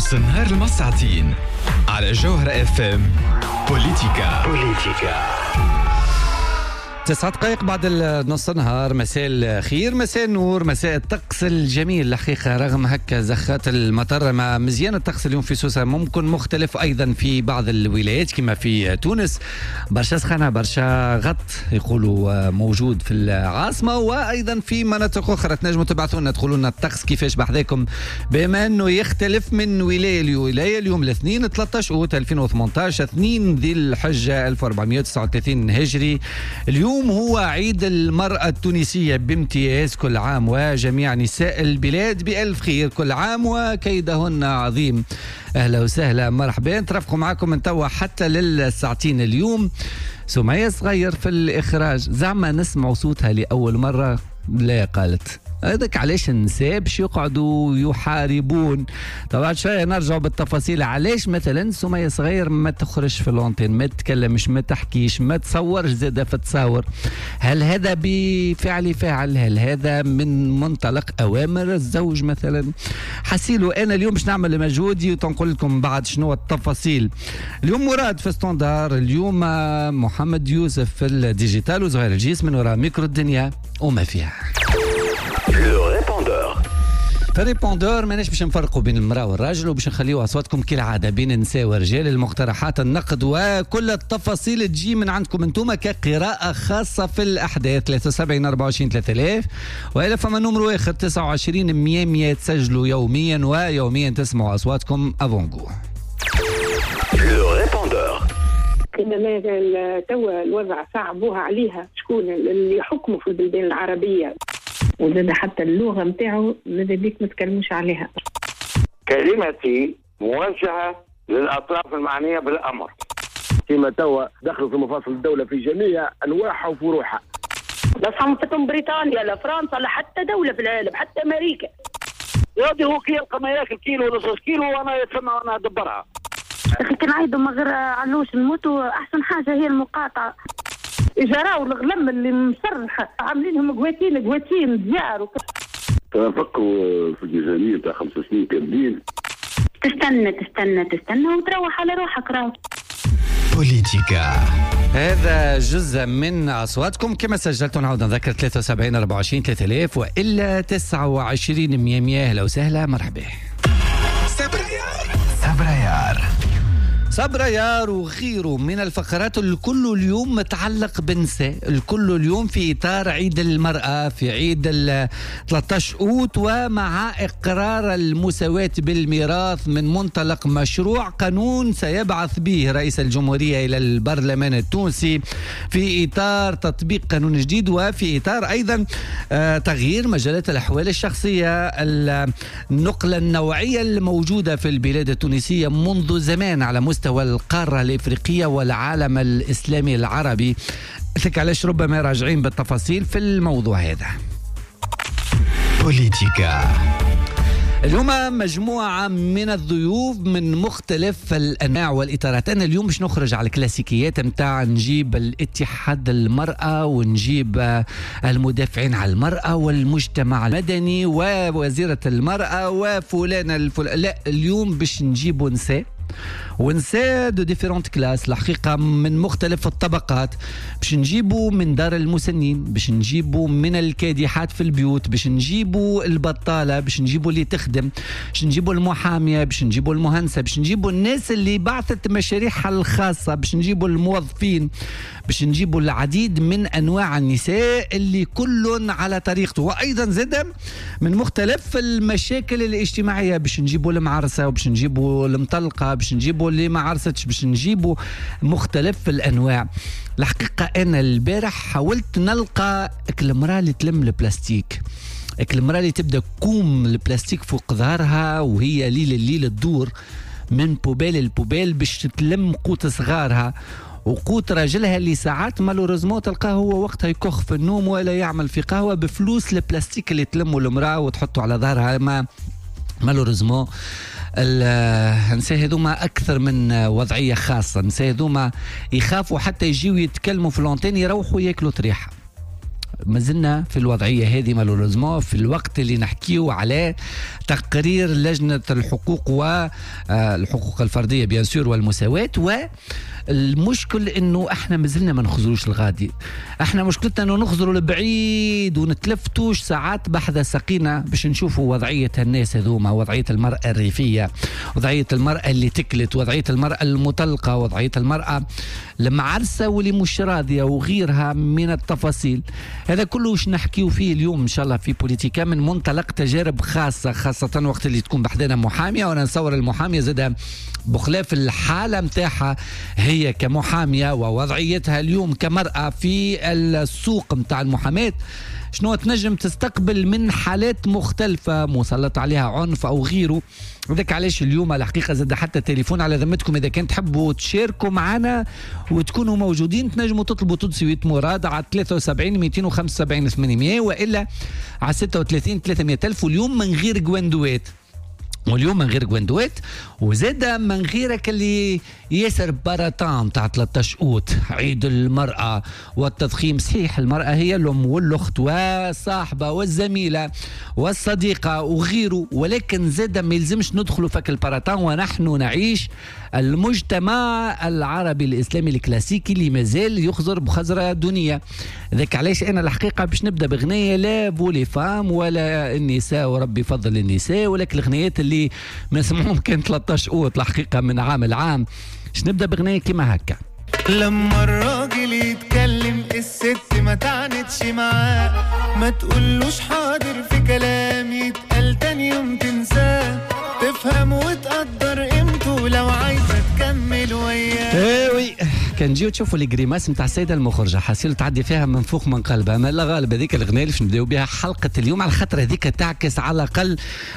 نص النهار المساعتين على جوهرة اف ام. بوليتيكا 9 دقائق بعد نص النهار. مساء الخير، مساء النور، مساء الطقس الجميل. الحقيقة رغم هكا زخات المطر ما مزيان الطقس اليوم في سوسة، ممكن مختلف أيضا في بعض الولايات كما في تونس. برشا سخانة، برشا غط يقولوا موجود في العاصمة، وأيضا في مناطق أخرى. تنجموا تبعثونا تقولوا لنا الطقس كيفاش بحذاكم، بما أنه يختلف من ولاية لولاية. اليوم الاثنين 13 أوت 2018 2 ذي الحجة 1439 هجري. اليوم هو عيد المرأة التونسية بامتياز. كل عام وجميع نساء البلاد بألف خير، كل عام وكيدهن عظيم. أهلا وسهلا، مرحبا. نترافقوا معكم من توا حتى للساعتين. اليوم سمية صغير في الإخراج، زعما نسمع صوتها لأول مرة. لا قالت هذاك علاش النساء باش يقعدوا يحاربون. طبعا شويه نرجعوا بالتفاصيل علاش مثلا سمية صغير ما تخرجش في اللونتين، ما تتكلمش، ما تحكيش، ما تصورش زاده في التصاور. هل هذا بفعل فاعل؟ هل هذا من منطلق اوامر الزوج مثلا؟ حسيلوا انا اليوم باش نعمل مجهودي وتنقول لكم بعد شنو التفاصيل. اليوم مراد في ستاندار، اليوم محمد يوسف في الديجيتال، وزهير الجيس من وراء ميكرو الدنيا وما فيها. في الريبوندور ماناش باش نفرقوا بين المرأة والراجل، وباش نخليوا أصواتكم كالعادة بين النساء والرجال. المقترحات، النقد وكل التفاصيل تجي من عندكم انتم كقراءة خاصة في الأحداث. 73 24 3000 وإلا فما نمرو آخر 29 100 تسجلوا يوميا، ويوميا تسمعوا أصواتكم أفونغو. إنما توا الوضع صعبوها عليها شكون اللي يحكموا في البلدان العربية، وزاد حتى اللغة متاعه ماذا بيك ما تكلموش عليها. كلمتي موجهة للأطراف المعنية بالأمر. فيما توا دخلوا في مفاصل الدولة في جميع أنواعها وفروعها. لا صمتكم بريطانيا لا فرنسا لا حتى دولة في العالم، حتى أمريكا. يودي هو كي يلقى ما ياكل كيلو ولا نص كيلو وأنا يتسمى وأنا أدبرها. أخي كان عيدوا ما غير علوش نموتوا، أحسن حاجة هي المقاطعة. إجراء الغلم اللي مصرحة عاملينهم قواتين ديار. تفكروا في الميزانية تاع 5 سنين كاملين. تستنى وتروح على روحك. راو بوليتيكا. هذا جزء من أصواتكم كما سجلتوا. نعود نذكر 73 24 3000 وإلا 29 100. أهلا وسهلا، مرحبا. صبريار وغيره من الفقرات. الكل اليوم متعلق بنساء، الكل اليوم في إطار عيد المرأة، في عيد 13 أوت، ومع إقرار المساواة بالميراث من منطلق مشروع قانون سيبعث به رئيس الجمهورية إلى البرلمان التونسي في إطار تطبيق قانون جديد، وفي إطار أيضا تغيير مجالات الأحوال الشخصية. النقلة النوعية الموجودة في البلاد التونسية منذ زمان على مستوى القارة الإفريقية والعالم الإسلامي العربي. لك علاش ربما راجعين بالتفاصيل في الموضوع هذا. بوليتيكا اليوم مجموعة من الضيوف من مختلف الأنواع والإطارات. أنا اليوم مش نخرج على الكلاسيكيات متاع نجيب الاتحاد المرأة ونجيب المدافعين على المرأة والمجتمع المدني ووزيرة المرأة وفلان لا، اليوم باش نجيب ونساء دو ديفيرونت كلاس، الحقيقة من مختلف الطبقات. باش نجيبوا من دار المسنين، باش نجيبوا من الكادحات في البيوت، باش نجيبوا البطالة، باش نجيبوا اللي تخدم، باش نجيبوا المحامية، باش نجيبوا المهندسة، باش نجيبوا الناس اللي بعثت مشاريعها الخاصة، باش نجيبوا الموظفين، باش نجيبوا العديد من أنواع النساء اللي كل على طريقته. وأيضا زاد من مختلف المشاكل الاجتماعية، باش نجيبوا المعرسة، وباش نجيبوا المطلقة، باش نجيبوا اللي ما عرستش، باش نجيبوا مختلف الأنواع. الحقيقة أنا البارح حاولت نلقى المرأة اللي تلم البلاستيك، المرأة اللي تبدأ كوم البلاستيك فوق ظهرها وهي ليلة تدور من بوبال البوبال باش تلم قوت صغارها وقوت راجلها اللي ساعات مالوريزمون تلقاه هو وقتها يكخ في النوم ولا يعمل في قهوة بفلوس البلاستيك اللي تلمه المرأة وتحطه على ظهرها. ما مالوريزمون النساء هذوما أكثر من وضعية خاصة. النساء هذوما يخافوا حتى يجيوا يتكلموا في لونتين يروحوا ياكلوا طريحة. ما زلنا في الوضعية هذه مالوريزمون في الوقت اللي نحكيه على تقرير لجنة الحقوق والحقوق الفردية بيان سور والمساواة. والمشكل انه احنا ما زلنا ما نخزروش الغادي، احنا مشكلتنا انه نخزروا لبعيد ونتلفتوش ساعات بحذا سقينا باش نشوفوا وضعية الناس هذوما، وضعية المرأة الريفية، وضعية المرأة اللي تكلت، وضعية المرأة المطلقة، وضعية المرأة المعرسة واللي مش راضية وغيرها من التفاصيل. هذا كله وش نحكيه فيه اليوم إن شاء الله في بوليتيكا من منطلق تجارب خاصة وقت اللي تكون بحدنا محامية. وأنا نصور المحامية زادة بخلاف الحالة متاعها هي كمحامية ووضعيتها اليوم كمرأة في السوق متاع المحاماة، شنو تنجم تستقبل من حالات مختلفة مسلط عليها عنف أو غيره. وذلك علاش اليوم الحقيقة زاد حتى تليفون على ذمتكم، إذا كان تحبوا تشاركوا معنا وتكونوا موجودين تنجموا تطلبوا تدسويت مراد على 73 275 800 وإلا على 36 300 ألف. واليوم من غير جواندوات، واليوم من غير جواندوات وزاد من غيرك اللي ياسر باراتان تاع 13 أوت عيد المرأة والتضخيم. صحيح المرأة هي الأم والأخت والصاحبة والزميلة والصديقة وغيره، ولكن زاد ما يلزمش ندخلوا فك الباراتان ونحن نعيش المجتمع العربي الإسلامي الكلاسيكي اللي مازال يخزر بخزرة دنيا. ذاك علاش أنا الحقيقة باش نبدأ بغنية لا فولي فام ولا النساء وربي فضل النساء، ولكن الغنيات اللي ما نسمعهم كان 13 أوت الحقيقة من عام العام. باش نبدأ بغنية كما هكا. لما الراجل يتكلم الست ما تعنتش معاه، ما تقولوش حاضر في كلام يتقال تاني يوم تنساه، تفهم وتقدر قيمته لو عايزة تكمل وياه. ايوي كان جيو تشوفوا لي جريماس نتاع السيده المخرجه حاسيل تعدي فيها من فوق من قلبها، ما لا غالب هذيك الاغنيه اللي باش نبداو بها حلقه اليوم، على خاطر هذيك تعكس على الاقل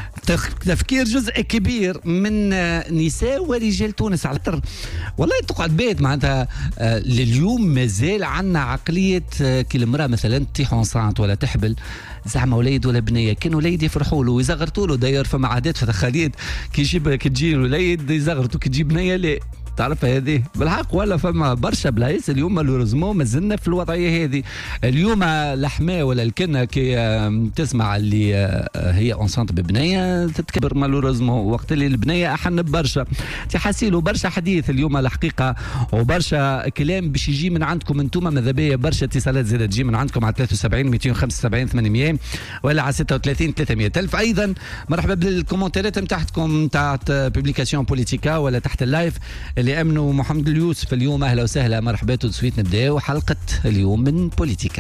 تفكير جزء كبير من نساء ورجال تونس. على خاطر والله تقعد بيت معناتها لليوم مازال عندنا عقليه كي المراه مثلا تطيح انسانت ولا تحبل زعما وليد ولا بنيه، كان وليد يفرحوا له ويزغرتوا له. داير فما عادات في الخليج كي تجي وليد يزغرتوا، كي تجي بنيه لا تعرف هذه بالحق. ولا فما برشا بلايص اليوم مالوريزمون مازلنا في الوضعيه هذه. اليوم الحماه ولا الكنه كي تسمع اللي هي انسانت ببنيه تتكبر مالوريزمون، وقت اللي البنيه احن برشا. تحسيلوا برشا حديث اليوم الحقيقه وبرشا كلام باش يجي من عندكم انتم، ماذا بيا برشا اتصالات زادت تجي من عندكم على 73 275 800 ولا على 36 300 ألف. ايضا مرحبا بالكومنتات نتاعتكم تاعت بوبليكاسيون بوليتيكا ولا تحت اللايف اللي امنوا محمد اليوسف اليوم. اهلا وسهلا مرحبا تسويت. نبداو حلقه اليوم من بوليتيكا.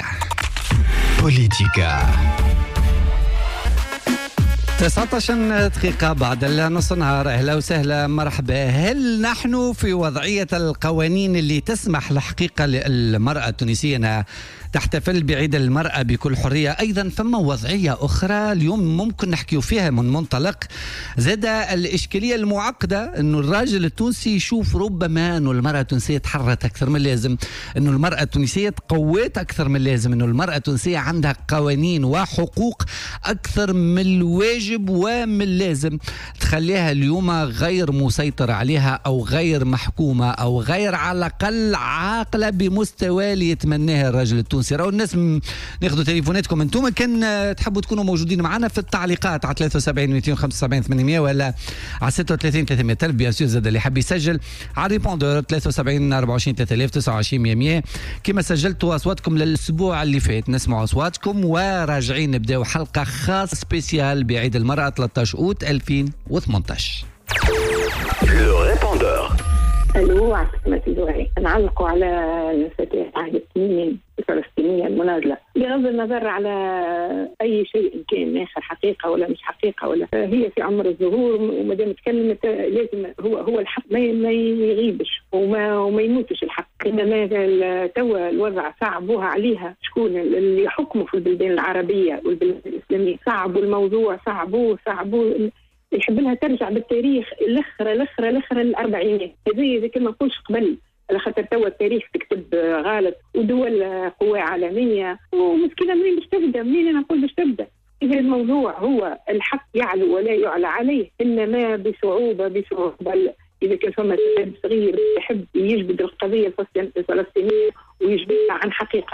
19 دقيقة بعد نص النهار. أهلا وسهلا مرحبا. هل نحن في وضعية القوانين اللي تسمح الحقيقة للمرأة التونسية أنها تحتفل بعيد المرأة بكل حرية؟ أيضا فما وضعية أخرى اليوم ممكن نحكيو فيها من منطلق زاد الإشكالية المعقدة، أنه الراجل التونسي يشوف ربما أنه المرأة التونسية تحررت أكثر من اللازم، أنه المرأة التونسية تقويت أكثر من اللازم، أنه المرأة التونسية عندها قوانين وحقوق أكثر من الواجب ومن اللازم، تخليها اليوم غير مسيطر عليها أو غير محكومة أو غير على الأقل عاقلة بمستوى اللي يتمناه الراجل التونسي. راهو الناس ناخذوا تليفوناتكم انتم، كان تحبوا تكونوا موجودين معنا في التعليقات على 73 275 800 ولا على 36 300 ألف. بيان سور زاد اللي حب يسجل على ريبوندور 73 24 3000 29 100 كما سجلتوا اصواتكم للاسبوع اللي فات. نسمعوا اصواتكم وراجعين نبداو حلقه خاص سبيسيال بعيد المرأة 13 أوت 2018. لو ريبوندور. الو عسلامة الزهري. نعلقوا على الفتاة عهد السنين الفلسطينية المناضلة بغض النظر على أي شيء كان آخر حقيقة ولا مش حقيقة، ولا هي في عمر الظهور وما دام تكلمت لازم هو الحق ما يغيبش وما يموتش الحق. إنما توا الوضع صعبوها عليها شكون اللي يحكموا في البلدان العربية والبلدان الإسلامية، صعبوا الموضوع صعبوه يحب لها ترجع بالتاريخ الاخر الأربعينات. هذه كما نقولش قبل، على خاطر توا التاريخ تكتب غلط ودول قوى عالميه ومسكينه منين باش تبدا؟ منين انا نقول باش تبدا؟ إذا الموضوع هو الحق يعلو ولا يعلى عليه، انما بصعوبه اذا كان فما شاب صغير يحب يجبد القضيه الفلسطينيه ويجبدها عن حقيقه.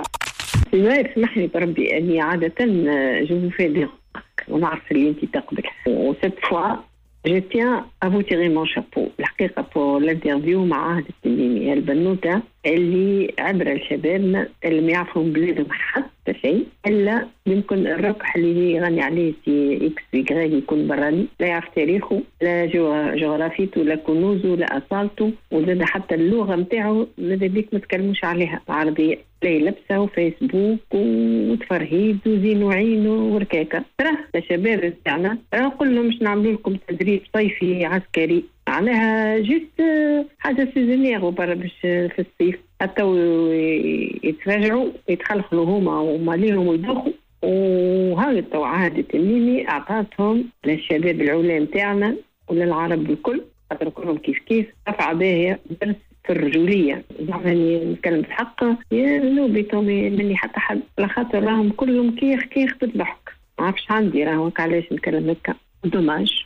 لا اسمح لي بربي أني عادة جو في دي ونعرف اللي أنت تقبل وسيت فوا Je tiens à vous tirer mon chapeau. الحقيقة pour l'interview مع عهد التميمي البنوتة اللي عبر الشباب اللي ما يعرفون بلادهم حتى شيء إلا يمكن الربح اللي يغني عليه سي إكس يغري يكون براني لا يعرف تاريخه لا جغرافيته لا كنوزه لا أصالته وزاد حتى اللغة متاعه ماذا بيك ما تكلموش عليها عربية لا لبسه وفيسبوك وتفرهيد وزين وعينه وركاكة راه الشباب تاعنا نقول لهم باش نعملوا لكم تدريب صيفي عسكري معناها جيست حاجة سيزونير وبرا باش في الصيف حتى يتراجعوا يتخلخلوا هما وماليهم ويدوخوا وهاي تو عهد التميمي أعطاتهم للشباب العلام تاعنا وللعرب الكل خاطر كلهم كيف رفع باهية درس في الرجولية يعني نتكلم بحق يا نوبي تومي مني حتى حد لخاطر راهم كلهم كيخ بالضحك ما عرفش عندي راهو علاش نتكلم هكا دوماج.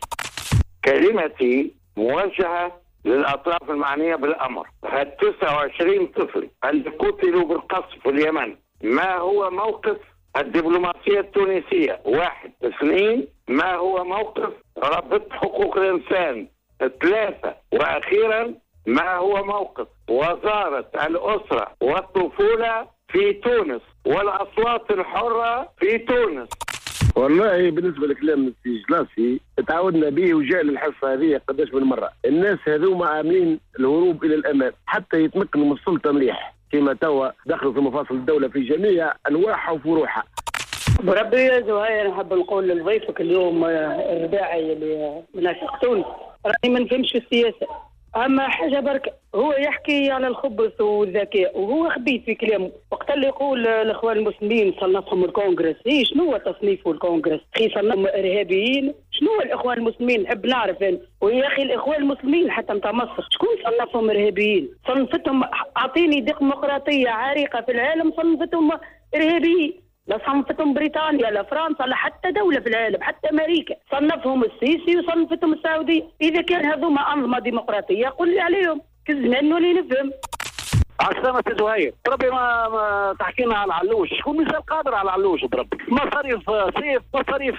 كلمتي موجهة للأطراف المعنية بالأمر. هاد 29 طفل اللي قتلوا بالقصف في اليمن ما هو موقف الدبلوماسية التونسية؟ 1. 2. ما هو موقف رابطة حقوق الإنسان؟ 3. وأخيرا ما هو موقف وزارة الأسرة والطفولة في تونس والأصوات الحرة في تونس؟ والله بالنسبه لكلام السي جلاسي تعودنا به وجاء للحصه هذه قداش من مره. الناس هذوما عاملين الهروب الى الامام حتى يتمكنوا من السلطه مليح كما توا دخلوا في مفاصل الدوله في جميع انواعها وفروعها. بربي يا زهير نحب نقول لضيفك اليوم الرباعي اللي من عشق تونس راني ما نفهمش السياسه اما حاجه برك هو يحكي على الخبث والذكاء وهو خبيث في كلامه وقت اللي يقول الاخوان المسلمين صنفهم الكونغرس شنو هو تصنيفه الكونغرس صنفهم ارهابيين شنو الاخوان المسلمين نحب نعرف انا ويا اخي الاخوان المسلمين حتى نتاع مصر شكون صنفهم ارهابيين صنفتهم اعطيني ديمقراطيه عريقه في العالم صنفتهم ارهابيين لا صنفتهم بريطانيا لا فرنسا لا حتى دولة في العالم حتى أمريكا صنفهم السيسي وصنفتهم السعودية إذا كان هذوما أنظمة ديمقراطية قل لي عليهم كزمان ولي نفهم. عسلامة زهير بربي ما تحكينا على العلوش شكون مثال قادر على العلوش بربي مصاريف صيف مصاريف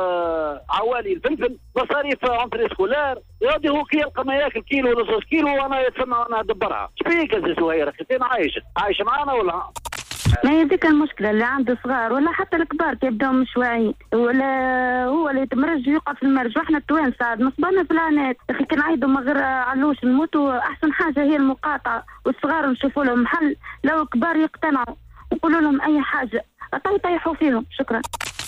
عوالي الفلفل مصاريف انتري سكولار يودي هو كي يلقى ما ياكل كيلو ولا 2 كيلو وانا يتسنى وانا ادبرها شبيك يا زهير اخي فين عايشه معانا ولا ما هي ذيك المشكلة اللي عنده صغار ولا حتى الكبار كيبداو مش واعيين ولا هو اللي يتمرج يوقف في المرج واحنا التوانسة ساعد نصبرنا في العنات اخي كان عيدوا ما غير علوش نموتوا احسن حاجة هي المقاطعة والصغار نشوفوا لهم حل لو الكبار يقتنعوا نقولوا لهم اي حاجة طيحوا فيهم. شكرا.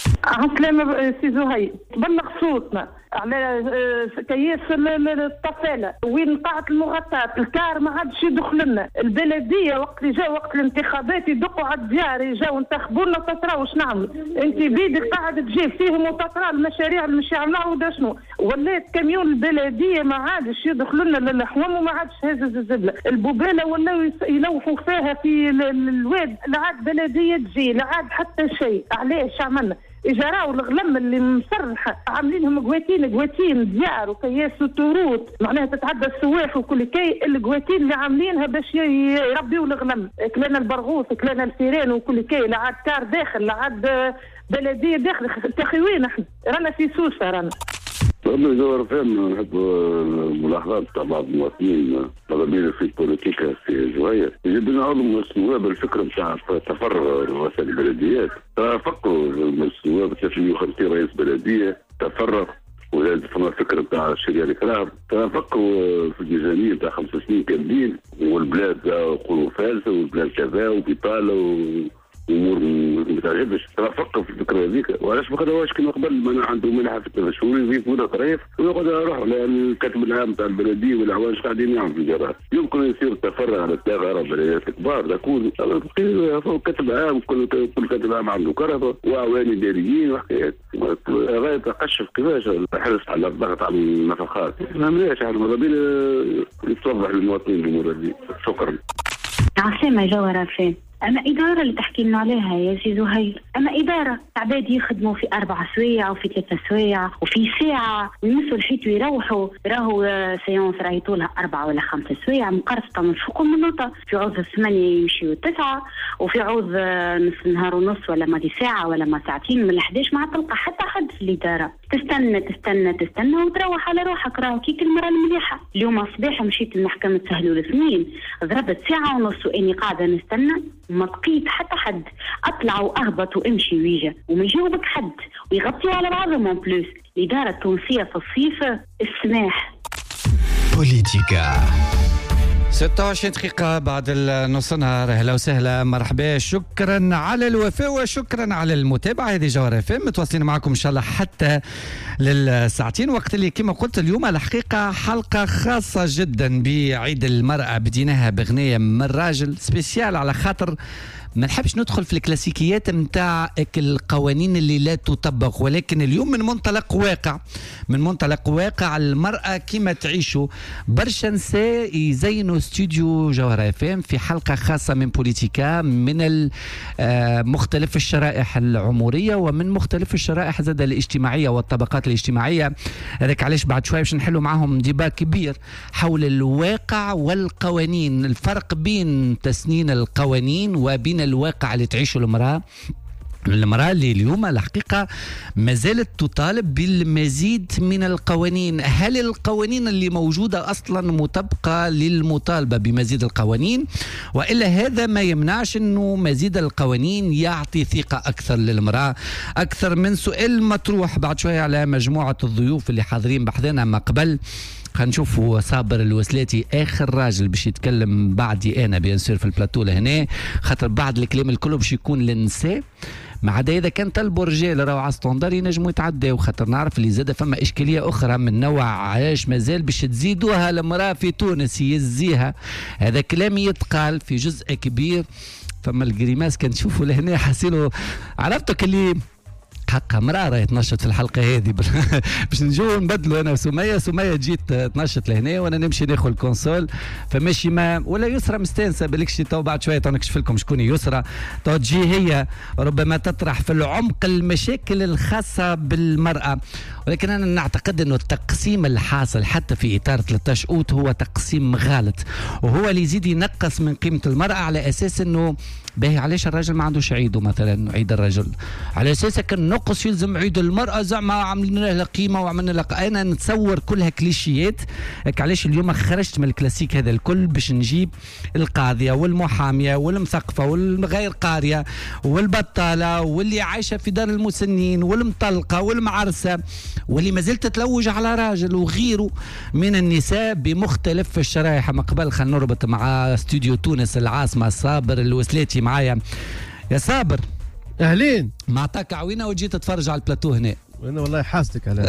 كلام سي زهير بلغ صوتنا على كياس الطفالة وين قاعة المغطاة الكار ما عادش يدخل لنا البلدية وقت اللي جاء وقت الانتخابات يدقوا على الديار يجاو انتخبوا لنا تطرا واش نعمل انت بيدك قاعد تجيب فيهم وتطرا المشاريع اللي مش يعملوها ودا شنو ولات كاميون البلدية ما عادش يدخل لنا للحوم وما عادش هزز الزبلة البوبالة ولاو يلوحوا فيها في الواد لا عاد بلدية تجي لا عاد حتى شيء علاش عملنا إجراء الغلم اللي مصرحة عاملينهم قواتين ديار وكياس وتروت معناها تتعدى السواح وكل كي القواتين اللي عاملينها باش يربيوا الغلم كلنا البرغوث كلنا الفيران وكل كي لا عاد كار داخل لا عاد بلدية داخل تخيوين احنا رانا في سوسة رانا والله دور فهم نحب ملاحظات تاع بعض المواطنين طلبين في البوليتيكا في زهير يجب ان نعلم النواب الفكره نتاع تفرغ رؤساء البلديات تفقوا النواب 350 رئيس بلديه تفرغ ولازم الفكره نتاع الشريعه الكرام تفقوا في الميزانيه نتاع 5 سنين كاملين والبلاد يقولوا فالسه والبلاد كذا وبطاله امور ما تعجبش ترافق في الفكره هذيك وعلاش ما خدوهاش كما قبل ما عنده منحه في 3 شهور يضيفوا له طريف ويقعد يروح للكاتب العام تاع البلديه والعوان قاعدين يعملوا في الجراء يمكن يصير تفرع على 3 بلديات كبار تكون كاتب عام كل كاتب عام عنده كرهه واعوان اداريين وحكايات غايه تقشف كيفاش الحرص على الضغط على النفقات ما مليش على المضابين يتوضح للمواطنين الامور هذه. شكرا. عسلامة جوهرة فين أما إدارة اللي تحكي لنا عليها يا سي زهير، أما إدارة عباد يخدموا في 4 سوايع وفي 3 سوايع وفي ساعة ويمسوا الحيط ويروحوا، راهو سيونس راهي طولها 4 ولا 5 سوايع مقرصة من فوق ومن نوطة، في عوض 8 يمشيوا 9، وفي عوض نصف نهار ونص ولا ما دي ساعة ولا ما ساعتين من 11 ما تلقى حتى حد في الإدارة. تستنى وتروح على روحك. راهو كيك المرأة المليحة. اليوم الصباح مشيت لمحكمة تسهلوا السنين، ضربت 1.5 ساعة واني قاعدة نستنى، ما بقيت حتى حد. اطلع واهبط وامشي ويجا وما يجاوبك حد ويغطيوا على بعضهم. اون بلوس الإدارة التونسية في الصيف السماح. بوليتيكا 26 دقيقة بعد النص نهار. أهلا وسهلا، مرحبا، شكرا على الوفاء وشكرا على المتابعة. هذه جوهر اف ام، متواصلين معكم إن شاء الله حتى للساعتين، وقت اللي كما قلت اليوم الحقيقة حلقة خاصة جدا بعيد المرأة. بديناها بغنية من راجل سبيسيال، على خاطر ما نحبش ندخل في الكلاسيكيات متاع القوانين اللي لا تطبق، ولكن اليوم من منطلق واقع المرأة كما تعيشوا. برشا نساء يزينوا استوديو جوهر اف ام في حلقة خاصة من بوليتيكا، من مختلف الشرائح العمرية ومن مختلف الشرائح زاد الاجتماعية والطبقات الاجتماعية. هذاك علاش بعد شوية باش نحلوا معهم ديبا كبير حول الواقع والقوانين، الفرق بين تسنين القوانين وبين الواقع اللي تعيشه المرأة اللي اليوم الحقيقة ما زالت تطالب بالمزيد من القوانين. هل القوانين اللي موجودة أصلا مطابقة للمطالبة بمزيد القوانين، وإلا هذا ما يمنعش أنه مزيد القوانين يعطي ثقة أكثر للمرأة؟ أكثر من سؤال مطروح بعد شوية على مجموعة الضيوف اللي حاضرين بحذنا ما قبل. خلينا نشوفوا صابر الوسلاتي اخر راجل باش يتكلم بعدي انا بينسير في البلاتو لهنا، خاطر بعد الكلام الكل باش يكون للنساء، ما عدا اذا كان طلبوا الرجال راهو على ستوندار ينجموا يتعداو، خاطر نعرف اللي زاد فما اشكاليه اخرى من نوع علاش مازال باش تزيدوها المراه في تونس يزيها. هذا كلام يتقال في جزء كبير. فما الجريماس كان تشوفوا لهنا حسيلو عرفتك اللي حقها مرأة راهي تنشط في الحلقة هذه باش نجو نبدلوا أنا وسمية جيت تنشط لهنا وأنا نمشي ناخذ الكونسول، فماشي ما ولا يسرى مستانسة بالكش تو بعد شوية تو نكشف لكم شكون يسرى. تو تجي هي ربما تطرح في العمق المشاكل الخاصة بالمرأة، ولكن أنا نعتقد أنه التقسيم الحاصل حتى في إطار 13 أوت هو تقسيم غالط، وهو اللي يزيد ينقص من قيمة المرأة على أساس أنه باهي علاش الراجل ما عندوش عيده، مثلا عيد الرجل على اساس كان نقص يلزم عيد المراه زعما عملنا لها قيمه وعملنا لها. انا نتصور كلها كليشيات. علاش اليوم خرجت من الكلاسيك هذا الكل باش نجيب القاضيه والمحاميه والمثقفه والغير قاريه والبطاله واللي عايشه في دار المسنين والمطلقه والمعرسه واللي ما زالت تتلوج على راجل وغيره من النساء بمختلف الشرائح. ما قبل خلينا نربط مع استوديو تونس العاصمه صابر الوسلاتي معايا. يا صابر اهلين، معطاك عوينه وجيت تتفرج على البلاتو هنا. وانا والله حاستك على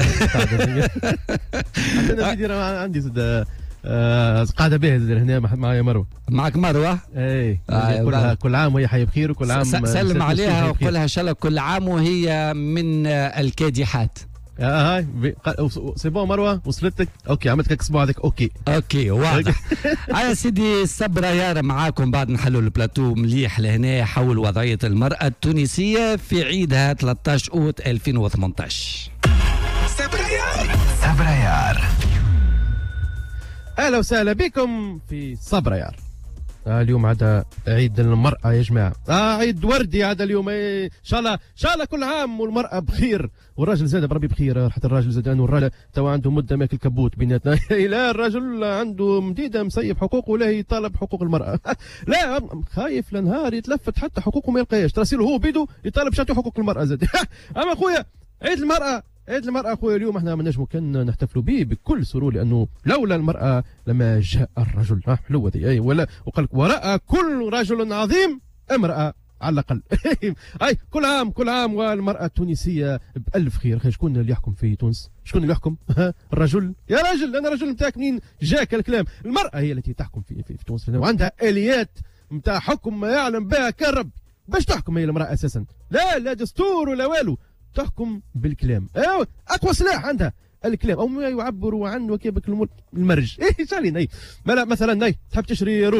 عندنا فيديو عندي قاعده به هنا معايا مروه. معك مروه؟ اي كل عام وهي حي بخير، وكل عام سلم عليها وقول لها ان شاء الله كل عام وهي من الكادحات. هاي سي بون مروه وصلتك؟ اوكي عملت لك صباعك. اوكي واضح. يا سيدي صبرا يارا معاكم بعد نحلوا البلاتو مليح لهنا حول وضعيه المراه التونسيه في عيدها 13 اوت 2018. صبرا يار اهلا وسهلا بكم في صبرا يار. اليوم عاد عيد المرأة يا جماعة، عيد وردي عاد اليوم. ان شاء الله كل عام والمرأة بخير، والراجل زاد بربي بخير. حتى الراجل زاد انه الراجل تو عنده مدة ماكل كبوت بيناتنا. لا الراجل عنده مديدة مسيب حقوقه ولا يطالب حقوق المرأة. لا خايف لنهار يتلفت حتى حقوقه ما يلقاهاش، ترسله هو بيدو يطالب شاتو حقوق المرأة زاد. اما خويا عيد المرأة أخويا اليوم احنا ما نجمو كان نحتفلوا به بكل سرور، لأنه لولا المرأة لما جاء الرجل. حلوة دي. ولا وقال وراء كل رجل عظيم امرأة على الأقل. أي كل عام والمرأة التونسية بألف خير. شكون اللي يحكم في تونس؟ شكون اللي يحكم؟ الرجل. يا راجل أنا رجل نتاعك منين جاك الكلام؟ المرأة هي التي تحكم في تونس، وعندها آليات نتاع حكم ما يعلم بها كان ربي. باش تحكم هي المرأة أساسا؟ لا دستور ولا والو، تحكم بالكلام. ايوه اقوى سلاح عندها الكلام، او ما يعبروا عنه كيف المرج. ايه شالين. مثلا تحب تشري روبه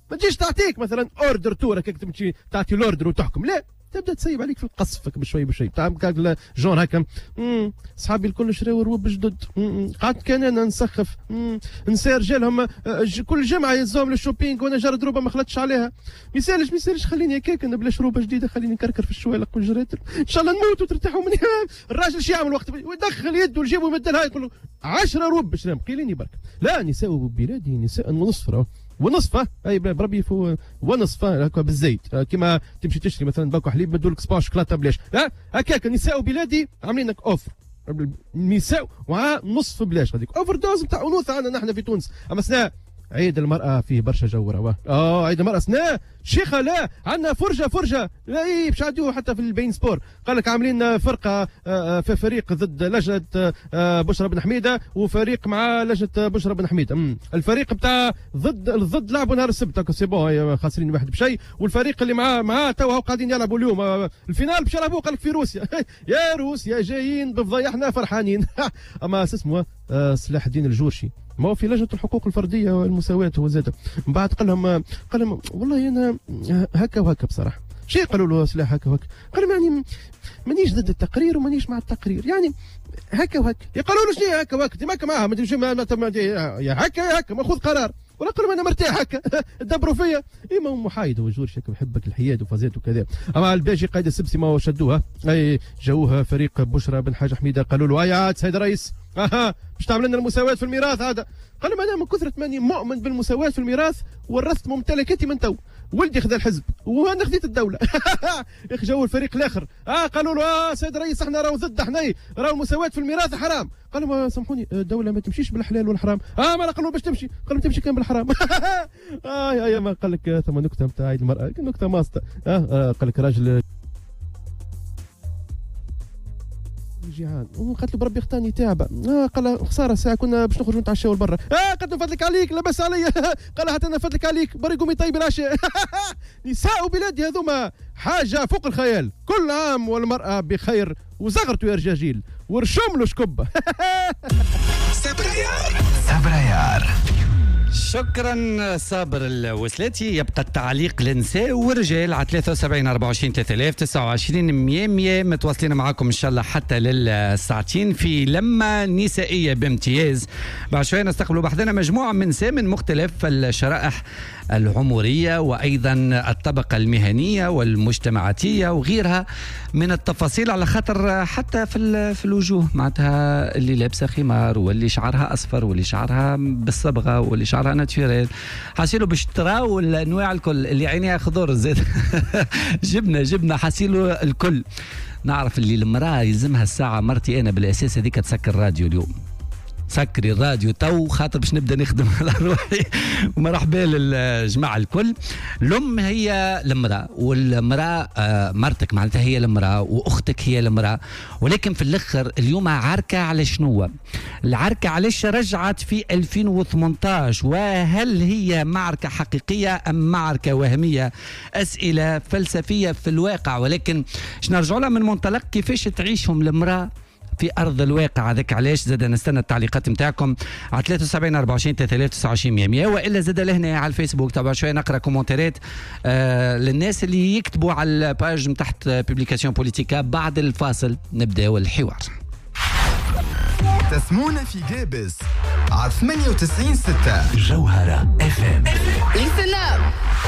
ما تجيش تعطيك مثلا اوردر تورك تمشي تعطي الاوردر وتحكم، لا تبدا تسيب عليك في القصفك بشوي بشوي تاع جون هكا. صحابي الكل شراو روب جدد، قعدت كان انا نسخف نسى رجالهم كل جمعه يهزوهم للشوبينغ وانا جرد روبه ما خلطتش عليها. ما يسالش خليني هكاك انا بلاش روبه جديده، خليني نكركر في الشوالق والجراتر ان شاء الله نموت وترتاحوا مني. الراجل شو يعمل وقت يدخل يده ويجيبه ويمد لها يقول له 10 روب باش نام قيليني برك. لا نساء بلادي نساء ونصفه اي بربي ونصفه هكا بالزيت كيما تمشي تشري مثلا باكو حليب بدولك سباش شوكولاته بلاش هكاك. النساء بلادي عاملين لك اوفر النساء وها نصف بلاش هذيك اوفر دوز نتاع انوثه عندنا نحن في تونس. اما سنا عيد المرأة فيه برشا جو راه عيد المرأة سنا شيخة لا عندنا فرجة لا باش عديوه حتى في البين سبور. قال لك عاملين فرقة في فريق ضد لجنة بشرى بن حميدة وفريق مع لجنة بشرى بن حميدة. الفريق بتاع ضد لعبوا نهار السبت سي بون خاسرين واحد بشيء، والفريق اللي معاه توا قاعدين يلعبوا اليوم الفينال باش يلعبوه قال لك في روسيا. يا روسيا جايين بفضايحنا فرحانين. اما اسمه صلاح الدين الجورشي ما هو في لجنة الحقوق الفردية والمساواة هو زاد من بعد قال لهم والله أنا هكا وهكا بصراحة. شيء قالوا له سلاح هكا وهكا، قال يعني مانيش ضد التقرير ومانيش مع التقرير، يعني هكا وهكا. يقالوا له شنو هكا وهكا ديما معاها ما تمشي يا هكا ما خذ قرار ولا قالوا انا مرتاح هكا دبروا فيا. اما محايد هو جورج هكا بحبك الحياد وفازات وكذا. اما الباجي قايد السبسي ما شدوها اي جوها فريق بشرى بن حاجه حميده قالوا له يا سيد الرئيس باش تعمل لنا المساواة في الميراث هذا. قال لهم انا من كثرة ماني مؤمن بالمساواة في الميراث ورثت ممتلكاتي من تو، ولدي خذا الحزب وانا خذيت الدولة. يا اخي جو الفريق الاخر قالوا له سيد الرئيس احنا راهو ضد احنا راهو المساواة في الميراث حرام. قال لهم سامحوني الدولة ما تمشيش بالحلال والحرام. ما قالوا باش تمشي، قالوا تمشي كان بالحرام. يا ما قال لك ثم نكتة نتاع عيد المرأة نكتة ماسطة. قال لك راجل جيعان وقالت له بربي اختاني تعبه. قال له خساره ساعه كنا باش نخرجوا نتعشاو لبرا. قالت له فضلك عليك لاباس عليا. قال لها حتى انا فضلك عليك بري قومي طيب العشاء. نساء بلادي هذوما حاجه فوق الخيال. كل عام والمراه بخير وزغرتوا يا رجاجيل ورشم له شكبه. سبريار شكرا صابر الوسلاتي. يبقى التعليق للنساء والرجال على 73 24 3000 29 100 متواصلين معاكم ان شاء الله حتى للساعتين في لمة نسائية بامتياز. بعد شوية نستقبلوا بحثنا مجموعة من نساء من مختلف الشرائح العمرية وأيضا الطبقة المهنية والمجتمعاتية وغيرها من التفاصيل، على خاطر حتى في الوجوه معناتها اللي لابسة خمار واللي شعرها أصفر واللي شعرها بالصبغة واللي شعرها ناتشوريل. حاسيلو باش تراو الأنواع الكل، اللي عينيها خضر زاد جبنا حاسيلو الكل. نعرف اللي المرأة يلزمها الساعة، مرتي أنا بالأساس هذيك تسكر الراديو اليوم، سكري الراديو تو خاطر باش نبدا نخدم على روحي. ومرحبا للجماعه الكل. الام هي المراه والمراه مرتك معناتها هي المراه واختك هي المراه، ولكن في الاخر اليوم عركه على شنو؟ العركه علاش رجعت في 2018؟ وهل هي معركه حقيقيه ام معركه وهميه؟ اسئله فلسفيه في الواقع، ولكن باش نرجعوا لها من منطلق كيفاش تعيشهم المراه في أرض الواقع. هذاك علاش زاد نستنى التعليقات نتاعكم على 73 24 3000 29 100 وإلا زاد لهنا على الفيسبوك. طبعا شوية نقرأ كومنتات للناس اللي يكتبوا على الباج من تحت بيبليكاسيون بوليتيكا. بعد الفاصل نبدأ الحوار. تسمونا في جابس على 98.6 جوهرة FM. السلام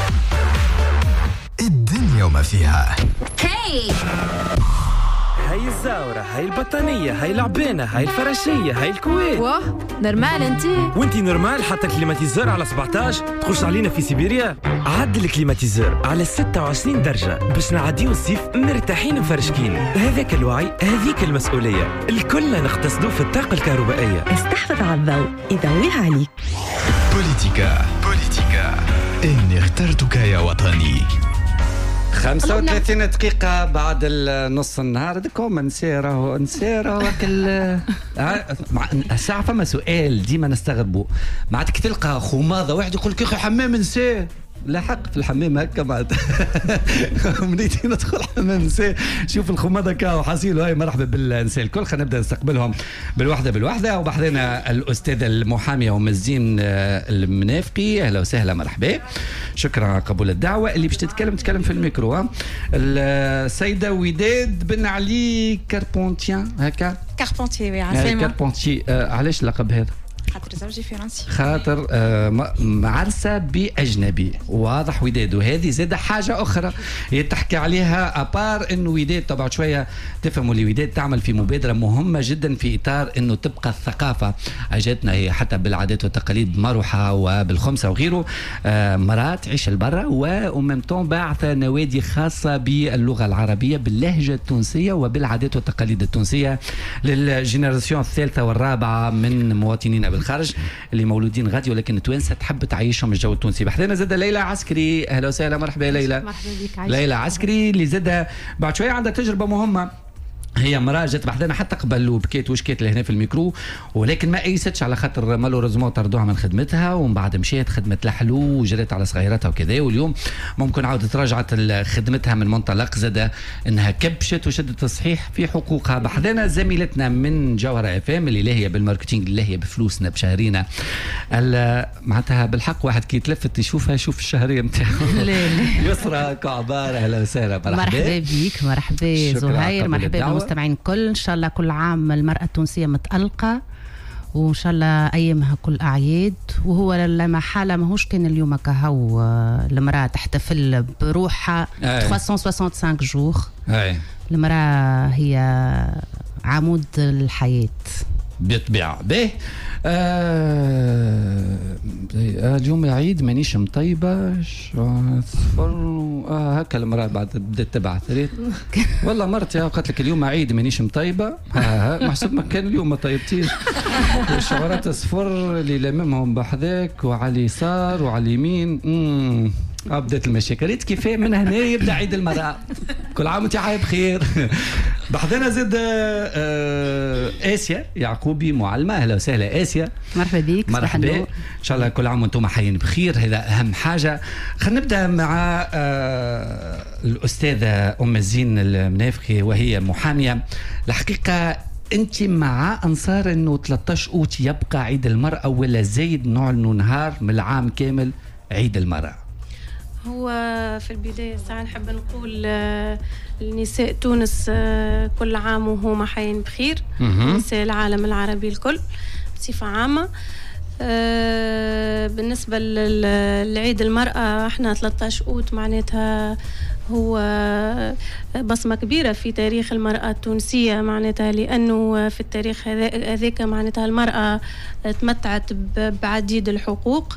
الدنيا وما فيها. هاي هاي الزاورة، هاي البطانية، هاي العبانة، هاي الفراشية، هاي الكويت. واه نورمال وانتي نورمال حتى الكليماتيزور على 17 تخش علينا في سيبيريا. عدل الكليماتيزور على 26 درجة باش نعديو الصيف مرتاحين مفرشكين. هذاك الوعي هذيك المسؤولية، الكل نقتصدو في الطاقة الكهربائية. استحفظ على الضوء يضويه عليك. بوليتيكا إني اخترتك يا وطني. 35 دقيقة بعد النص النهار. دكم نسيره الساعة. فما سؤال ديما نستغربوا، معناتك تلقى خماضة واحد يقول لك يا أخي حمام نساء لاحق في الحمام هكا بعد منيتي ندخل حمام نساء شوف الخماضه كاو حصيلوا. هاي مرحبا بالنساء الكل. خلينا نبدا نستقبلهم بالوحده وبعدين الاستاذه المحاميه ومزين المنافقي. اهلا وسهلا مرحبا. شكرا على قبول الدعوه. اللي باش تتكلم في الميكرو السيده وداد بن علي كاربونتيان هكا كاربونتي. عسلامة. كاربونتي. علاش اللقب هذا؟ خاطر زوجي فرنسي. خاطر معرسة بأجنبي. واضح وداد. وهذه زادة حاجة أخرى تحكي عليها أبار إنه وداد طبعا شوية تفهموا اللي وداد تعمل في مبادرة مهمة جدا في إطار إنه تبقى الثقافة عجتنا هي حتى بالعادات والتقاليد مروحة وبالخمسة وغيره. مرات تعيش البرة وممتون باعث نوادي خاصة باللغة العربية باللهجة التونسية وبالعادات والتقاليد التونسية للجينيراسيون الثالثة والرابعة من مواطنين بالخارج اللي مولودين غادي ولكن التوانسه تحب تعيشهم الجو التونسي. بحذنا زاد ليلى عسكري. اهلا وسهلا مرحبا ليلى. مرحبا بك. ليلى عسكري اللي زاد بعد شويه عندها تجربه مهمه. هي مرأة جت بحذنا حتى قبل وبكيت وشكيت لهنا في الميكرو ولكن ما ايستش على خاطر مالوريزمون طردوها من خدمتها ومن بعد مشيت خدمت لحلو وجريت على صغيراتها وكذا. واليوم ممكن عاودت رجعت خدمتها من منطلق زاد انها كبشت وشدت الصحيح في حقوقها. بحذنا زميلتنا من جوهرة اف ام اللي هي بالماركتينج اللي هي بفلوسنا بشهرينا معناتها بالحق واحد كي يتلفت يشوفها يشوف الشهريه نتاعو. يسرى كعبار. اهلا وسهلا مرحبا بك. مرحبا زهير. مرحبا مستمعين كل. إن شاء الله كل عام المرأة التونسية متألقة وإن شاء الله أيامها كل أعياد. وهو لما حالة ماهوش كان اليوم كهو المرأة تحتفل بروحها 365 جور. المرأة هي عمود الحياة بالطبيعة. به اليوم عيد مانيش مطيبة صفر هكا المرأة بعد بدأت تبعث ريت والله مرتي قالت لك اليوم عيد مانيش مطيبة. محسوب ما كان اليوم ما طيبتيش. والشعارات صفر اللي لممهم بحذاك وعلى اليسار وعلى اليمين. بدات المشاكل. ريت كيفاه من هنا يبدا عيد المرأة. كل عام وانت حي بخير. بحذنا زاد آسيا يعقوبي معلمة. اهلا وسهلا آسيا. مرحبا بك. مرحبا. ان شاء الله كل عام وانتم حيين بخير. هذا اهم حاجة. خلينا نبدا مع الأستاذة أم الزين المنافقي وهي محامية. الحقيقة انت مع انصار انه 13 اوت يبقى عيد المرأة ولا زايد نعلنوا نهار من العام كامل عيد المرأة؟ هو في البداية ساعة نحب نقول النساء تونس كل عام وهما حيين بخير. نساء العالم العربي الكل بصفة عامة. بالنسبة لعيد المرأة احنا 13 أوت معناتها هو بصمة كبيرة في تاريخ المرأة التونسية معناتها لأنه في التاريخ هذاك معناتها المرأة تمتعت بعديد الحقوق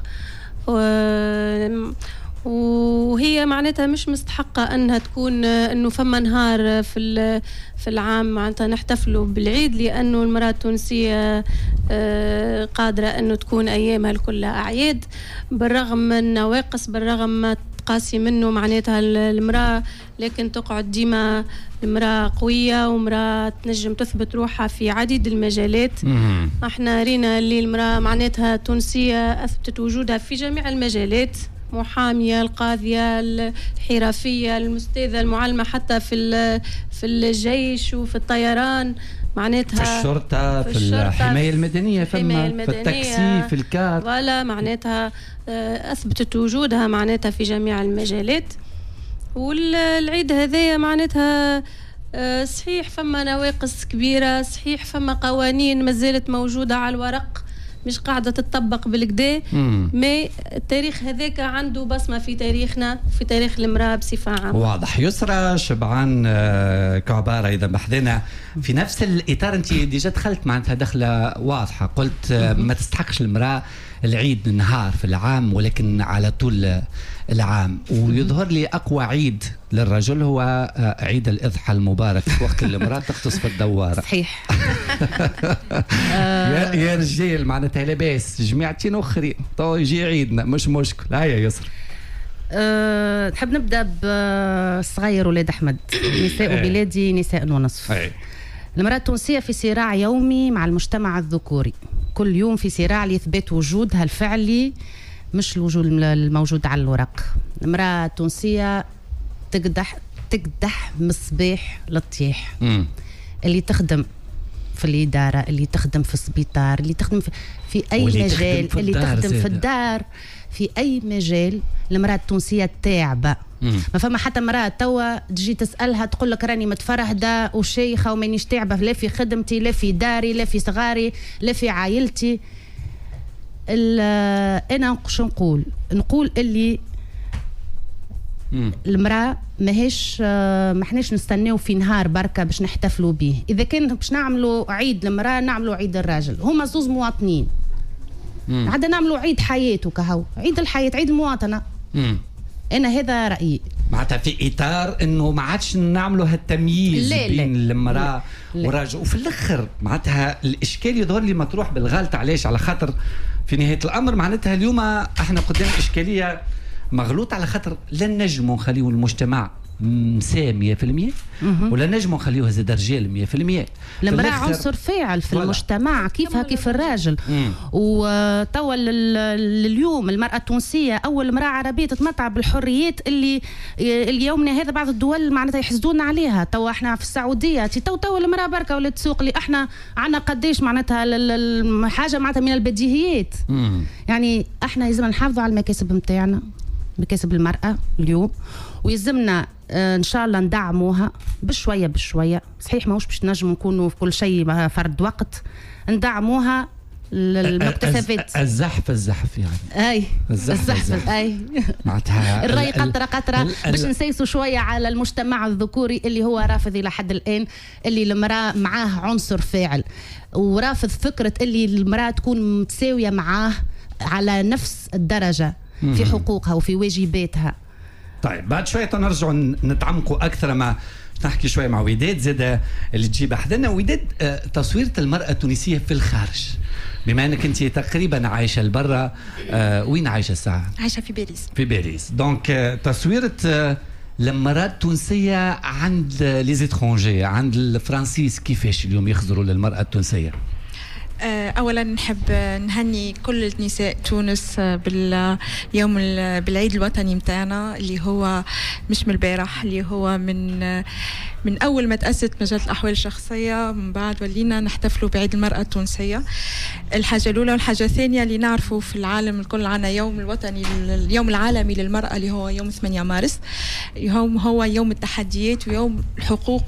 وهي معناتها مش مستحقة أنها تكون أنه فما نهار في العام معناتها نحتفلوا بالعيد لأنه المرأة التونسية قادرة أنه تكون أيامها الكل أعياد بالرغم من النواقص بالرغم ما تقاسي منه معناتها المرأة لكن تقعد ديما المرأة قوية ومرأة تنجم تثبت روحها في عديد المجالات. احنا رينا اللي المرأة معناتها التونسية أثبتت وجودها في جميع المجالات. محامية القاضية الحرفية المستاذة المعلمة حتى في الجيش وفي الطيران معناتها في الشرطة في الحماية المدنية في التاكسي في الكار ولا معناتها أثبتت وجودها معناتها في جميع المجالات. والعيد هذايا معناتها صحيح فما نواقص كبيرة صحيح فما قوانين ما زالت موجودة على الورق مش قاعدة تطبق بالكدا ما التاريخ هذاك عنده بصمة في تاريخنا في تاريخ المرأة بصفة عامة. واضح. يسرى شبعان كعبارة إذا بحذنا في نفس الإطار أنت ديجا دخلت معناتها دخلة واضحة قلت ما تستحقش المرأة العيد نهار في العام ولكن على طول العام. ويظهر لي أقوى عيد للرجل هو عيد الإضحى المبارك وقت اللي المرأة تغطس في الدوارة. صحيح. يا رجال معناتها لاباس جماعتين أخرين تو يجي عيدنا مش مشكل. هيا يسر. نحب نبدأ بالصغير ولاد أحمد. نساء بلادي نساء ونصف. المرأة التونسية في صراع يومي مع المجتمع الذكوري كل يوم في صراع لإثبات وجودها الفعلي مش الوجود الموجود على الورق. المرأة التونسية تقدح مصباح للطياح، اللي تخدم في الإدارة، اللي تخدم في السبيطار، اللي تخدم في أي مجال، اللي تخدم في الدار، في أي مجال. المرأة التونسية تاعبة. ما فما حتى مرأة توا تجي تسألها تقول لك راني متفرهدة وشيخة ومانيش تعبة لا في خدمتي لا في داري لا في صغاري لا في عائلتي. أنا شو نقول اللي المرأة ماهيش ما حناش نستناو في نهار بركة باش نحتفلوا به. إذا كان باش نعملوا عيد المرأة نعملوا عيد الراجل، هما زوز مواطنين. عاد نعملوا عيد حياته كهو، عيد الحياة، عيد المواطنة. أنا هذا رأيي. معناتها في إطار إنه ما عادش نعملوا هالتمييز بين المرأة والراجل. وفي الآخر معناتها الإشكال يظهر لي مطروح بالغلط. علاش؟ على خاطر في نهاية الأمر معناتها اليوم احنا قدام إشكالية مغلوط، على خاطر لا نجموا نخليوا المجتمع مسام 100% ولا نجموا نخليوها زاد رجال 100%. المرأة عنصر فاعل في المجتمع كيفها كيف الراجل. وتوا اليوم المرأة التونسية أول امرأة عربية تتمتع بالحريات اللي اليومنا هذا بعض الدول معناتها يحسدون عليها. توا احنا في السعودية توا المرأة بركة ولا تسوق اللي احنا عنا قديش معناتها حاجة معناتها من البديهيات. يعني احنا لازم نحافظوا على المكاسب نتاعنا، مكاسب المرأة اليوم، ويلزمنا ان شاء الله ندعموها بشويه بشويه. صحيح ماهوش باش نجم نكونوا في كل شيء فرد وقت، ندعموها المكتسبات. الزحف يعني. اي الزحف اي معناتها الري قطره باش نسيسوا شويه على المجتمع الذكوري اللي هو رافض الى حد الان اللي المراه معاه عنصر فاعل، ورافض فكره اللي المراه تكون متساويه معاه على نفس الدرجه في حقوقها وفي واجباتها. طيب بعد شويه نرجعوا نتعمقوا اكثر مع نحكي شويه مع وداد زاده اللي تجيب حدنا. وداد، تصويره المراه التونسيه في الخارج، بما انك انت تقريبا عايشه لبرا، وين عايشه الساعه؟ عايشه في باريس. في باريس. دونك تصويره المراه التونسيه عند لي زيترونجي، عند الفرنسيس، كيفاش اليوم يخزروا للمراه التونسيه؟ اولا نحب نهني كل نساء تونس باليوم بالعيد الوطني متاعنا اللي هو مش من البارح، اللي هو من اول ما تاسست مجله الاحوال الشخصيه، من بعد ولينا نحتفلوا بعيد المراه التونسيه. الحاجه الاولى. والحاجه الثانيه اللي نعرفوا في العالم الكل عنا يوم الوطني، اليوم العالمي للمراه اللي هو يوم 8 مارس، هو يوم التحديات ويوم الحقوق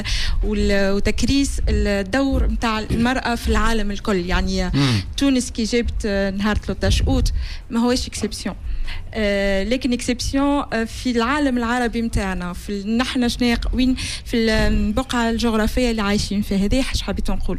وتكريس الدور نتاع المراه في العالم الكل. يعني تونس كي جابت نهار 13 اوت ما هوش اكسبسيون، لكن اكسبسيون في العالم العربي متاعنا، في نحن شنو وين في البقعه الجغرافيه اللي عايشين فيها. هذه حاجه حبيت نقول.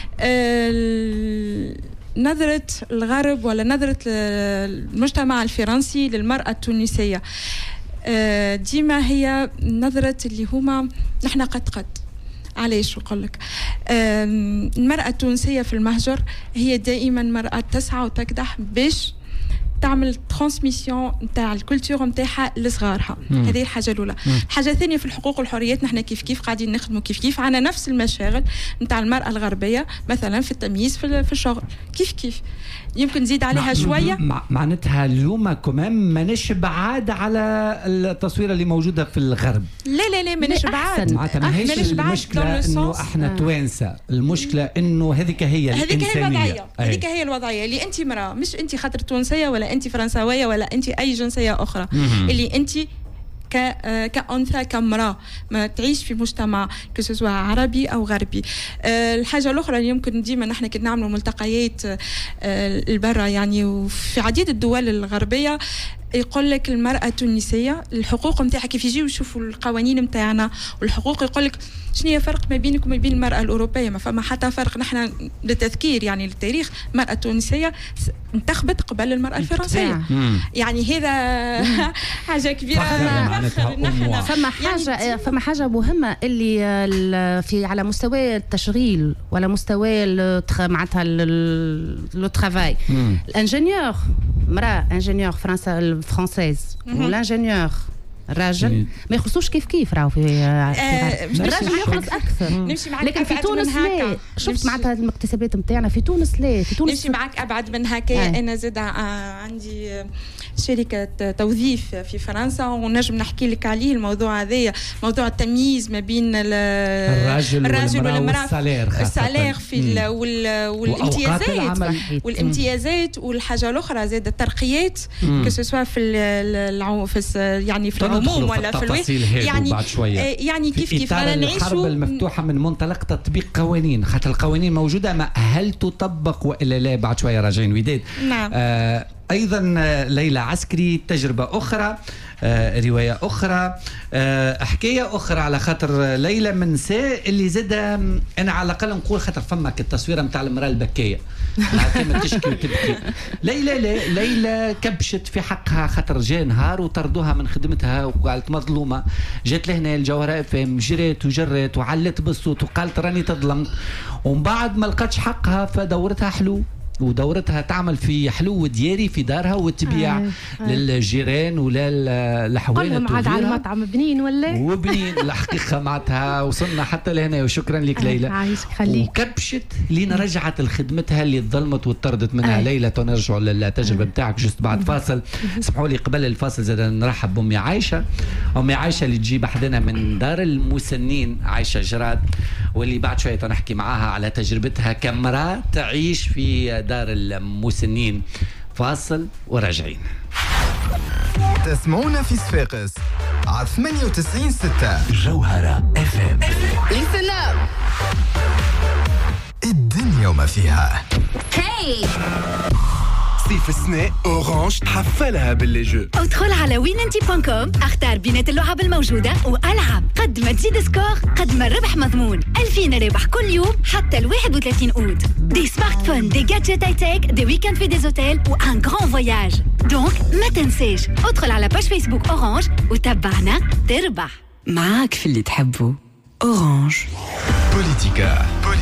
نظره الغرب ولا نظره المجتمع الفرنسي للمراه التونسيه ديما هي نظره اللي هما نحن قد علاش نقول لك المرأة التونسية في المهجر هي دائما مرأة تسعى وتكدح باش تعمل ترانسميسيون نتاع الكولتور نتاعها لصغارها. هذه الحاجه الاولى. الحاجه الثانيه في الحقوق والحريات، نحن كيف قاعدين نخدموا كيف عنا نفس المشاغل نتاع المراه الغربيه، مثلا في التمييز في الشغل كيف يمكن نزيد عليها شويه. معناتها اليوم كمان ماناش بعاد على التصويره اللي موجوده في الغرب. لا ماناش بعاد. معناتها ماهيش المشكله انه احنا توانسه، المشكله انه هذيك هي الانسانيه، هذيك هي الوضعيه اللي انت مراه، مش انت خاطر تونسيه ولا انت فرنساويه ولا انت اي جنسيه اخرى، اللي انت كأنثى كامرأة ما تعيش في مجتمع كسوا عربي أو غربي. الحاجة الأخرى اللي يمكن ديما نحن كنا نعملوا ملتقيات البرة يعني، وفي عديد الدول الغربية يقول لك المرأة التونسية الحقوق نتاعها كيف يجيو يشوفوا القوانين نتاعنا والحقوق، يقول لك شنو هي فرق ما بينك وما بين المرأة الأوروبية؟ ما فما حتى فرق. نحن للتذكير يعني للتاريخ، المرأة التونسية انتخبت قبل المرأة الفرنسية. يعني هذا حاجة كبيرة. فما حاجة مهمة اللي في على مستوى التشغيل ولا مستوى معناتها لو ترافاي. الانجينيور مرأة انجينيور فرنسيز والانجينيور الراجل ما يخلصوش كيف راهو في الراجل يخلص اكثر. نمشي معك لكن في تونس لا. شفت معناتها المكتسبات نتاعنا في تونس لا. في تونس نمشي معك ابعد من هكا. انا زاد عندي شركه توظيف في فرنسا ونجم نحكي لك عليه الموضوع هذايا، موضوع التمييز ما بين الراجل والمراه، السالير في والامتيازات والحاجه الاخرى زاد الترقيات كسوا في يعني في العموم ولا في التفاصيل يعني بعد شويه. يعني كيف انا نعيشوا الحرب المفتوحه من منطلق تطبيق قوانين، خاطر القوانين موجوده ما هل تطبق والا لا؟ بعد شويه راجعين وداد. نعم. ايضا ليلى عسكري تجربه اخرى، روايه اخرى، حكايه اخرى، على خاطر ليلى من نساء اللي زاد انا على الاقل نقول خاطر فمك التصويره نتاع المراه البكيه كما تشكي وتبكي. ليلى كبشت في حقها خاطر جاء نهار وطردوها من خدمتها وقالت مظلومه، جات لهنا الجوهره FM جريت وجرت وعلت بالصوت وقالت راني تظلمت، ومن بعد ما لقاتش حقها فدورتها حلو ودورتها تعمل في حلو دياري في دارها وتبيع للجيران ولا الحوانت كلهم عاد على المطعم بنين ولا وبنين. الحقيقه معناتها وصلنا حتى لهنا وشكرا لك ليلى. عايشك خليك. وكبشت لين رجعت لخدمتها اللي ظلمت وطردت منها. ليلى تنرجعوا للتجربه نتاعك جست بعد فاصل. اسمحوا لي قبل الفاصل زاد نرحب بامي عايشه. امي عايشه اللي تجي بحدنا من دار المسنين، عايشه جراد، واللي بعد شويه نحكي معاها على تجربتها كامراه تعيش في دار المسنين. فاصل وراجعين. تسمعونا في صفاقس على 98.6 جوهرة FM. Listen up. الدنيا وما فيها. Hey. صيف السنة أورانج تحفلها بالليجو. ادخل على winanty.com، اختار بينات اللعب الموجودة وألعب. قد ما تزيد سكور قد ما الربح مضمون. 2000 ربح كل يوم حتى 31 أوت. دي سمارتفون، دي جادجت هاي تك، دي ويكند في دي زوتيل وان غران فواياج. دونك ما تنساش ادخل على باج فيسبوك أورانج وتابعنا تربح. معاك في اللي تحبه. أورانج. بوليتيكا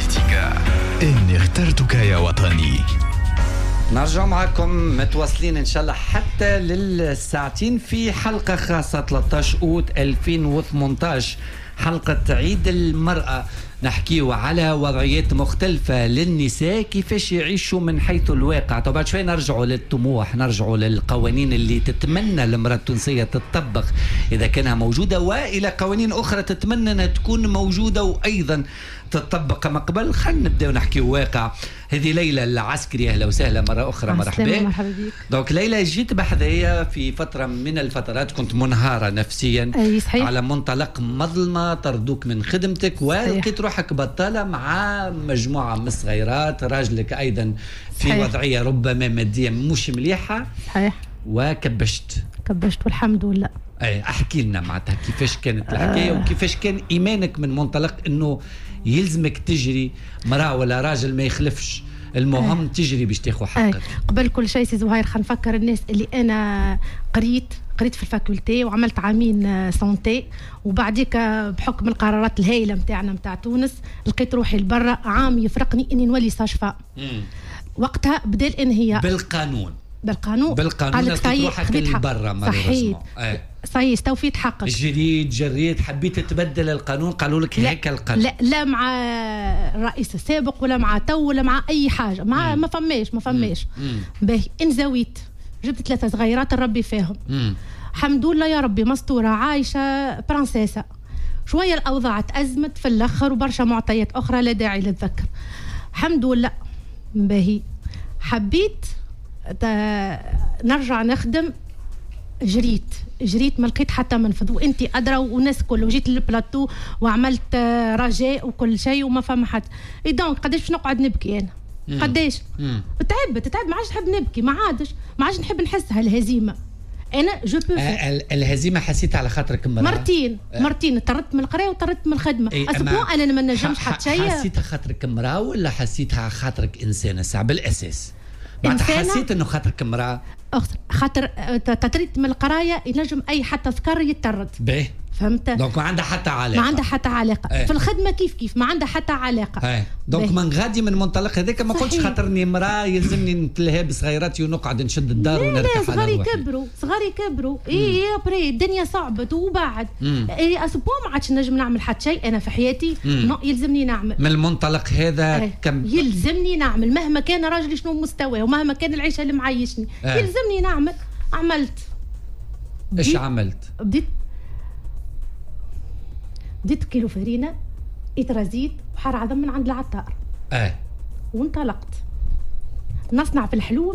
إني اخترتك يا وطني. نرجع معكم متواصلين إن شاء الله حتى للساعتين في حلقة خاصة 13 أوت 2018، حلقة عيد المرأة. نحكيو على وضعيات مختلفة للنساء كيفاش يعيشوا من حيث الواقع. طبعا شوي نرجعوا للطموح، نرجعوا للقوانين اللي تتمنى المرأة التونسية تطبق إذا كانها موجودة، وإلى قوانين أخرى تتمنى أنها تكون موجودة وأيضا تطبق كما قبل. خلينا نبدأ ونحكي واقع. هذه ليلى العسكري، أهلا وسهلا مرة أخرى. مرحبا. مرحبا بك. دونك ليلى جيت بحذايا في فترة من الفترات كنت منهارة نفسيا على منطلق مظلمة، طردوك من خدمتك ولقيت روحك بطالة مع مجموعة من الصغيرات، راجلك أيضا في وضعية ربما مادية مش مليحة. صحيح. وكبشت والحمد لله. احكي لنا معناتها كيفاش كانت الحكاية وكيفاش كان إيمانك من منطلق أنه يلزمك تجري، مرأة ولا راجل ما يخلفش، المهم تجري باش تاخذ حقك. قبل كل شيء سي زهير خلينا نفكر الناس اللي أنا قريت في الفاكولتي وعملت عامين سانتي، وبعديك بحكم القرارات الهائله نتاعنا نتاع تونس لقيت روحي لبرا عام يفرقني اني نولي ساشفا. وقتها بدا الانهيار بالقانون قالت روحك لبرا. صحيح. صحيح استوفيت حقك. جريت حبيت تبدل القانون، قالوا لك هيك القانون. لا مع الرئيس السابق ولا مع تو ولا مع اي حاجه، ما فماش. باهي انزويت، جبت 3 صغيرات نربي فيهم. الحمد لله يا ربي مستوره عايشه برنسيسه. شويه الاوضاع تأزمت في الاخر وبرشا معطيات اخرى لا داعي للذكر. الحمد لله. باهي حبيت نرجع نخدم، جريت ما لقيت حتى منفذ، وانت ادرى وناس كل، وجيت للبلاتو وعملت رجاء وكل شيء وما فما حد. دونك قداش باش نقعد نبكي انا؟ قداش تعب ما عادش نحب نبكي، ما عادش نحب نحس هالهزيمه. انا الهزيمه حسيتها على خاطرك مرتين طردت من القرايه وطردت من الخدمه. اسبوع انا ما نجمش حتى شيء. حسيتها خاطرك امراه ولا حسيتها خاطرك انسانه؟ ساعه بالاساس حسيت انه خاطرك امراه، خاطر تطريت من القرايه ينجم اي حتى ذكر يتطرد. فهمت؟ دونك ما عندها حتى علاقه. ما عندها حتى علاقه. ايه. في الخدمه كيف ما عندها حتى علاقه. ايه. دونك من غادي من منطلق هذاك ما قلتش خاطرني امراه يلزمني نتلهى بصغيراتي ونقعد نشد الدار ونرتاح على صغار روحي. صغار يكبروا. اي بري الدنيا صعبت وبعد اسبوع ما عادش نجم نعمل حتى شيء انا في حياتي. يلزمني نعمل من المنطلق هذا. كم يلزمني نعمل مهما كان راجلي شنو مستواه ومهما كان العيشه اللي معيشني. يلزمني نعمل. عملت. ايش عملت؟ بديت كيلو فرينه اترازيت وحار عظم من عند العطار. وانطلقت نصنع في الحلو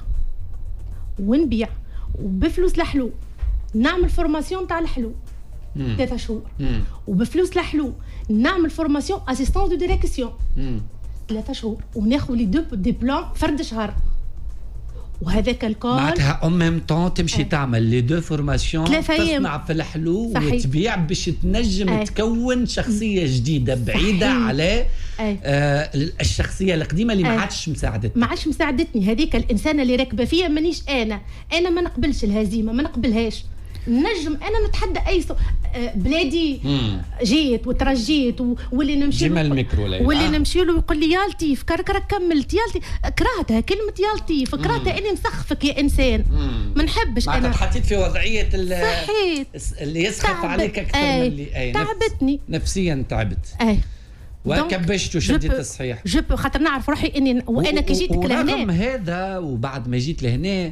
ونبيع وبفلوس الحلو نعمل فورماسيون تاع الحلو 3 شهور. وبفلوس الحلو نعمل فورماسيون اسيستون دو ديريكسيون 3 شهور وناخذ لي دي بلان فرد شهر. وهذاك الكل معناتها ميم طون تمشي تعمل لي دو فورماسيون تصنع في الحلو وتبيع باش تنجم تكون شخصيه جديده بعيده على الشخصيه القديمه اللي ما عادش مساعدتني. هذيك الانسانه اللي راكبه فيها مانيش انا ما نقبلش الهزيمه ما نقبلهاش. نجم انا نتحدى اي بلادي جيت وترجيت واللي نمشي واللي نمشي له يقول لي يا لطيف كركرك كملت يا لطيف. كرهتها كلمه يا لطيف كرهتها اني نسخفك يا انسان. ما نحبش انا. حطيت في وضعيه اللي يسخف عليك اكثر من اللي تعبتني نفسيا تعبت. وكبشت وشديت الصحيح. خاطر نعرف روحي اني وانا كي جيت لهنا ورغم هذا وبعد ما جيت لهنا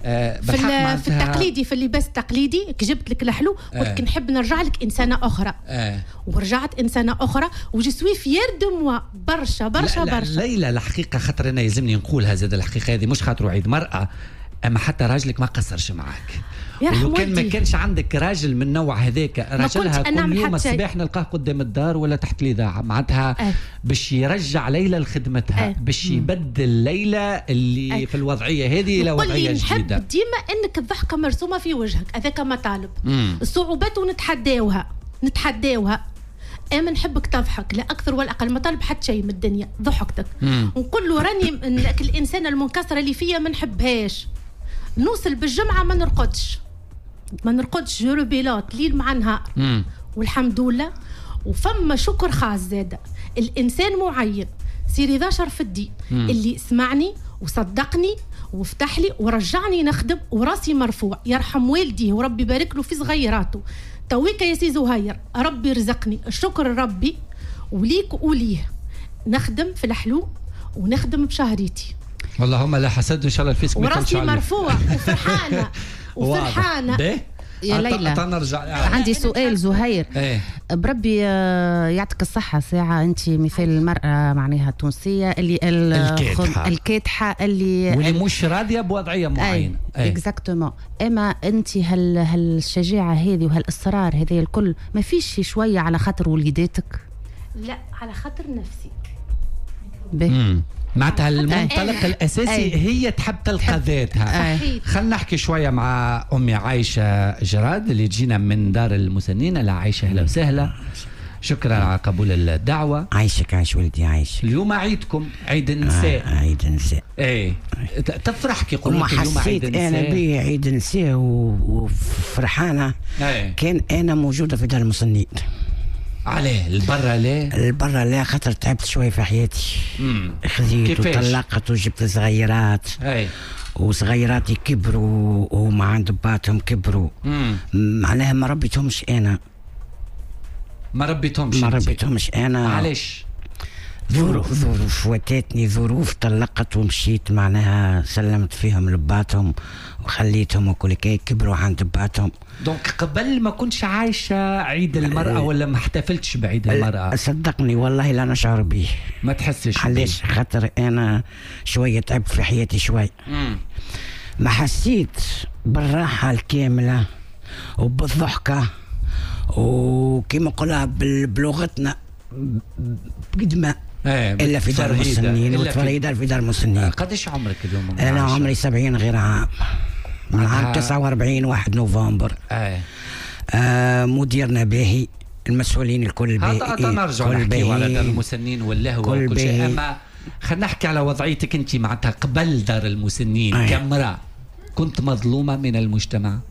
في التقليدي في اللباس التقليدي كي جبت لك الحلو قلت نحب نرجع لك انسانه اخرى. ورجعت انسانه اخرى وجي سوي فيير دو موا برشا. ليلى الحقيقه خاطر انا يلزمني نقولها زاد الحقيقه هذه مش خاطر عيد مرأة اما حتى راجلك ما قصرش معاك. ولو كان ما كانش عندك راجل من نوع هذاك راجلها كل يوم الصباح نلقاه قدام الدار ولا تحت الاذاعه معناتها باش يرجع ليلى لخدمتها باش يبدل ليلى اللي في الوضعيه هذه الى وضعيه جديده. نحب ديما انك الضحكه مرسومه في وجهك هذاك مطالب. الصعوبات نتحداوها اما نحبك تضحك لا اكثر ولا اقل. ما طالب حتى شيء من الدنيا ضحكتك. ونقول له راني الانسانه المنكسره اللي فيا ما نحبهاش. نوصل بالجمعه ما نرقدش جورو بيلوت ليل مع نهار. والحمد لله. وفما شكر خاص زاده الانسان معين سيري ذا شرف الدين اللي سمعني وصدقني وفتح لي ورجعني نخدم وراسي مرفوع. يرحم والديه وربي يبارك له في صغيراته. تويك يا سي زهير ربي رزقني الشكر ربي وليك وليه نخدم في الحلو ونخدم بشهريتي. اللهم لا حسد ان شاء الله الفيسك ما يكونش وراسي مرفوع وفرحانه يا ليلى. عندي سؤال زهير. بربي يعطيك الصحة ساعة أنت مثال المرأة معناها التونسية اللي الكادحة اللي مش راضية بوضعية معينة. اكزاكتومون. اما انت هالشجاعة هذه وهالإصرار هذا الكل ما فيش شوية على خاطر وليداتك؟ لا على خاطر نفسي. معناتها المنطلق الأساسي هي تحب تلقى ذاتها. خلنا نحكي شوية مع أمي عايشة جراد اللي تجينا من دار المسنين. لا عايشة أهلا وسهلا. شكرا على قبول الدعوة. عايش ولدي عايش. اليوم عيدكم عيد النساء. عيد النساء. تفرح كي يقولوا لك اليوم عيد النساء؟ أنا بي عيد النساء وفرحانة. كان أنا موجودة في دار المسنين. عليه البرة لا خاطر تعبت شوي في حياتي. خذيت وطلقت وجبت صغيرات. وصغيراتي كبروا وما عند باتهم كبروا. معناها ما ربيتهمش انا. ما ربيتهمش انا. علاش؟ ظروف واتتني ظروف طلقت ومشيت معناها سلمت فيهم لباتهم وخليتهم وكل كي كبروا عند باتهم. دونك قبل ما كنتش عايشة عيد المرأة ولا ما احتفلتش بعيد المرأة؟ صدقني والله لا نشعر به. ما تحسش؟ علاش؟ خاطر انا شوية تعبت في حياتي شوي. ما حسيت بالراحة الكاملة وبالضحكة وكما نقولها بلغتنا بقدمة إلا في دار المسنين وتفريدة في دار المسنين. قديش عمرك اليوم؟ أنا عمري 70 غير عام. من عام 49 1 نوفمبر. مديرنا باهي المسؤولين الكل باهي. هذا نرجع نحكي على دار المسنين واللهو وكل شيء. أما خلينا نحكي على وضعيتك أنت معناتها قبل دار المسنين كامرأة. كنت مظلومة من المجتمع؟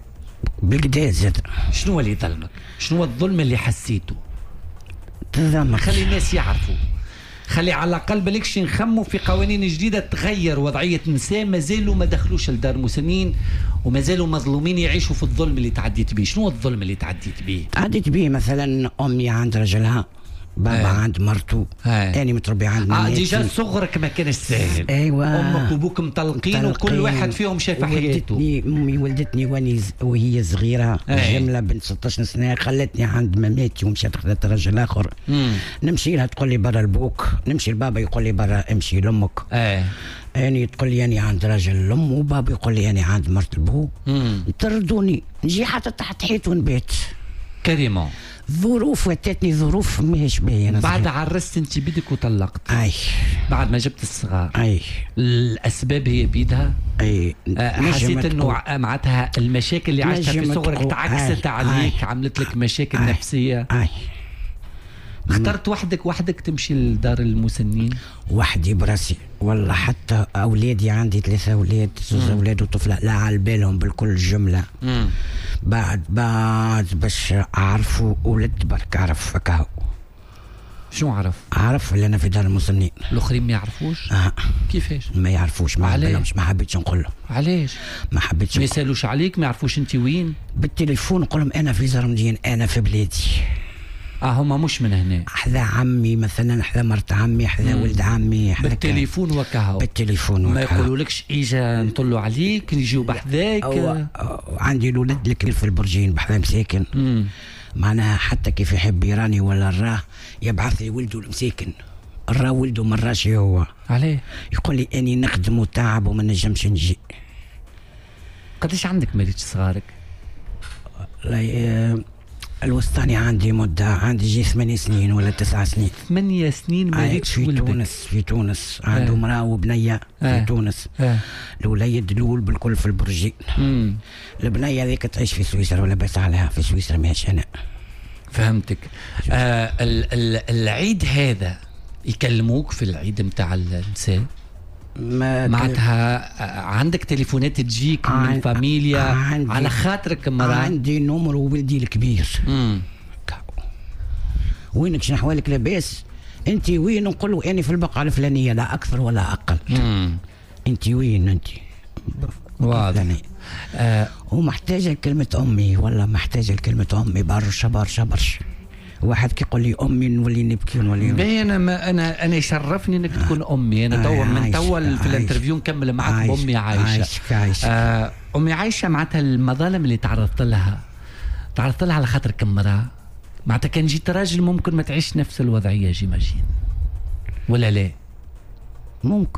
بالكدا زاد. شنو هو اللي ظلمك؟ شنو هو الظلم اللي حسيته؟ تظلمك. خلي الناس يعرفوا، خلي على الأقل بالكش نخموا في قوانين جديدة تغير وضعية نساء ما زالوا ما دخلوش لدار مسنين وما زالوا مظلومين يعيشوا في الظلم اللي تعديت به. شنو الظلم اللي تعديت به؟ تعديت به مثلا أمي عند رجلها، بابا عند مرته، أنا متربي عند ديجا صغرك ما كانش سهل. أيوة. أمك وأبوك مطلقين وكل واحد فيهم شاف حياته. أمي ولدتني وهي صغيرة، جملة بنت 16 سنة، خلتني عند ماماتي ومشات خذت رجل آخر. نمشي لها تقول لي برا البوك، نمشي لبابا يقول لي برا امشي لأمك. أنا تقول لي أنا عند رجل الأم، وبابا يقول لي أنا عند مرت البو. يطردوني، نجي حتى تحت حيط ونبات. كريمون. ظروف واتتني ظروف ماهيش باينه. بعد عرست انت بيدك وطلقت. بعد ما جبت الصغار. الاسباب هي بيدها. حسيت انه معناتها المشاكل اللي عشتها في صغرك تعكست عليك، عملت لك مشاكل نفسيه. اخترت وحدك تمشي لدار المسنين؟ وحدي براسي والله. حتى اولادي عندي 3 اولاد، 2 اولاد وطفله، لا على بالهم بالكل جمله. بعد باش اعرفوا ولد برك عرف فكاهو. شو عرف اللي انا في دار المسنين. الاخرين ما يعرفوش؟ كيفاش ما يعرفوش؟ ما علمهمش، ما حبيتش نقول لهم. علاش؟ ما حبيتش. ما يسالوش عليك؟ ما يعرفوش انت وين؟ بالتليفون نقول لهم انا في زرمدين، انا في بلادي. هما مش من هنا. حذا عمي مثلا، حذا مرت عمي، حذا ولد عمي، بالتليفون وكهو. بالتليفون ما يقولولكش اجا نطلوا عليك نجيو بحذاك؟ عندي الولد الكبير في البرجين بحذا مساكن. معناها حتى كيف يحب يراني ولا الراه يبعث لي ولده المساكن. الراه ولده مراشي هو. عليه؟ يقول لي اني نخدم وتعب وما نجمش نجي. قداش عندك ماليش صغارك؟ الوسطاني عندي مدة، عندي جي 8 سنين ولا 9 سنين. 8 سنين مالكش ولدك؟ في تونس عنده امرأة وبنية في تونس. الوليد الأول بالكل في البرجين. البنية ذيك تعيش في سويسرا ولا بس عليها في سويسرا ماهيش هنا. فهمتك. العيد هذا يكلموك في العيد متاع النساء؟ معناتها عندك تليفونات تجيك من فاميليا على خاطرك مرة؟ عندي نمر وولدي الكبير. وينك شنو احوالك؟ لاباس؟ انت وين؟ نقول له اني في البقعه الفلانيه، لا اكثر ولا اقل. انت وين؟ انت واضح. ومحتاجه كلمه امي، ولا محتاجه كلمه امي برشا برشا برشا. واحد كيقول لي امي نولي نبكي ونولي باين. انا يشرفني انك تكون امي. انا توا من توا في الانترفيو نكمل معك بامي عايشه. امي عايشه معناتها المظالم اللي تعرضت لها على خاطر كمراه، معناتها كان جيت راجل ممكن ما تعيش نفس الوضعيه جيماجين ولا لا؟ ممكن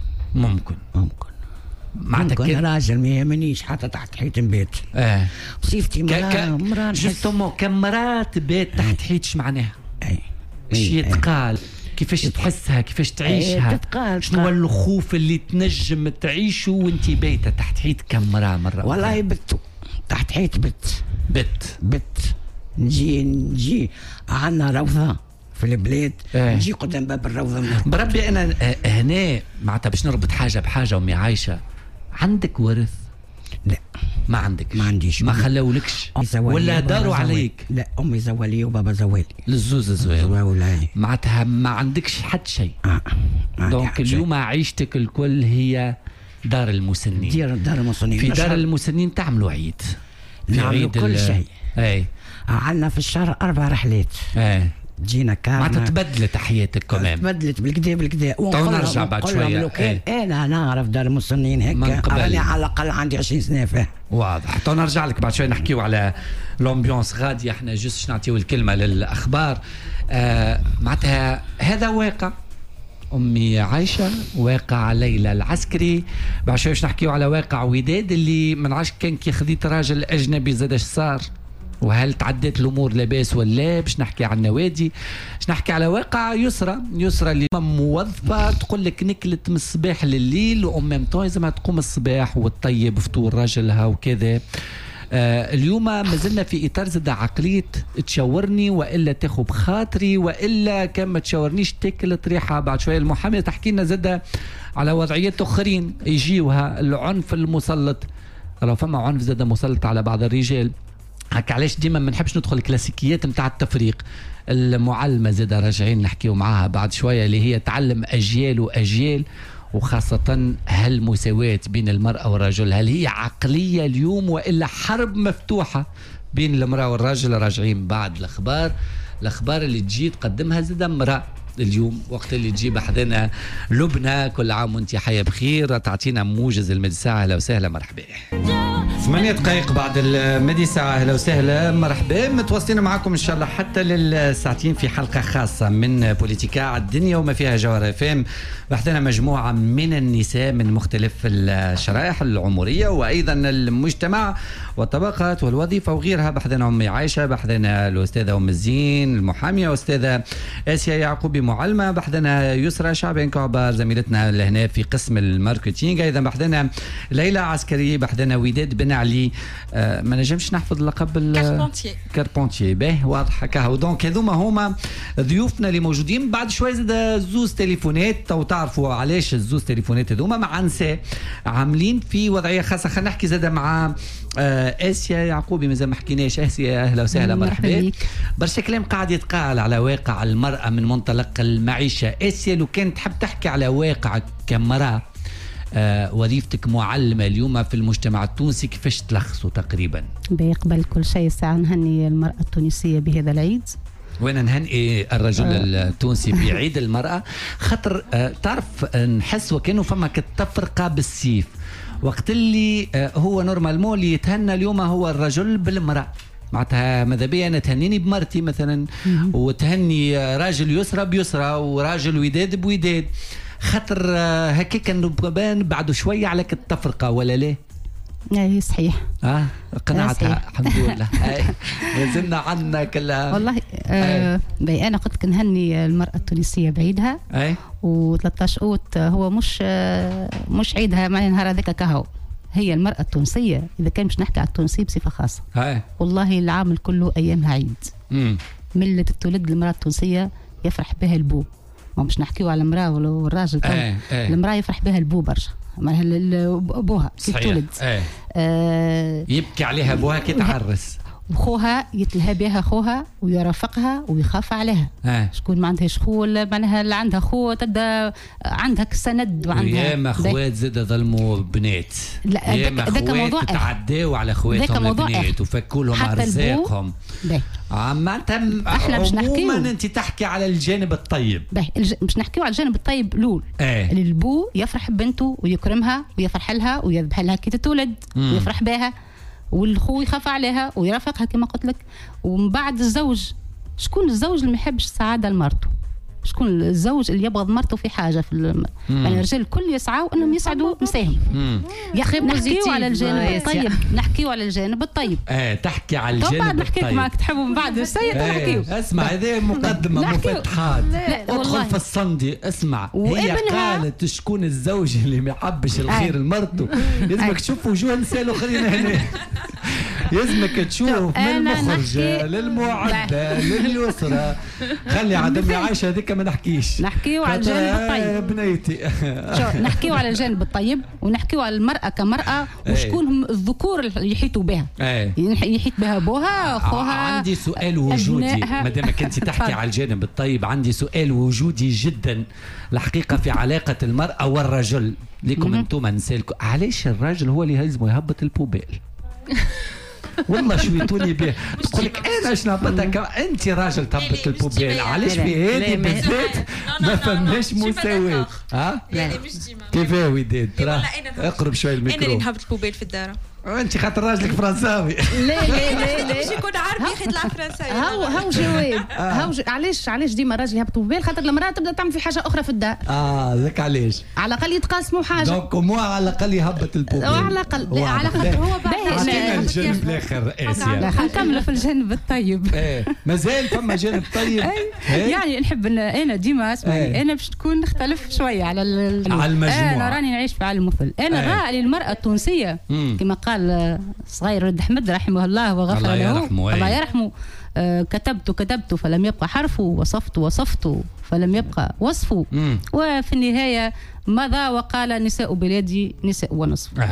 معناتها راجل ما يهمنيش حتى تحت حيط نبات. بصيفتي مرأة جوستومون كمرأة تبات تحت حيط. اش معناها؟ اش يتقال؟ كيفاش تحسها؟ كيفاش تعيشها؟ شنو هو الخوف اللي تنجم تعيشه وانت بايته تحت حيط كمرأة مرة؟ والله بت تحت حيط بت نجي عندنا روضة في البلاد. نجي قدام باب الروضة بربي. انا هنا معناتها باش نربط حاجة بحاجة. امي عايشة عندك ورث؟ لا ما عندك. ما عنديش. ما خلولكش ولا داروا عليك؟ لا امي زوالي وبابا زوالي. للزوز زوالي. معناتها ما عندكش حد شيء. دونك اليوم عيشتك الكل هي دار المسنين. دار المسنين. في دار المسنين تعملوا عيد؟ نعملوا كل شيء. عندنا في الشهر 4 رحلات. جينا كارما. ما تبدلت حياتك كمان؟ تبدلت بالكدا. ونرجع بعد شويه. انا نعرف دار المسنين هيك، انا على الاقل عندي 20 سنه فيه. واضح. تو نرجع لك بعد شويه نحكيو على لومبيونس غاديه. احنا جوست نعطيو الكلمه للاخبار. معناتها هذا واقع امي عايشه، واقع ليلى العسكري. بعد شويه باش نحكيو على واقع وداد اللي من عشق كان كي خذيت راجل اجنبي زاد اش صار، وهل تعدت الامور لاباس ولا؟ باش نحكي على النوادي، باش نحكي على واقع يسرى اللي موظفه تقول لك نكلت من الصباح لليل، وام طون لازمها تقوم الصباح وتطيب فطور راجلها وكذا. اليوم ما زلنا في اطار زاد عقليه تشاورني والا تاخذ بخاطري، والا كان ما تشاورنيش تاكل طريحه. بعد شويه المحاميه تحكي لنا زاد على وضعيات اخرين يجيوها العنف المسلط راه فما عنف زاد مسلط على بعض الرجال. هكا علاش ديما ما نحبش ندخل الكلاسيكيات نتاع التفريق. المعلمه زاد راجعين نحكيو معاها بعد شويه اللي هي تعلم اجيال واجيال، وخاصة هالمساواة بين المرأة والرجل، هل هي عقلية اليوم وإلا حرب مفتوحة بين المرأة والرجل؟ راجعين بعد الأخبار اللي تجي تقدمها زاد امرأة اليوم، وقت اللي تجيب حدنا لبنى. كل عام وانت حية بخير، تعطينا موجز المدساعة. أهلا وسهلا مرحبا. 8 دقائق بعد المدساعة. أهلا وسهلا مرحبا، متواصلين معكم إن شاء الله حتى للساعتين في حلقة خاصة من بوليتيكا على الدنيا وما فيها جوهر فام. بحثنا مجموعة من النساء من مختلف الشرائح العمرية وأيضا المجتمع والطبقات والوظيفة وغيرها. بحثنا أمي عائشة، بحثنا الأستاذة أم الزين المحامية، أستاذة آسيا يعقوبي معلمة، بحثنا يسرى شعبان كعبار زميلتنا لهنا في قسم الماركتينج، أيضا بحثنا ليلى عسكري، بحثنا وداد بن علي. ما نجمش نحفظ لقب كاربونتيي. باهي واضح هكا. دونك هذوما هما ضيوفنا اللي موجودين. بعد شوي زاد زوز تليفونات، او تعرفوا علاش الزوز تليفونات هذوما مع نساء عاملين في وضعيه خاصه. خلينا نحكي زاد مع آسيا يعقوبي، مازال ما حكيناش. آسيا اهلا وسهلا مرحبا. برشا كلام قاعد يتقال على واقع المراه من منطلق المعيشه. آسيا لو كانت تحب تحكي على واقعك كمراه، وظيفتك معلمة اليوم في المجتمع التونسي، كيفاش تلخصوا تقريبا؟ بيقبل كل شيء ساعة نهني المرأة التونسية بهذا العيد، وانا نهنئ الرجل التونسي في عيد المرأة. خاطر تعرف نحس وكأنه فما كتفرقة بالسيف، وقت اللي هو نورمالمون اللي يتهنى اليوم هو الرجل بالمرأة. معناتها ماذا بيا انا تهنيني بمرتي مثلا، وتهني راجل يسرى بيسرى وراجل وداد بوداد. خاطر هكاك نبان بعد شويه على التفرقه ولا لا؟ اي صحيح. قنعتها الحمد لله. لازلنا عنا كلها والله. انا قلت نهني المراه التونسيه بعيدها. و13 اوت هو مش عيدها، معناها نهار هذاك كهو. هي المراه التونسيه اذا كان مش نحكي على التونسيه بصفه خاصه، والله العام كله ايامها عيد. ملة التولد المراه التونسيه يفرح بها البو، ما مش نحكيو على المراه والراجل. المراه يفرح بها البو برشا، ابوها كيف تولد. يبكي عليها ابوها كي تعرس، وخوها يتلهى بها خوها ويرافقها ويخاف عليها. شكون ما عندهاش خو، معناها اللي عندها خو تبدا عندها سند وعندها. ياما خوات زاد ظلموا بنات، ياما خوات تعداو على خواتهم البنات وفكوا لهم ارزاقهم. احنا مش نحكيو، انت تحكي على الجانب الطيب. مش نحكيو على الجانب الطيب الاول. اللي البو يفرح ببنته ويكرمها ويفرح لها ويذبح لها كي تتولد ويفرح بها، والخو يخاف عليها ويرافقها كما قلت لك. ومن بعد الزوج، شكون الزوج اللي ما يحبش السعاده لمرته؟ شكون الزوج اللي يبغض مرته في حاجه يعني الرجال الكل يسعوا انهم يسعدوا نساهم. يا اخي نحكيو على الجانب الطيب، نحكيو على الجانب الطيب. تحكي على الجانب الطيب. نحكيك معك تحبوا من بعد السيد نحكيو. اسمع هذه مقدمه مفتحات. ادخل في الصندي. اسمع هي قالت شكون الزوج اللي ما يحبش الخير لمرته. لازمك تشوف وجوه نساء الاخرين هنا. لازمك تشوف من المخرجة للمعدة لليسرى. خلي عدم عايشة هذيك ما نحكيش. نحكيو على الجانب الطيب بنيتي. نحكيو على الجانب الطيب ونحكيو على المرأة كمرأة وشكون هم الذكور اللي يحيطوا بها. يحيط بها ابوها اخوها. عندي سؤال وجودي ما دامك انت تحكي على الجانب الطيب، عندي سؤال وجودي جدا الحقيقة في علاقة المرأة والرجل. ليكم انتم نسالكم علاش الراجل هو اللي يلزمه يهبط البوبيل؟ والله شويتوني به. تقول لك انا اش نهبطك انت راجل تهبط البوبيل، علاش في هذه بالذات ما فماش مساواة؟ كيف يا وداد؟ ترى اقرب شوي الميكرو. انا اللي نهبط البوبيل في الدار. انت خاطر راجلك فرنساوي. لا باش يكون عربي ياخذ يطلع فرنساوي. هاو جواب. علاش ديما الراجل يهبط البوبيل؟ خاطر المراه تبدا تعمل في حاجه اخرى في الدار. ذاك علاش على الاقل يتقاسموا حاجه. دونك مو على الاقل يهبط البوبيل. على الاقل على خاطر هو بعد الجانب الاخر. اسيا نكملوا في الجانب الطيب. مازال فما جانب طيب. يعني نحب انا ديما اسمعني، انا باش تكون نختلف شويه على المجموعه. انا راني نعيش في عالم مثل. انا راعي المراه التونسيه كما قال صغير رد احمد رحمه الله وغفر له. الله يرحمه. كتبت فلم يبقى حرفه، وصفت فلم يبقى وصفه. وفي النهايه مضى وقال نساء بلادي نساء ونصف.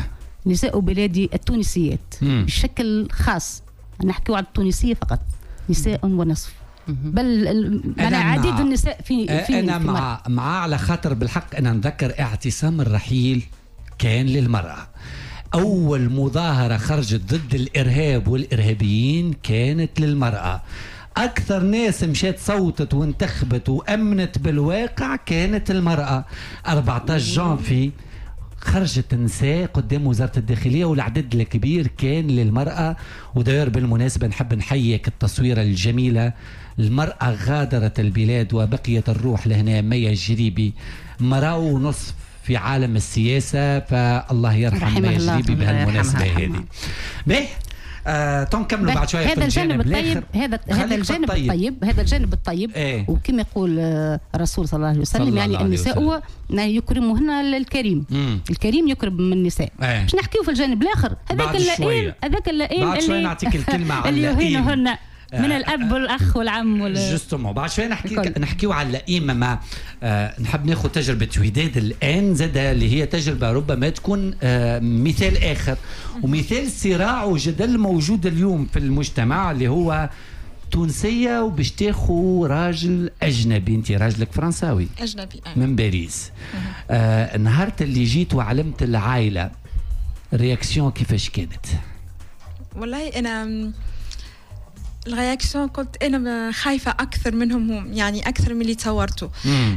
نساء بلادي التونسيات بشكل خاص، نحكيو على التونسية فقط، نساء ونصف، بل عديد النساء في أنا مع على خاطر بالحق أنا نذكر اعتصام الرحيل كان للمرأة. أول مظاهرة خرجت ضد الإرهاب والإرهابيين كانت للمرأة. أكثر ناس مشات صوتت وانتخبت وأمنت بالواقع كانت المرأة. 14 جانفي خرجت نساء قدام وزارة الداخلية والعدد الكبير كان للمرأة. وداير بالمناسبة نحب نحييك التصويرة الجميلة، المرأة غادرت البلاد وبقيت الروح لهنا. ميا الجريبي مرأة ونصف في عالم السياسة، فالله يرحم ميا الجريبي بهالمناسبة هذه. باهي تنكملوا بعد شويه هذا الجانب الطيب، هذا الجانب الطيب، هذا الجانب الطيب. وكما يقول الرسول صلى الله عليه وسلم يعني النساء يكرمهن الكريم، الكريم يكرم من النساء. باش نحكيو في الجانب الاخر هذاك اللئيم بعد شويه نعطيك الكلمه على اللئيم من الاب والاخ والعم جوستومون. بعد شويه نحكيو على اللئيم. ما نحب ناخذ تجربه وداد الان زاد اللي هي تجربه ربما تكون مثال اخر ومثال صراع وجدل موجود اليوم في المجتمع، اللي هو تونسيه وباش تاخذ راجل اجنبي. انت راجلك فرنساوي اجنبي من باريس. نهار اللي جيت وعلمت العائله الرياكسيون كيفاش كانت؟ والله انا الرياكسيون كنت انا خايفه اكثر منهم هم، يعني اكثر من اللي تصورته.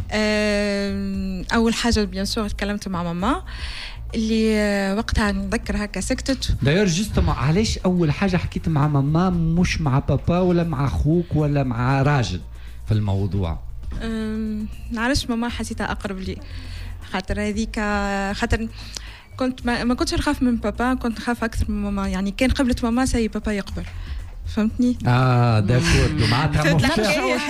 اول حاجه بيان سور تكلمت مع ماما اللي وقتها نذكر هكا سكتت. داير جوستومون علاش اول حاجه حكيت مع ماما مش مع بابا ولا مع اخوك ولا مع راجل في الموضوع؟ نعرفش، ماما حسيتها اقرب لي، خاطر هذيك خاطر كنت ما كنتش نخاف من بابا، كنت نخاف اكثر من ماما. يعني كان قبلت ماما سي بابا يقبل، فهمتني؟ داكور. معناتها مفتاح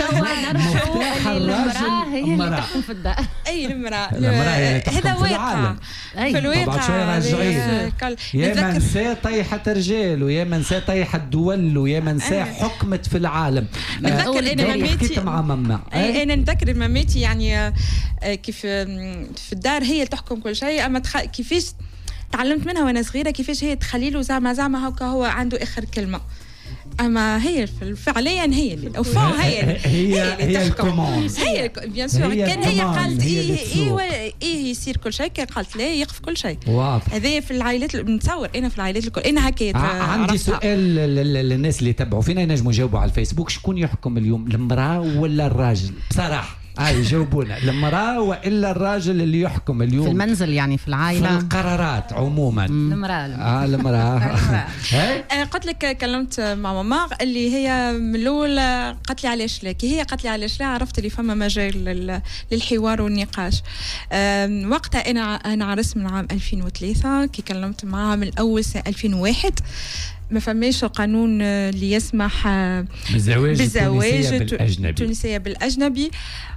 الراجل هي اللي تحكم في الدار. اي المرأة هذا واقع في الواقع. بعد شويه راجعين يا منسى طيحة رجال ويا منسى طيحة دول ويا منسى حكمت في العالم. نتذكر انا مامتي مع ماما، انا نتذكر مامتي يعني كيف في الدار هي تحكم كل شيء، اما كيفاش تعلمت منها وانا صغيره كيفاش هي تخلي له زعما هكا هو عنده اخر كلمه. اما هي فعليا هي اللي هي الكوموند، هي بيان سور. كان هي قالت ايه يصير كل شيء، كان قالت لا يقف كل شيء. هذا في العائلات نتصور انا في العائلات الكل انا هكا. عندي سؤال للناس اللي يتبعوا فينا ينجموا يجاوبوا على الفيسبوك، شكون يحكم اليوم، المراه ولا الراجل؟ بصراحه يجاوبونا، المراه والا الراجل اللي يحكم اليوم في المنزل، يعني في العائله، في القرارات عموما؟ المراه. قلت لك كلمت مع ماما اللي هي من الاول قالت لي علاش لا، كي هي قالت لي علاش لا عرفت اللي فما مجال للحوار والنقاش. وقتها انا عرست من عام 2003، كي كلمت معها من الاول سنه 2001 ما فماش قانون اللي يسمح بالزواج التونسية بالأجنبي،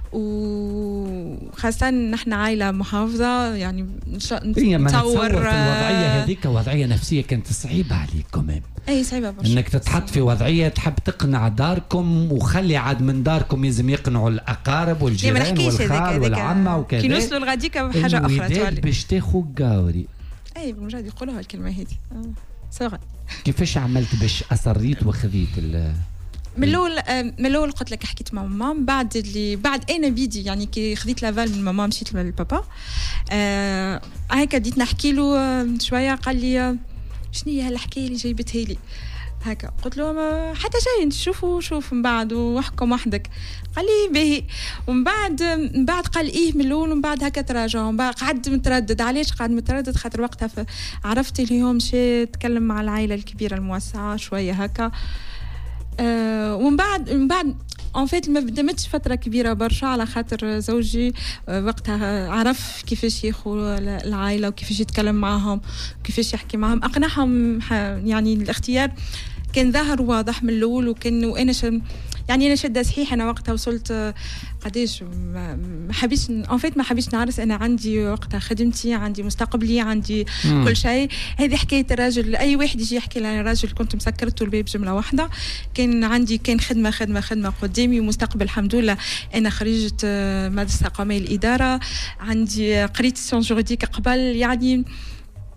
وخاصة نحن عائلة محافظة يعني نتصور الوضعية هذيك وضعية نفسية كانت صعيبة عليكم. اي صعيبة برشا انك تتحط في وضعية تحب تقنع داركم وخلي عاد من داركم لازم يقنعوا الأقارب والجيران والخال والعمة وكذا، كي نوصلوا لغاديك حاجة أخرى باش تاخو قاوري. اي بالمجرد يقولوها الكلمة هذه صغير. كيفاش عملت باش أصريت وخذيت من الاول قلت لك حكيت مع ماما، بعد انا بيدي يعني كي خذيت لافال من ماما مشيت للبابا هكا بديت نحكي له شويه. قال لي شنو هي هالحكايه اللي جايبتها لي هكا؟ قلت له حتى شيء شوف من بعد واحكم وحدك. قال لي باهي. ومن بعد قال ايه من الاول ومن بعد هكا تراجع. ومن بعد قعد متردد. علاش قعد متردد؟ خاطر وقتها عرفت اليوم مشى تكلم مع العائله الكبيره الموسعه شويه هكا. ومن بعد ان فيت ما بدمتش فتره كبيره برشا على خاطر زوجي وقتها عرف كيفاش ياخذوا العائله وكيفاش يتكلم معهم وكيفاش يحكي معهم. اقنعهم يعني الاختيار كان ظاهر واضح من الاول. وانا يعني انا شاده صحيح. انا وقتها وصلت قداش ما حبيتش ان فيت ما حبيتش نعرس. انا عندي وقتها خدمتي، عندي مستقبلي، عندي كل شيء. هذه حكايه الراجل. اي واحد يجي يحكي لي الراجل كنت مسكرته الباب جمله واحده. كان خدمه قدامي ومستقبل. الحمد لله انا خريجه مدرسه قوميه الاداره، عندي قريت سيونس جوريديك قبل. يعني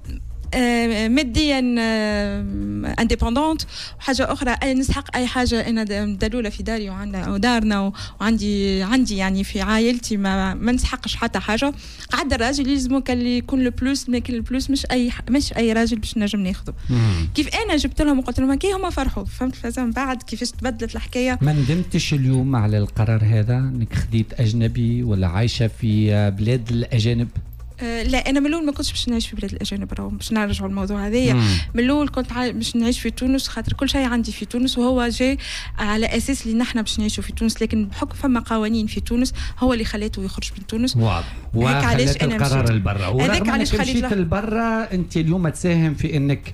ماديا انديبوندونت. وحاجه اخرى نسحق اي حاجه انا دلوله في داري ودارنا وعندي يعني في عائلتي ما نسحقش حتى حاجه. قعد الراجل يلزمو كان يكون لو بلوس ماكل البلوس مش اي راجل باش نجم ناخذه. كيف انا جبت لهم وقلت لهم كي هما فرحوا فهمت. فزم بعد كيفاش تبدلت الحكايه. ما ندمتش اليوم على القرار هذا انك خديت اجنبي ولا عايشه في بلاد الاجانب؟ لا انا من الاول ما كنتش باش نعيش في بلاد الاجانب راهو باش نرجعوا الموضوع هذايا. من الاول كنت باش نعيش في تونس خاطر كل شيء عندي في تونس وهو جاي على اساس اللي نحن باش نعيشوا في تونس. لكن بحكم فما قوانين في تونس هو اللي خليته يخرج من تونس. واضح. وخلت القرار البرا ورغم انك مشيت البرا انت اليوم تساهم في انك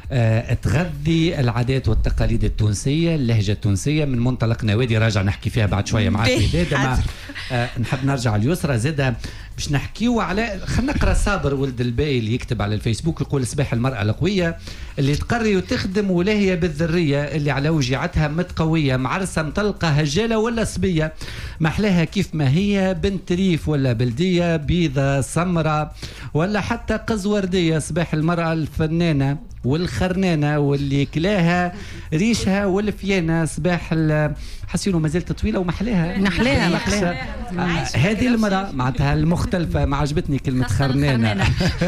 تغذي العادات والتقاليد التونسيه اللهجه التونسيه من منطلق نوادي راجع نحكي فيها بعد شويه معك بدايه. نحب نرجع اليسرى زاده باش نحكيو على خلينا نقرا صابر ولد الباي اللي يكتب على الفيسبوك يقول صباح المراه القويه اللي تقري وتخدم ولاهيه بالذريه اللي على وجيعتها متقويه معرسه مطلقه هجاله ولا صبيه محلاها كيف ما هي بنت ريف ولا بلديه بيضه سمراء ولا حتى قز ورديه. صباح المراه الفنانه والخرنانه واللي كلاها ريشها والفيانه. صباح حسينه ما زالت طويله ومحلاها هذه المراه معناتها المختلفه. ما عجبتني كلمه خرنانه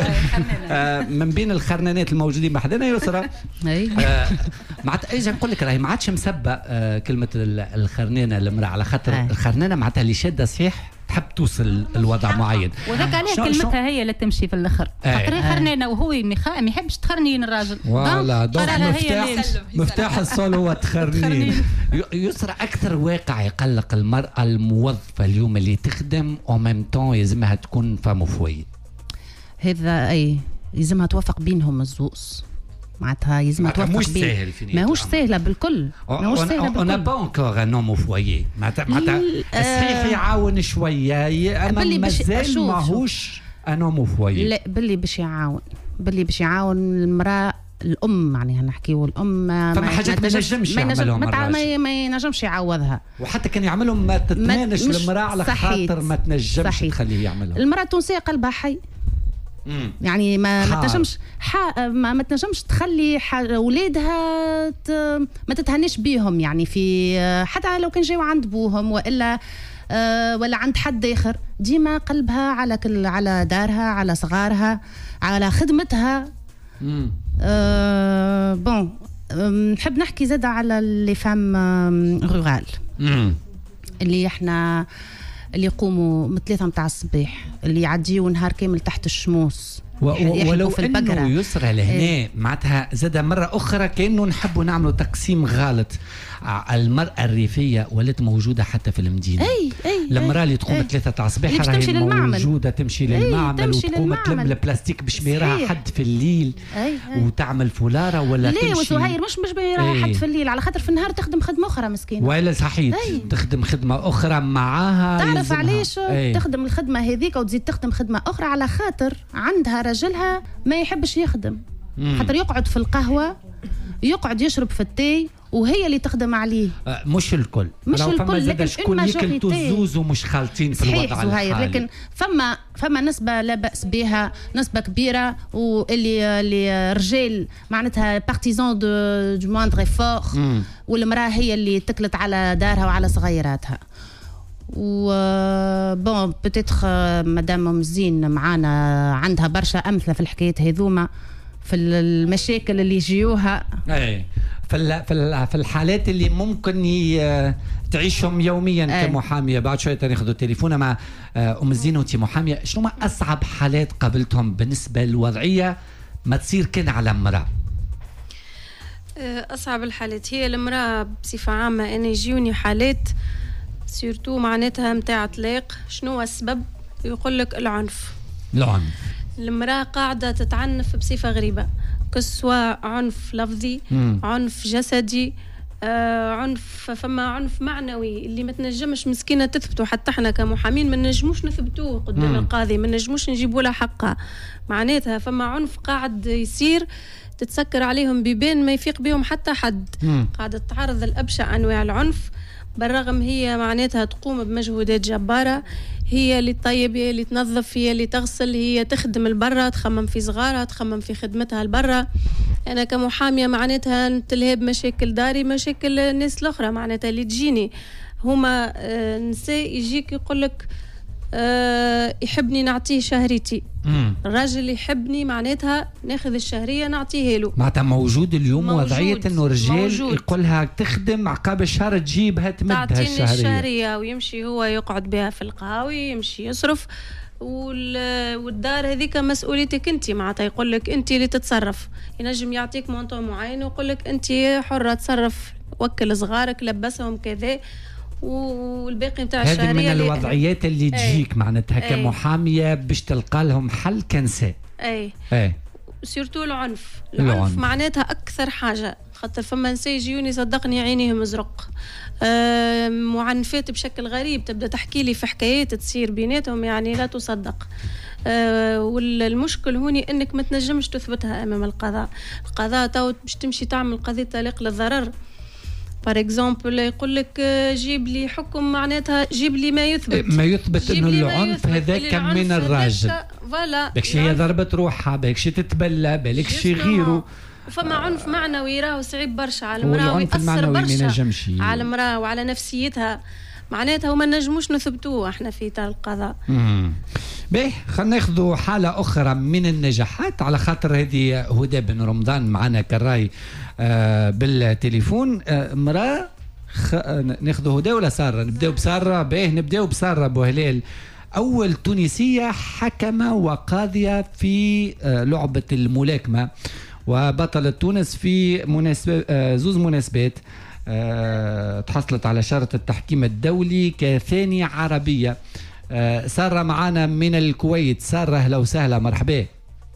من بين الخرنانات الموجودين بحدنا يسرى. معناتها اجي نقول لك راهي ما عادش مسبه كلمه الخرنانه المراه على خاطر الخرنانه معناتها اللي شاده صحيح تحب توصل الوضع معين. وذاك عليه كلمتها هي اللي تمشي في الاخر خاطر خرنانه وهو ما يحبش تخرنين الراجل. فوالا مفتاح الصول هو تخرنين. يسرى اكثر واقع يقلق المراه الموظفه اليوم اللي تخدم او ميم طون يلزمها تكون فامو فوي. هذا اي يلزمها توفق بينهم الزوز معناتها يلزمها توفق مش سهل ماهوش سهله بالكل. ماهوش سهله بالكل. انا با انكور ان اوم فويي معناتها صحيح يعاون شويه اما مازال ماهوش ان اوم فويي. لا باللي باش يعاون المراه الام معناها نحكيو الام فما حاجات ما ينجمش يعملهم ما ينجمش يعوضها. وحتى كان يعملهم ما تتمانش المراه على خاطر ما تنجمش تخليه يعملهم. المراه التونسيه قلبها حي يعني ما تنجمش ما تنجمش تخلي اولادها ما تتهنيش بيهم يعني في حتى لو كان جاوا عند بوهم ولا عند حد اخر. ديما قلبها على دارها على صغارها على خدمتها. بون نحب نحكي زاد على لي فام رورال اللي احنا اللي يقوموا من 3 متاع الصباح اللي يعديوا نهار كامل تحت الشموس ولو انه يسرى لهنا معناتها زاد مره اخرى كانه نحبوا نعملوا تقسيم غلط. المراه الريفيه ولات موجوده حتى في المدينه. المراه اللي تقوم 3 تاع الصباح راهي موجوده تمشي للمعمل وتقوم تلم البلاستيك باش ما يراها حد في الليل وتعمل فولاره ولا تمشي. لا وسهير مش باش يراها حد في الليل على خاطر في النهار تخدم خدمه اخرى مسكينه. ولا صحيح تخدم خدمه اخرى معاها. تعرف علاش تخدم الخدمه هذيك وتزيد تخدم خدمه اخرى على خاطر عندها رجلها ما يحبش يخدم خاطر يقعد في القهوه يقعد يشرب في التاي وهي اللي تخدم عليه. مش الكل لكن شكون يكلتوا الزوز ومش خالطين في الوضع الحالي. لكن فما نسبه لا باس بها نسبه كبيره واللي رجال معناتها بارتيزون دو موندر فور والمراه هي اللي تكلت على دارها وعلى صغيراتها. و بون بوتيتر مدام مزين معانا عندها برشا امثله في الحكايات هذوما في المشاكل اللي يجيوها في الحالات اللي ممكن تعيشهم يوميا كمحاميه. بعد شويه ناخذوا تليفون مع ام زينه وانت محاميه. شنو ما اصعب حالات قابلتهم بالنسبه للوضعيه ما تصير كان على امراه؟ اصعب الحالات هي المراه بصفه عامه. انا يجيوني حالات سيرتو معناتها متاع طلاق. شنو السبب؟ يقول لك العنف. المراه قاعده تتعنف بصفه غريبه كسوا عنف لفظي عنف جسدي عنف فما عنف معنوي اللي ما تنجمش مسكينه تثبته. حتى احنا كمحامين ما نجموش نثبتوه قدام القاضي ما نجموش نجيبوا لها حقها. معناتها فما عنف قاعد يصير تتسكر عليهم بيبان ما يفيق بهم حتى حد. قاعده تعرض لأبشع انواع العنف. بالرغم هي معناتها تقوم بمجهودات جبارة، هي اللي تطيب، هي اللي تنظف، هي اللي تغسل، هي تخدم البرة، تخمم في صغارها، تخمم في خدمتها البرة. أنا كمحامية معناتها نتلهب مشاكل داري، مشاكل الناس الأخرى معناتها اللي تجيني هما نساء يجيك يقولك يحبني نعطيه شهريتي. الراجل يحبني معناتها ناخذ الشهرية نعطيه له. معناتها موجود اليوم وضعية انه رجال يقولها تخدم عقاب الشهر تجيبها تمدها تعطيني الشهرية ويمشي هو يقعد بها في القهاوي، يمشي يصرف، والدار هذيك مسؤوليتك انت. معناتها يقول لك انت اللي تتصرف، ينجم يعطيك مونطون معين ويقول لك انت حرة تصرف، وكل صغارك لبسهم كذا، والباقي نتاع الشهرية. هذه من الوضعيات اللي تجيك معناتها كمحامية باش تلقى لهم حل كنساء. اي سيرتو العنف معناتها اكثر حاجة، خاطر فما نساء يجيوني صدقني عينيهم ازرق، معنفات بشكل غريب، تبدا تحكي لي في حكايات تصير بيناتهم يعني لا تصدق. والمشكل هوني انك ما تنجمش تثبتها امام القضاء. القضاء تو باش تمشي تعمل قضية طلاق للضرر بار اكزومبل، يقول لك جيب لي حكم، معناتها جيب لي ما يثبت انه العنف هذاك من الراجل. فوالا بكش هي ضربت روحها، بكش تتبلى، بالكش غيره. فما عنف معنوي راهو صعيب برشا على المراه، ويأثر برشا على المراه وعلى نفسيتها. معناتها وما نجموش نثبتوه احنا في تاع القضاء. باهي خلينا ناخذوا حالة أخرى من النجاحات، على خاطر هذه هدى بن رمضان معنا كالراي بالتليفون. مرأة ناخذوا هدى ولا سارة؟ نبداو بسارة. باهي نبداو بسارة بوهلال، أول تونسية حكمة وقاضية في لعبة الملاكمة، وبطلة تونس في زوز مناسبات. تحصلت على شرط التحكيم الدولي كثاني عربية. سارة معانا من الكويت. سارة أهلا وسهلا، مرحبا.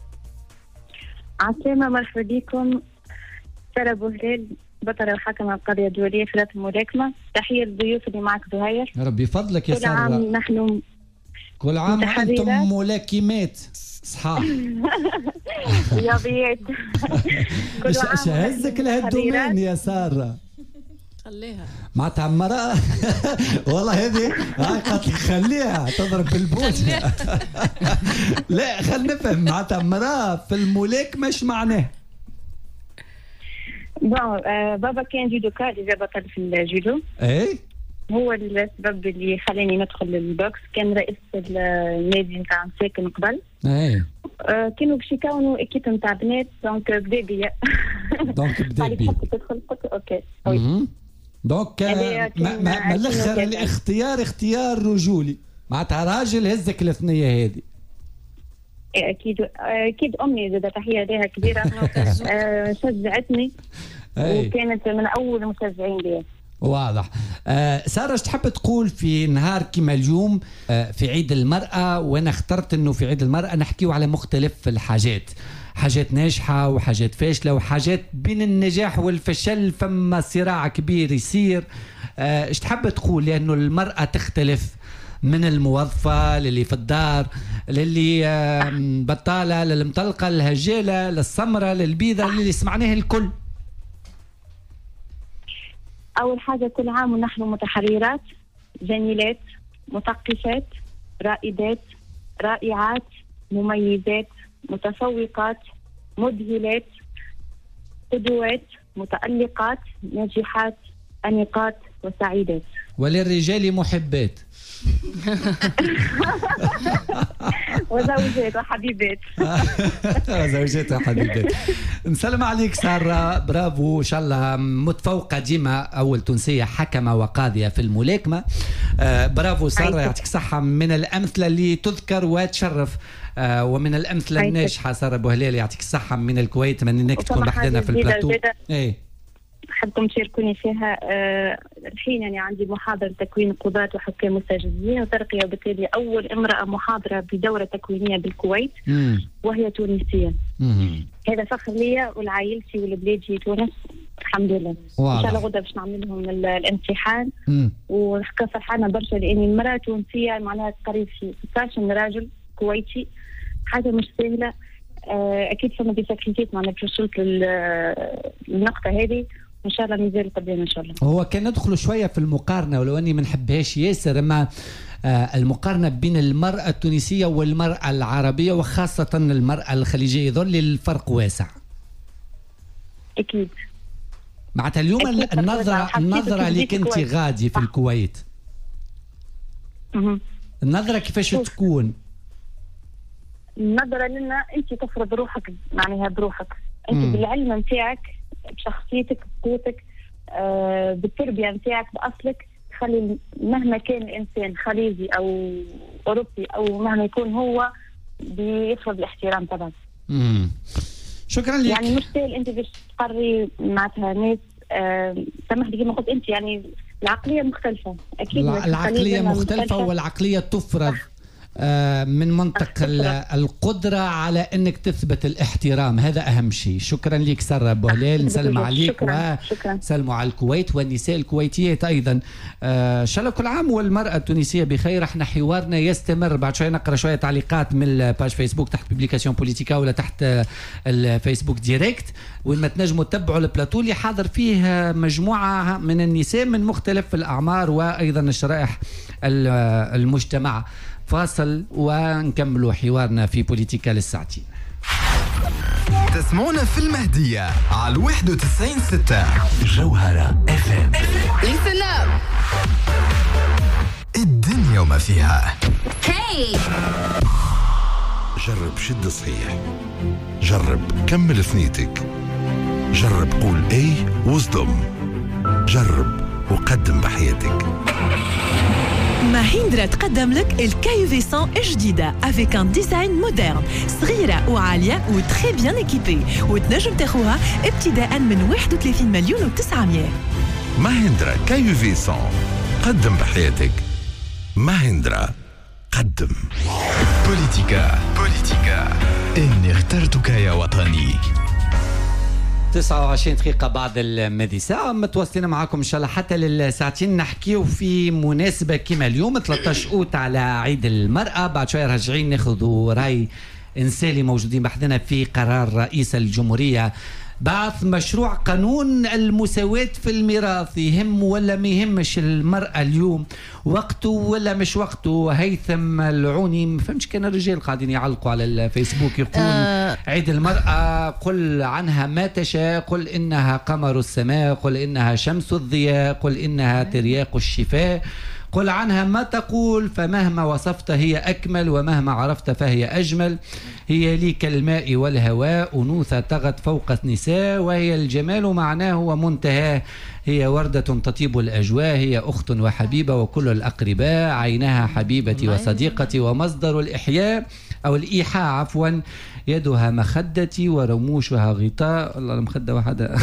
عسلامة، مرحبا بكم. سارة بوهلال، بطلة وحكمة القضية الدولية في رياضة الملاكمة. تحية للضيوف اللي معك زهير. ربي فضلك يا سارة. كل عام نحن كل عام وأنتم ملاكمات صحاح. رياضيات. كل عام شهزك لهالدومين يا سارة. خليها معناتها مرأة والله هذه قالت لي خليها تضرب بالبوت. لا خلينا نفهم، معناتها مرأة في الملاكمة ايش معناه؟ بابا كان جودوكا، جا بطل في الجودو. اي هو السبب اللي خلاني ندخل للبوكس. كان رئيس النادي نتاع ساكن قبل. اي كانوا باش يكونوا اكيب نتاع بنات، دونك بدا بيا. تدخل قلت اوكي. دونك ما الاخر الاختيار اختيار رجولي، معناتها راجل هزك الثنيه هذه. اكيد امي زاد تحيه لها كبيره. شجعتني وكانت من اول المشجعين لي. واضح. سارة ايش تحب تقول في نهار كما اليوم في عيد المرأة؟ وانا اخترت انه في عيد المرأة نحكيو على مختلف الحاجات، حاجات ناجحة وحاجات فاشلة وحاجات بين النجاح والفشل، فما صراع كبير يصير. ايش تحب تقول؟ لأنه المرأة تختلف من الموظفة للي في الدار، للي بطالة، للمطلقة، للهجالة، للسمرة، للبيضة، للي سمعناه الكل. أول حاجة كل عام ونحن متحررات، جميلات، مثقفات، رائدات، رائعات، مميزات، متفوقات، مذهلات، قدوات، متألقات، ناجحات، أنيقات وسعيدات. وللرجال محبات. وزوجات وحبيبات. زوجات وحبيبات. نسلم عليك سارة، برافو ان شاء الله، متفوقة ديما، أول تونسية حكمة وقاضية في الملاكمة. برافو سارة، يعطيك صحة، من الأمثلة اللي تذكر وتشرف، ومن الأمثلة الناجحة. سارة بوهلال يعطيك الصحة من الكويت، من انك تكون وحدنا في البلاتو. حبكم تشاركوني فيها. الحين يعني عندي محاضرة تكوين قضاة وحكام مستجدين وترقية، وبالتالي أول امرأة محاضرة بدورة تكوينية بالكويت وهي تونسية. هذا فخر ليا ولعائلتي ولبلادي تونس، الحمد لله. إن شاء الله غدا باش نعمل لهم الامتحان، ونحكى فرحانة برشا لأني المرأة تونسية معناها قريب في 16 راجل كويتي، حاجة مش سهلة. أكيد فما دي ساكريفيس معنا باش وصلت للنقطة هذه، ان شاء الله مازال قدام ان شاء الله. هو كان ندخلوا شويه في المقارنه ولو اني ما نحبهاش ياسر، اما المقارنه بين المراه التونسيه والمراه العربيه وخاصه المراه الخليجيه يظل الفرق واسع. اكيد. معناتها اليوم النظره اللي كنت غادي في الكويت، النظره كيفاش تكون؟ النظره لنا انت تفرض روحك معناها بروحك، انت بالعلم نتاعك بشخصيتك بقوتك بالتربيه نتاعك باصلك، تخلي مهما كان الانسان خليجي او اوروبي او مهما يكون هو بيفرض الاحترام طبعا. شكرا لك. يعني مش سهل انت باش تقري معناتها ناس سامح لي كما قلت انت، يعني العقليه مختلفه اكيد. العقليه مختلفه والعقليه تفرض من منطق القدرة على أنك تثبت الاحترام، هذا أهم شيء. شكرا لك سارة بوهلال، نسلم عليك وسلموا على الكويت والنساء الكويتيات أيضا. إن شاء الله كل عام والمرأة التونسية بخير. احنا حوارنا يستمر، بعد شوية نقرأ شوية تعليقات من الباج فيسبوك تحت بيبليكاسيون بوليتيكا ولا تحت الفيسبوك ديريكت، وين ما تنجموا تتبعوا البلاتو اللي حاضر فيه مجموعة من النساء من مختلف الأعمار وأيضا الشرائح المجتمع. فاصل ونكملوا حوارنا في بوليتيكا للساعتين. تسمعونا في المهدية على 91.6 جوهرة FM. Listen up. الدنيا وما فيها. Hey. جرب شد صحيح، جرب كمل ثنيتك، جرب قول اي واصدم، جرب وقدم بحياتك. ماهيندرا تقدم لك الكايو في 100 الجديدة avec un design moderne، صغيرة وعالية وتري بيان ايكيبي، وتنجم تاخوها ابتداء من 31,900. ماهيندرا كايو في 100 قدم بحياتك. ماهيندرا قدم. بوليتيكا إني اخترتك يا وطني. 29 دقيقة بعد الماضي ساعة، متواصلين معاكم إن شاء الله حتى للساعتين نحكيو في مناسبة كما اليوم 13 أوت على عيد المرأة. بعد شوية راجعين ناخذوا رأي إنساني موجودين بحثنا في قرار رئيس الجمهورية بعث مشروع قانون المساواة في الميراث. يهم ولا ما يهمش المرأة اليوم؟ وقته ولا مش وقته؟ هيثم العوني ما فهمتش، كان الرجال قاعدين يعلقوا على الفيسبوك يقول عيد المرأة قل عنها ما تشاء، قل إنها قمر السماء، قل إنها شمس الضياء، قل إنها ترياق الشفاء، قل عنها ما تقول، فمهما وصفت هي أكمل ومهما عرفت فهي أجمل. هي لي كالماء والهواء، أنوثة تغت فوق النساء، وهي الجمال معناه ومنتهاه. هي وردة تطيب الأجواء، هي أخت وحبيبة وكل الأقرباء، عينها حبيبتي وصديقتي ومصدر الإحياء أو الإيحاء عفوا. يدها مخدتي ورموشها غطاء، الله المخدة واحدة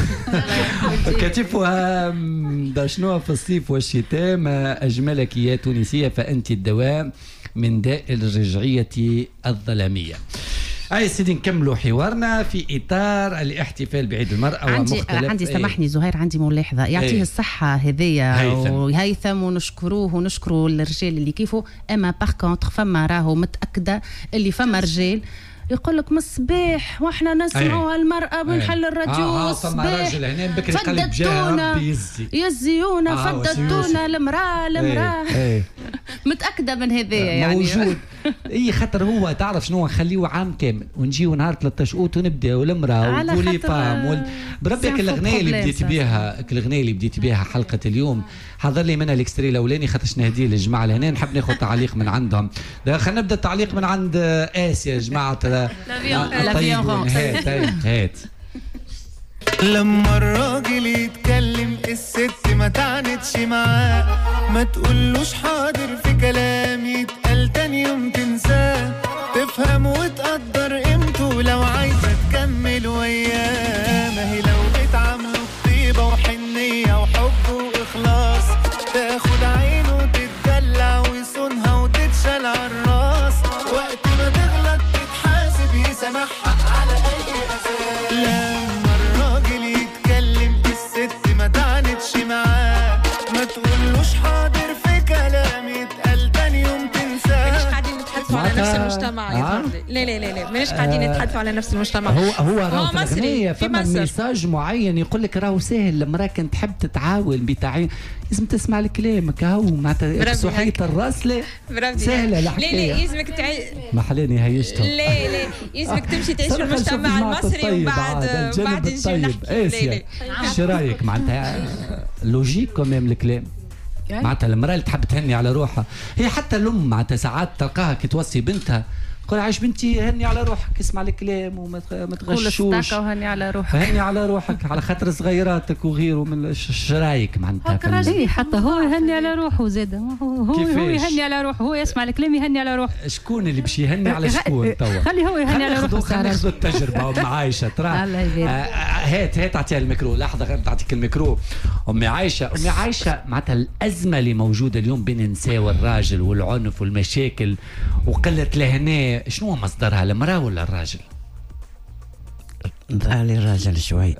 كتفها شنو في الصيف والشتاء. ما أجملك يا تونسية فأنت الدواء من داء الرجعية الظلامية. أي سيدي نكملوا حوارنا في إطار الاحتفال بعيد المرأة عندي سامحني زهير، عندي ملاحظة يعطيه الصحة هذيا وهيثم، ونشكروه ونشكروا الرجال اللي كيفه. أما باغ كونتر فما راهو متأكدة اللي فما رجال يقول لك من الصباح واحنا نسمعوا المرأة بنحل الراديو الصباح فدتونا يزيونا فدتونا المرأة متأكدة من هذايا يعني موجود. اي خاطر هو تعرف شنو نخليه عام كامل ونجيو نهار 13 أوت ونبداو المرأة وقولي فام بربك. الأغنية اللي بديت بها حلقة اليوم حضر لي منها الاكستري الاولاني خاطرش نهديه للجماعه لهنا، نحب ناخذ تعليق من عندهم. خلينا نبدا التعليق من عند اسيا يا جماعه. هات لما الراجل يتكلم الست ما تعنتش معاه، ما تقولوش حاضر في كلام يتقال تاني يوم تنساه، تفهم وتقدر قيمته لو عايزه تكمل وياه. ما هي لو بتعامله بطيبه وحنيه وحب واخلاص، تاخد عينه وتتدلع ويصونها وتتشال عالراس، وقت ما تغلط تتحاسب يسامحها على اي اساس. لما الراجل يتكلم الست ما تعنتش معاه، ما تقولوش حاضر في كلام يتقال تاني يوم تنساه. مش قاعدين نتحدثوا على نفس المجتمع يا لا لا لا لا ماناش قاعدين نتحدثوا على نفس المجتمع. هو راهو في مصري الأغنية في فما مصر. ميساج معين يقول لك راهو سهل، المرأة كانت تحب تتعاون بتعين لازم تسمع الكلام كهو معناتها سحية الراس لا سهلة الحكاية. لا يلزمك ما حلاني هيشتهم. لا يلزمك تمشي تعيش في المجتمع المصري وبعد نجي نحكي. شو رايك معناتها لوجيك كمان الكلام؟ معناتها المرأة اللي تحب تهني على روحها هي حتى الأم معناتها ساعات تلقاها كي توصي بنتها قول عايش بنتي هني على روحك اسمع الكلام وما تغشوش وهني على روحك هني على روحك على خاطر صغيراتك وغيره من شرايك معناتها حتى هو يهني على روحه زاد هو يهني على روحه هو يسمع الكلام يهني على روحه. شكون اللي باش يهني على شكون توا؟ خلي هو يهني على روحه. خلينا ناخذ التجربه ام عايشه ترى هات اعطيها الميكرو لحظه تعطيك الميكرو. ام عايشه معناتها الازمه اللي موجوده اليوم بين النساء والراجل والعنف والمشاكل وقله الهناء شنو مصدرها المرأة ولا الراجل؟ ظهر لي الراجل شوي.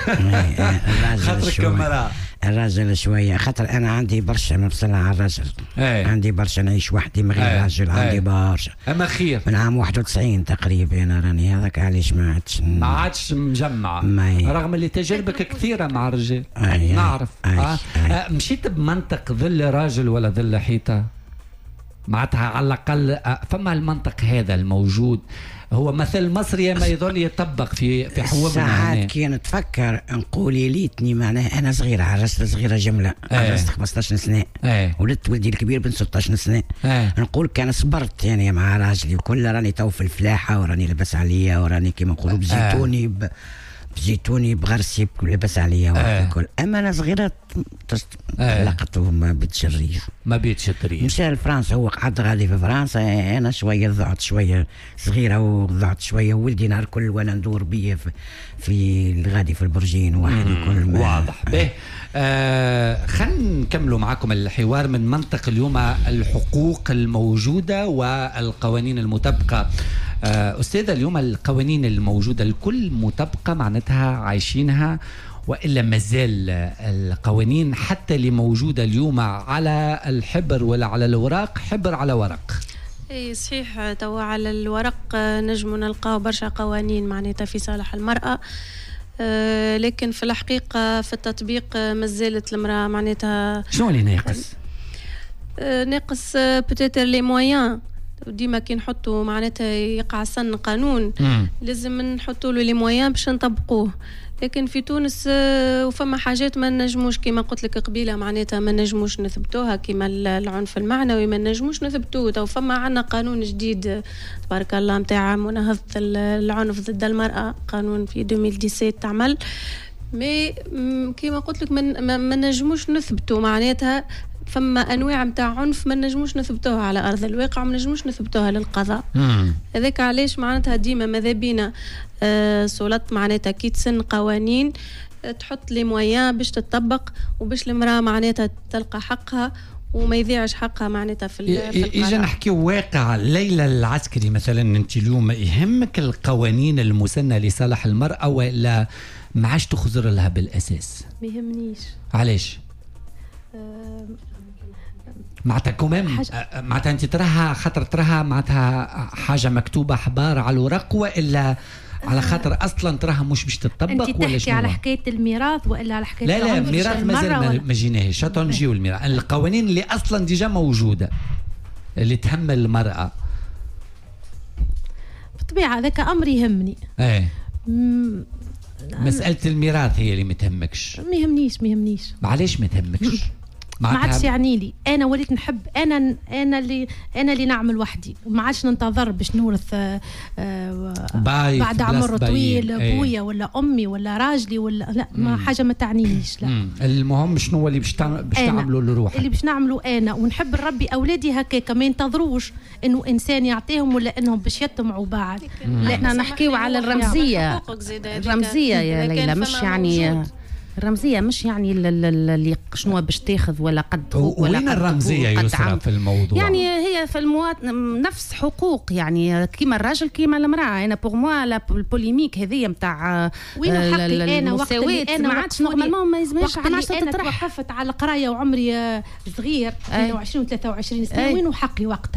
خاطرك كمرأة الراجل شوية خاطر أنا عندي برشا مفصلة على الراجل. عندي برشا نعيش وحدي من غير راجل. عندي برشا أما خير من عام 91 تقريبا أنا راني هذاك علاش ما عادش مجمعة رغم اللي تجاربك كثيرة مع الرجال. نعرف مشيت بمنطق ظل راجل ولا ظل حيطة معناتها على الأقل فما المنطق هذا الموجود هو مثل مصري ما يظل يطبق في حومنا. ساعات كي نتفكر نقول ليتني معناها أنا صغيرة عرست صغيرة جملة عرست 15 سنة ولدت ولدي الكبير بن 16 سنة نقول كان صبرت يعني مع راجلي وكل راني تو في الفلاحة وراني لبس عليا وراني كيما نقولوا بزيتوني بغرسي لبس عليا والكل. اما انا صغيره لقطه ما بتشريش مشى لفرنسا هو قعد غادي في فرنسا انا شويه ضعت شويه صغيره وضعت شويه ولدي نهار كل وانا ندور بيا في غادي في البرجين واحد وكل واضح به. خلينا نكملوا معكم الحوار من منطق اليوم الحقوق الموجوده والقوانين المطبقه. أستاذة اليوم القوانين الموجودة الكل مطبقة معناتها عايشينها وإلا مازال القوانين حتى اللي موجودة اليوم على الحبر ولا على الورق حبر على ورق؟ اي صحيح توا على الورق نجم نلقاو برشا قوانين معناتها في صالح المرأة لكن في الحقيقة في التطبيق مازالت المرأة معناتها شنو اللي ناقص؟ ناقص بوتيتر لي مويان ديما كي نحطوا معناتها يقع سن قانون لازم نحطوا له لي مويان باش نطبقوه. لكن في تونس وفما حاجات ما نجموش كما قلت لك قبيله معناتها ما نجموش نثبتوها كما العنف المعنوي ما نجموش نثبتوه. تو فما عندنا قانون جديد تبارك الله نتاع مناهضه العنف ضد المراه قانون في 2017 تعمل مي كما قلت لك ما نجموش نثبتوا معناتها فما انواع نتاع عنف ما نجموش نثبتوها على ارض الواقع وما نجموش نثبتوها للقضاء. هذاك علاش معناتها ديما ماذا بينا سلطات معناتها كي تسن قوانين تحط لي مويان باش تطبق وباش المراه معناتها تلقى حقها وما يضيعش حقها معناتها في إجا نحكي واقع ليلى العسكري مثلا انت اليوم يهمك القوانين المسنة لصالح المرأة ولا ما عادش تخزر لها بالاساس؟ ما يهمنيش. علاش؟ معناتها كمان معناتها انت تراها خاطر تراها معناتها حاجه مكتوبه حبار على الورق والا على خاطر اصلا تراها مش باش تطبق ولا شنو؟ انت تحكي على حكايه الميراث والا على حكايه لا الميراث مازال ما جيناهش حتى نجيو الميراث القوانين اللي اصلا ديجا موجوده اللي تهم المراه بالطبيعه هذاك امر يهمني. مساله الميراث هي اللي ما تهمكش؟ ما يهمنيش. علاش ما تهمكش؟ ما عادش يعني لي انا وليت نحب انا اللي نعمل وحدي ما عادش ننتظر باش نورث بعد عمر طويل بويا ولا امي ولا راجلي ولا لا ما حاجه ما تعنينيش. لا المهم شنو اللي باش تعملوا لروحك اللي باش نعملوا انا ونحب نربي اولادي هكاك ما ينتظروش انه انسان يعطيهم ولا انهم باش يطمعوا بعد. لا احنا نحكيو على الرمزيه يا ليلى مش يعني الرمزية مش يعني اللي شنو باش تاخذ ولا قد حقوق ولا وين الرمزية يسرى في الموضوع؟ يعني هي في المواطن نفس حقوق يعني كيما الراجل كيما المرأة. أنا بور موا البوليميك هذه نتاع وين حقي أنا وقت اللي أنا ما عادش نورمالمون ما يلزمش أنا توقفت على القراية وعمري صغير 22 23 سنة وين حقي وقتها؟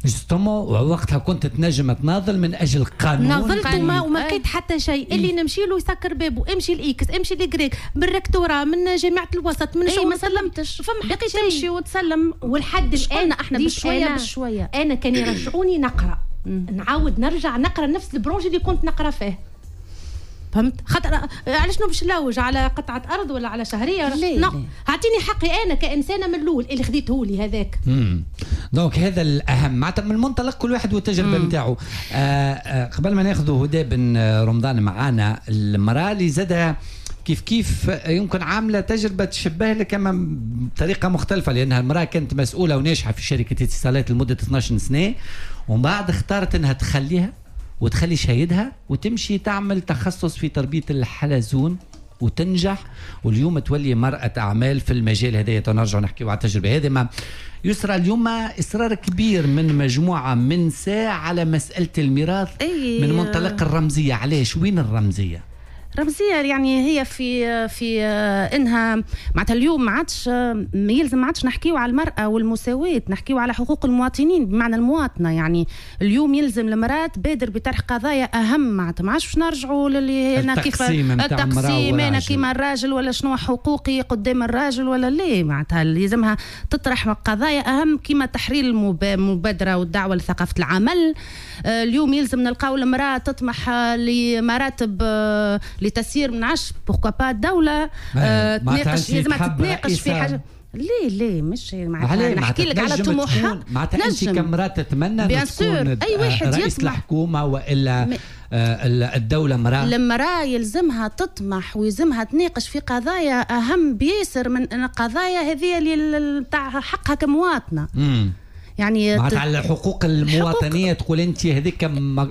جستمو وقتها كنت تنجم تناضل من اجل قانون ناضلت وما كنت حتى شيء. اللي نمشي له يسكر بابه، امشي الاكس، امشي لجريك، بالركتورة، من جامعه الوسط، من شو ما سلمتش، بقيت تمشي وتسلم. والحد الان احنا بشويه انا كان يرجعوني نقرا نعاود نرجع نقرا نفس البرونج اللي كنت نقرا فيه. فهمت؟ خاطر علاش باش نلوج على قطعه ارض ولا على شهريه؟ اعطيني حقي انا كانسانه من الاول اللي خديته لي هذاك. دونك هذا الاهم معناتها من منطلق كل واحد والتجربه نتاعو. قبل ما ناخذوا هدى بن رمضان معانا، المراه اللي زادها كيف يمكن عامله تجربه تشبه لك اما بطريقه مختلفه، لانها المراه كانت مسؤوله وناجحه في شركه اتصالات لمده 12 سنه، ومن بعد اختارت انها تخليها وتخلي شهيدها وتمشي تعمل تخصص في تربية الحلزون وتنجح، واليوم تولي مرأة أعمال في المجال هذا. تنرجع نحكي على التجربة هذه. ما يسرى اليوم إصرار كبير من مجموعة من ساعة على مسألة الميراث من منطلق الرمزية. علاش؟ وين الرمزية؟ رمزية يعني هي في انها معناتها اليوم ما عادش يلزم، ما عادش نحكيو على المرأة والمساواة، نحكيو على حقوق المواطنين بمعنى المواطنة. يعني اليوم يلزم المرأة تبادر بطرح قضايا اهم، معناتها ما عادش باش نرجعوا للي هنا كيف التقسيم انا كيما الراجل ولا شنو حقوقي قدام الراجل ولا لا. معناتها لازمها تطرح قضايا اهم كيما تحرير المبادرة والدعوة لثقافة العمل. اليوم يلزم نلقاو المرأة تطمح لمراتب لتسيير من عش بوركوا با الدولة تناقش، لازم تتناقش في حاجه. ليه مش معناتها نحكي لك على طموحها. معناتها انت كمراه تتمنى تكون اي واحد رئيس الحكومه والا الدوله مراه. المراه يلزمها تطمح ويلزمها تناقش في قضايا اهم بياسر من قضايا هذه اللي نتاع حقها كمواطنه. يعني على الحقوق المواطنيه تقول انت هذيك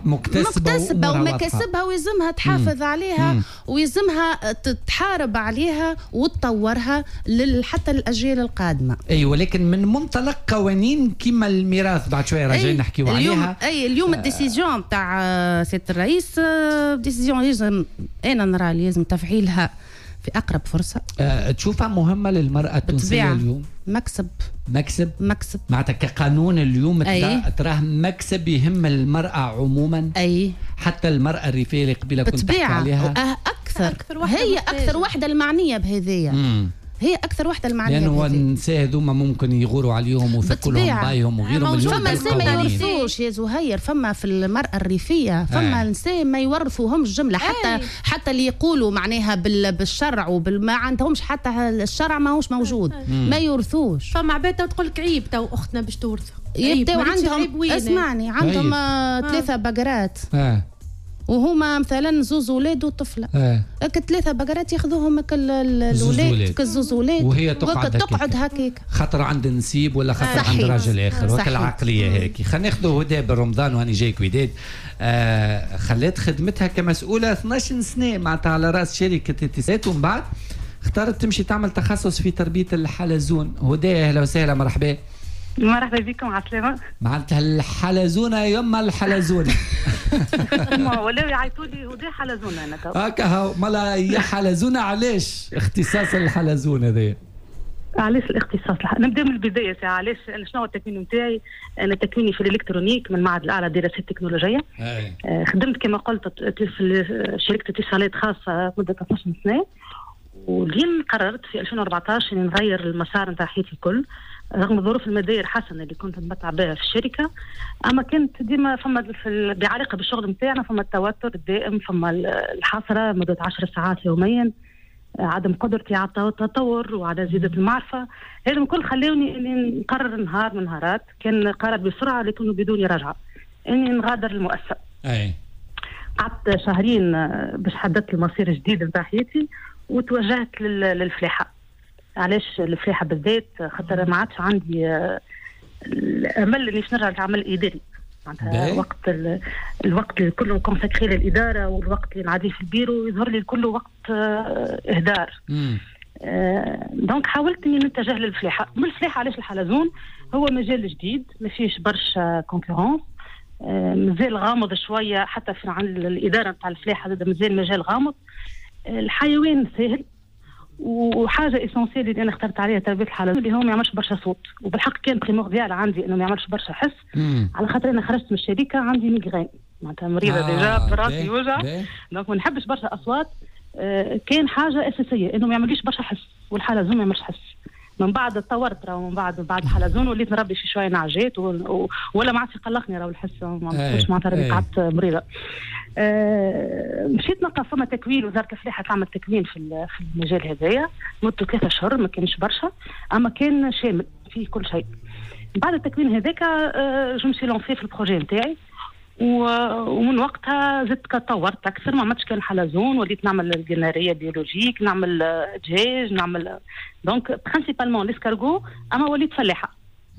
مكتسبه ومكاسبها ويلزمها تحافظ عليها ويلزمها تحارب عليها وتطورها حتى للاجيال القادمه. اي ولكن من منطلق قوانين كيما الميراث بعد شويه راجعين نحكيو عليها. اليوم الديسيجن تاع سيادة الرئيس ديسيجن لازم انا نرى لازم تفعيلها في أقرب فرصة. تشوفها مهمة للمرأة التونسية اليوم؟ مكسب معناتها كقانون اليوم تراه مكسب يهم المرأة عموما. حتى المرأة الريفية اللي قبيلة كنت تحكي عليها هي أكثر وحدة المعنية بهذية. هي اكثر وحده المعنيه، لانه النساء هذوما ممكن يغوروا عليهم ويفكوا لهم بايهم وغيرهم. فما نساء ما يورثوش يا زهير، فما في المراه الريفيه فما نساء ما يورثوهمش جمله، حتى اللي يقولوا معناها بالشرع وبالما عندهمش حتى الشرع ماهوش موجود، ما يورثوش. فما عباد تقول لك عيب تو اختنا باش تورث، يبداو عندهم اسمعني عندهم 3 بقرات وهما مثلا زوز ولاد وطفله، هكا 3 بقرات ياخذوهم الولاد كالزوز ولاد وهي تقعد هكاك خاطر عند نسيب ولا خاطر عند راجل اخر، وكل العقليه هيك. خلينا ناخذوا هدى برمضان وهاني جايك وداد. خلات خدمتها كمسؤوله 12 سنه معناتها على راس شركه اتصالات، ومن بعد اختارت تمشي تعمل تخصص في تربيه الحلزون. هدى اهلا وسهلا، مرحبا. مرحبا بكم، على السلامة. معناتها الحلزونة يما الحلزونة ولاو يعيطوا لي هدى حلزونة أنا تو هكا مالا يا حلزونة. علاش اختصاص الحلزونة ذي؟ علاش الاختصاص؟ نبدا من البداية. علاش أنا شنو التكوين نتاعي؟ أنا تكويني في الإلكترونيك من المعهد الأعلى للدراسات التكنولوجية. خدمت كما قلت في شركة اتصالات خاصة مدة 12 سنة، ولين قررت في 2014 إني نغير المسار نتاع حياتي الكل، رغم الظروف الماديه الحسنه اللي كنت نتمتع بها في الشركه. اما كانت ديما فما بعلاقه بالشغل نتاعنا فما التوتر الدائم، فما الحسره مده 10 ساعات يوميا، عدم قدرتي على التطور وعلى زياده المعرفه. هذا الكل خلوني اني نقرر نهار من نهارات، كان قرار بسرعه لكنه بدون رجعه، اني نغادر المؤسسه. قعدت 2 شهرين باش حددت المصير الجديد نتاع حياتي وتوجهت للفلاحه. علاش الفلاحه بالذات؟ خاطر ما عادش عندي الامل اني نرجع للعمل الاداري. معناتها الوقت اللي كله كونساكري للاداره والوقت اللي نعديه في البيرو يظهر لي كله وقت اهدار. دونك حاولت اني نتجه للفلاحه. من الفلاحه علاش الحلزون؟ هو مجال جديد ما فيش برشا كونكورونس، مازال غامض شويه، حتى في عن الاداره نتاع الفلاحه مازال مجال غامض. الحيوان سهل وحاجه اسونسيال اللي انا اخترت عليها تربيه الحلزون اللي هو ما يعملش برشا صوت، وبالحق كان بريمورديال عندي انه ما يعملش برشا حس. على خاطر انا خرجت من الشركه عندي ميغرين معناتها مريضه ديجا براسي وجع، دونك ما نحبش برشا اصوات. كان حاجه اساسيه انه ما يعمليش برشا حس، والحلزون ما يعملش حس. من بعد تطورت ومن بعد الحلزون وليت نربي شي شويه نعجات ولا ما عادش يقلقني راهو الحس مش معناتها راني قعدت مريضه. مشيت نلقى فما تكوين، وزاره الفلاحه تعمل تكوين في المجال هذايا مدته 3 أشهر، ما كانش برشا اما كان شامل فيه كل شيء. بعد التكوين هذاك جو مشي لونسي في البروجي نتاعي، ومن وقتها زدت كطورت اكثر، ما عملتش كان حلزون، وليت نعمل الجناريه بيولوجيك، نعمل دجاج، نعمل دونك برينسيبالمون ليسكارغو، اما وليت فلاحه.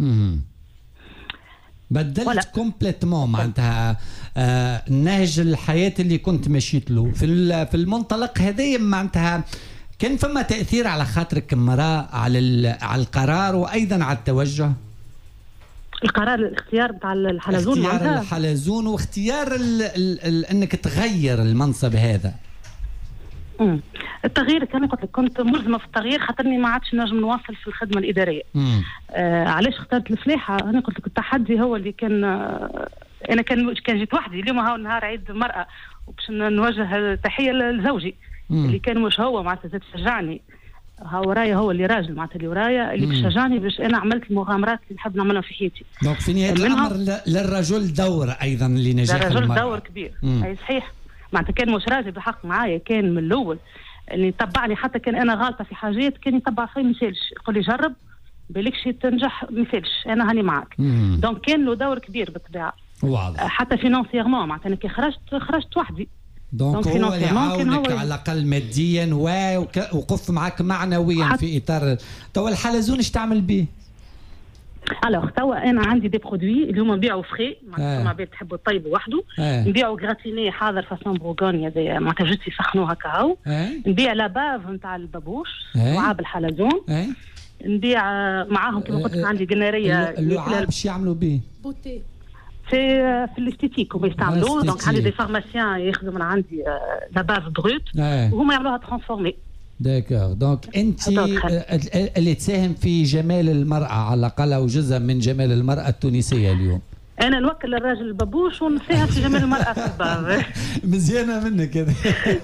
بدلت كومبليتمون معناتها نهج الحياه اللي كنت مشيت له في المنطلق هذا. معناتها كان فما تاثير على خاطرك امراه على القرار وايضا على التوجه؟ القرار الاختيار بتاع الحلزون، اختيار الحلزون واختيار انك تغير المنصب هذا. التغيير كما قلت لك كنت ملزمه في التغيير خاطرني ما عادش نجم نواصل في الخدمه الاداريه. علاش اخترت الفلاحه؟ انا قلت لك التحدي هو اللي كان انا كان جيت وحدي. اليوم هاو نهار عيد المراه وباش نوجه تحيه لزوجي اللي كان مش هو معناتها زاد شجعني. هو ورايا، هو اللي راجل معناتها اللي ورايا اللي باش شجعني باش انا عملت المغامرات اللي نحب نعملها في حياتي. دونك في نهايه الامر للرجل دور ايضا لنجاح المراه. للرجل دور كبير. اي صحيح، معناتها كان مش راجل بحق معايا، كان من الاول اللي يتبعني حتى كان انا غالطه في حاجات كان يتبع فيا، مثالش يقول لي جرب بالكش تنجح، مثالش انا هاني معاك. دونك كان له دور كبير بالطبيعه. واضح. حتى فينانسيرمون معناتها انا كي خرجت وحدي. دونك هو اللي يعاونك على الاقل ماديا ووقف معك معنويا في اطار. توا الحلزون ايش تعمل به؟ الوغ توا انا عندي دي برودوي اللي هما نبيعوا فري معناتها عباد تحبوا الطيب وحده. نبيعوا غراتيني حاضر فاسون بروغونيا زي معناتها جوست يسخنوها هكا هاو. نبيع لاباف نتاع البابوش لعاب الحلزون. نبيع معاهم كما قلت لك عندي جناريه. اللعاب باش يعملوا به؟ بوتي في الاستيتيك هما يستعملوه. دونك عندي دي فارماسيان ياخذوا من عندي لاباف بروت وهما يعملوها ترانسفورمي. داكور. دونك انت اللي تساهم في جمال المراه على الاقل او جزء من جمال المراه التونسيه اليوم. انا نوكل الراجل البابوش ونساهم في جمال المراه في الباب. مزيانه منك هذا.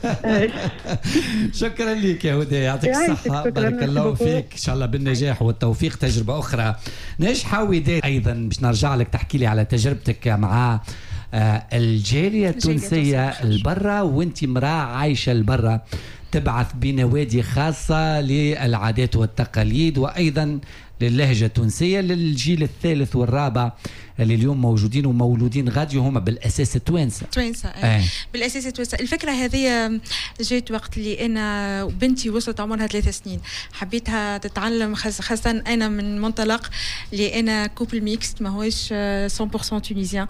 شكرا لك يا هدى، يعطيك الصحه، بارك الله فيك، ان شاء الله بالنجاح والتوفيق. تجربه اخرى ناجحه ودات ايضا باش نرجع لك تحكي لي على تجربتك مع الجاليه التونسيه البرة، وانت امراه عايشه البرة تبعث بنوادي خاصه للعادات والتقاليد وايضا للهجة التونسية للجيل الثالث والرابع اللي اليوم موجودين ومولودين غادي هم بالأساس توانسة. بالأساس توانسة. الفكرة هذه جات وقت اللي أنا وبنتي وصلت عمرها 3 سنين، حبيتها تتعلم خاصة أنا من منطلق اللي أنا كوبل ميكست ما هوش 100% تونيزيان.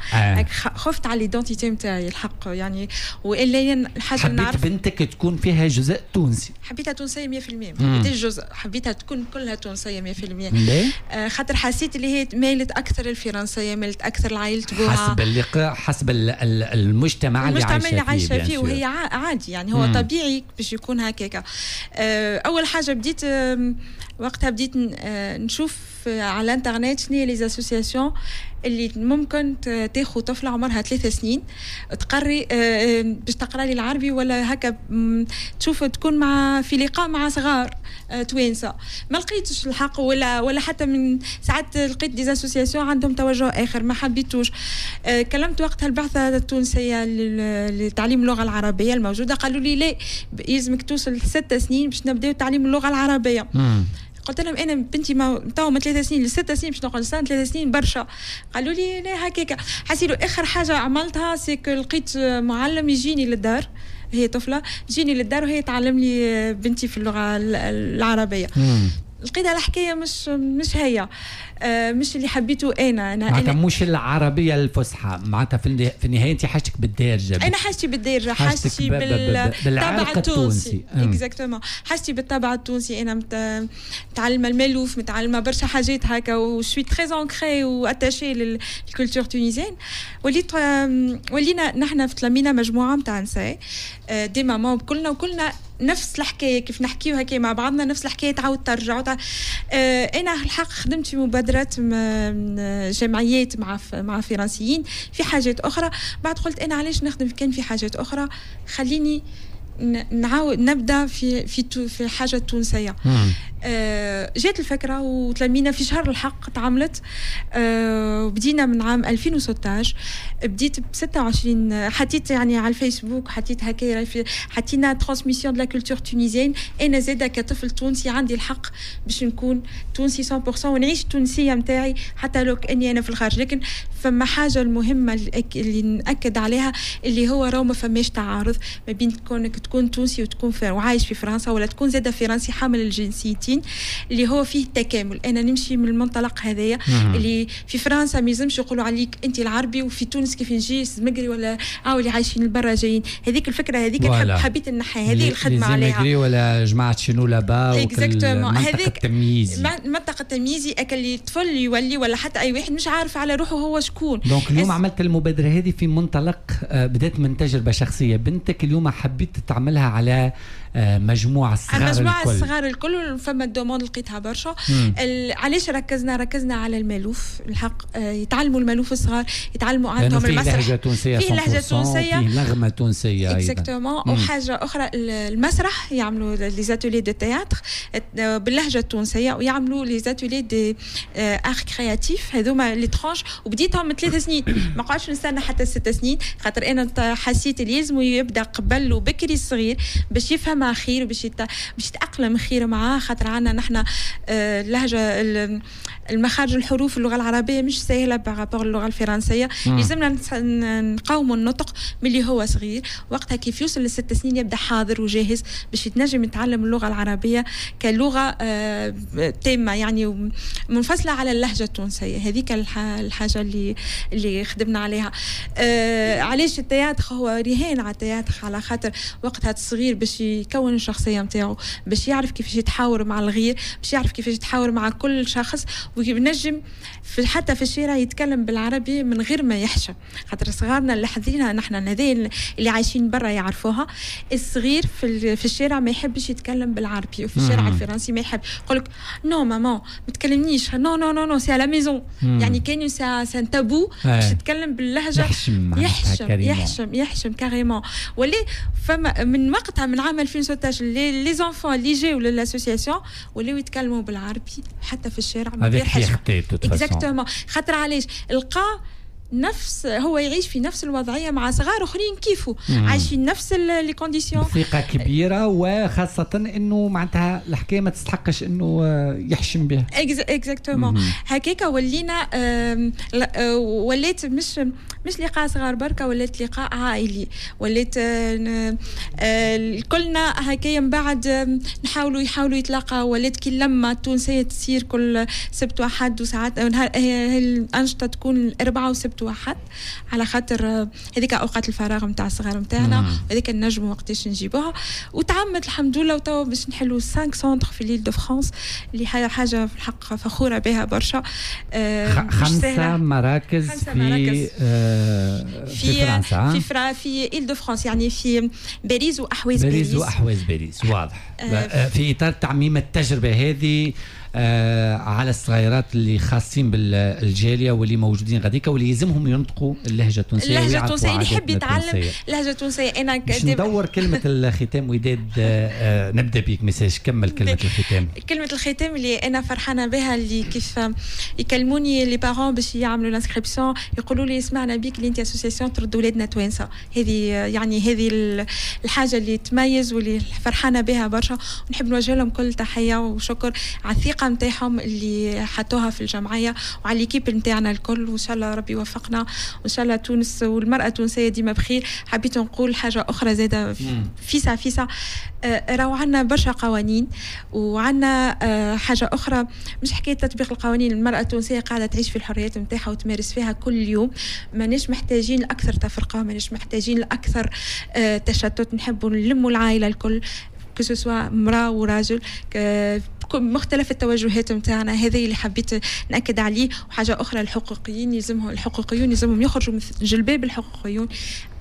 خفت على الإيدنتيتي متاعي الحق يعني، وإلا الحاجة نعرف حبيت بنتك تكون فيها جزء تونسي. حبيتها تونسية 100%، ما حبيتش جزء، حبيتها تكون كلها تونسية 100%. خاطر حسيت اللي هي ميلت اكثر الفرنسيه، ميلت اكثر لعائله بوها حسب المجتمع اللي عايشه فيه وهي عادي يعني هو طبيعي باش يكون هكاك. اول حاجه بديت وقتها بديت نشوف على الانترنت شنو هي لي اسوسياسيون اللي ممكن تاخذ طفله عمرها 3 سنين تقري باش تقرا لي العربي ولا هكا تشوف تكون مع في لقاء مع صغار توانسه. ما لقيتش الحق ولا حتى من ساعات لقيت دي اسوسياسيون عندهم توجه اخر ما حبيتوش. كلمت وقتها البعثه التونسيه لتعليم اللغه العربيه الموجوده، قالوا لي لا يلزمك توصل 6 سنين باش نبداو تعليم اللغه العربيه. قلت لهم انا بنتي تو من 3 سنين ل6 سنين باش نقعد 3 سنين برشا. قالوا لي لا هكاك. حسيت اخر حاجه عملتها سيكو لقيت معلم يجيني للدار، هي طفله تجيني للدار وهي تعلم لي بنتي في اللغه العربيه. لقيتها الحكايه مش هي مش اللي حبيته انا معناتها مش العربيه الفصحى، معناتها في النهايه انت حاجتك بالدارجه. انا حاجتي بالدارجه، حاجتي بالطبع التونسي. اكزاكتومون حاجتي بالطبع التونسي. انا متعلمه المالوف، متعلمه برشا حاجات هكا وشوي تري انكري واتاشي للكولتور تونيزيان. ولينا نحن في تلامينا مجموعه نتاع نساء دي ماما كلنا نفس الحكايه كيف نحكيو هكا مع بعضنا، نفس الحكايه تعاود ترجع. انا الحق خدمت في مبادرات جمعيات مع فرنسيين في حاجات اخرى، بعد قلت انا علاش نخدم كان في حاجات اخرى، خليني نعاود نبدا في حاجه تونسيه. جات الفكره وتلمينا في شهر الحق تعملت، وبدينا من عام 2016. بديت ب 26 حطيت يعني على الفيسبوك، حطيت هكا حطينا ترانسميسيون دو لا كولتور تونيزيين. انا زاده كطفل تونسي عندي الحق باش نكون تونسي 100% ونعيش التونسيه نتاعي حتى لو اني انا في الخارج. لكن فما حاجه المهمه اللي ناكد عليها اللي هو راهو ما فماش تعارض ما بين كونك تكون تونسي وتكون وعايش في فرنسا، ولا تكون زاده فرنسي حامل الجنسيتين، اللي هو فيه تكامل. انا نمشي من المنطلق هذايا اللي في فرنسا ما يلزمش يقولوا عليك انت العربي، وفي تونس كيف نجي زمقري ولا اللي عايشين برا جايين. هذيك الفكره هذيك حبيت نحي هذه الخدمه عليها زمقري ولا جماعه شنو لابا المنطقه التمييزي. المنطقه التمييزي اللي طفل يولي ولا حتى اي واحد مش عارف على روحه هو شكون. دونك اليوم عملت المبادره هذه في منطلق بدات من تجربه شخصيه. بنتك اليوم حبيت تعملها على مجموعة الصغار الكل فما الدوموند لقيتها برشا. علاش ركزنا على المالوف الحق، يتعلموا المالوف الصغار، يتعلموا عندهم المسرح، فيه لهجة تونسية، فيه نغمة تونسية اكزاكتومون. وحاجة أخرى المسرح، يعملوا لي زاتولي دو تياتر باللهجة التونسية، ويعملوا لي زاتولي دي ارت كرياتيف. هذوما لي ترونش وبديتهم من 3 سنين، ما قعدش نستنى حتى 6 سنين، خاطر انا حسيت اللي لازم يبدا قبل وبكري الصغير باش يفهم خير وباش يتأقلم خير معاه. خاطر عنا نحن اللهجة المخارج الحروف اللغة العربية مش سهلة بارابور اللغة الفرنسية. لازمنا نقاوموا النطق ملي هو صغير، وقتها كيف يوصل ل6 سنين يبدأ حاضر وجاهز باش يتنجم يتعلم اللغة العربية كلغة تامة يعني منفصلة على اللهجة التونسية. هذيك الحاجة اللي خدمنا عليها. علاش التياتر هو رهان على التياتر؟ على خاطر وقتها الصغير باش يكون الشخصية متاعه، باش يعرف كيفاش يتحاور مع الغير، باش يعرف كيفاش يتحاور مع كل شخص، وينجم حتى في الشارع يتكلم بالعربي من غير ما يحشم. خاطر صغارنا اللي حذينا نحن هذين اللي عايشين برا يعرفوها. الصغير في الشارع ما يحبش يتكلم بالعربي، وفي الشارع الفرنسي ما يحب يقولك نو ماما ما تكلمنيش، نو نو نو نو سي على ميزون. يعني كانوا سان تابو باش يتكلم باللهجة، يحشم كاريمون. ولي فما من وقتها من عام 2016 لي زونفون اللي جاو للاسوسياسيون ولاو يتكلموا بالعربي حتى في الشارع من غير حاجه. اكزاكتومون. خاطر علاش لقى نفس هو يعيش في نفس الوضعيه مع صغار اخرين كيفه عايشين نفس لي كونديسيون. ثقه كبيره، وخاصه انه معناتها الحكايه ما تستحقش انه يحشم بها. اكزاكتومون. هكاك ولينا وليت مش لقاء صغار بركه، ولات لقاء عائلي، ولات كلنا هكايا من بعد يحاولوا يتلاقوا. ولات كي لما التونسيه تصير كل سبت وحد، وساعات الانشطه تكون 4 وسبت وحد، على خاطر هذيك اوقات الفراغ نتاع الصغار نتاعنا، هذيك النجم وقتاش نجيبوها. وتعمت الحمد لله، وتوا باش نحلوا 5 سنتر في ليل دو فرانس، اللي حاجه في الحق فخوره بها برشا. 5 مراكز في فرنسا، في إيل دو فرانس، يعني في باريس وأحواز باريس. واضح. في إطار تعميم التجربة هذه على الصغيرات اللي خاصين بالجاليه واللي موجودين غاديك واللي يلزمهم ينطقوا اللهجه التونسيه. اللهجه التونسيه اللي يحب يتعلم اللهجه التونسيه. انا باش ندور كلمه الختام. وداد نبدا بيك مساج، كمل كلمه الختام. كلمه الختام اللي انا فرحانه بها، اللي كيف يكلموني لي بارون باش يعملوا الانسكريبسيون يقولوا لي سمعنا بيك اللي انت اسوسياسيون ترد ولادنا توانسه. هذه الحاجه اللي تميز واللي فرحانه بها برشا، ونحب نوجه لهم كل تحيه وشكر على الثقه نتاعهم اللي حطوها في الجمعيه وعلى الكيب نتاعنا الكل. وان شاء الله ربي يوفقنا، وان شاء الله تونس والمراه التونسيه ديما بخير. حبيت نقول حاجه اخرى زاده فيسا راهو عندنا برشا قوانين، وعندنا حاجه اخرى مش حكايه تطبيق القوانين. المراه التونسيه قاعده تعيش في الحريات نتاعها وتمارس فيها كل يوم. ماناش محتاجين لاكثر تفرقه، ماناش محتاجين لاكثر تشتت. نحبوا نلموا العائله الكل، كسوا مراه وراجل، مختلف التوجهات نتاعنا. هذا اللي حبيت نأكد عليه. وحاجه اخرى، الحقوقيين يلزمهم يخرجوا من جلباب الحقوقيون.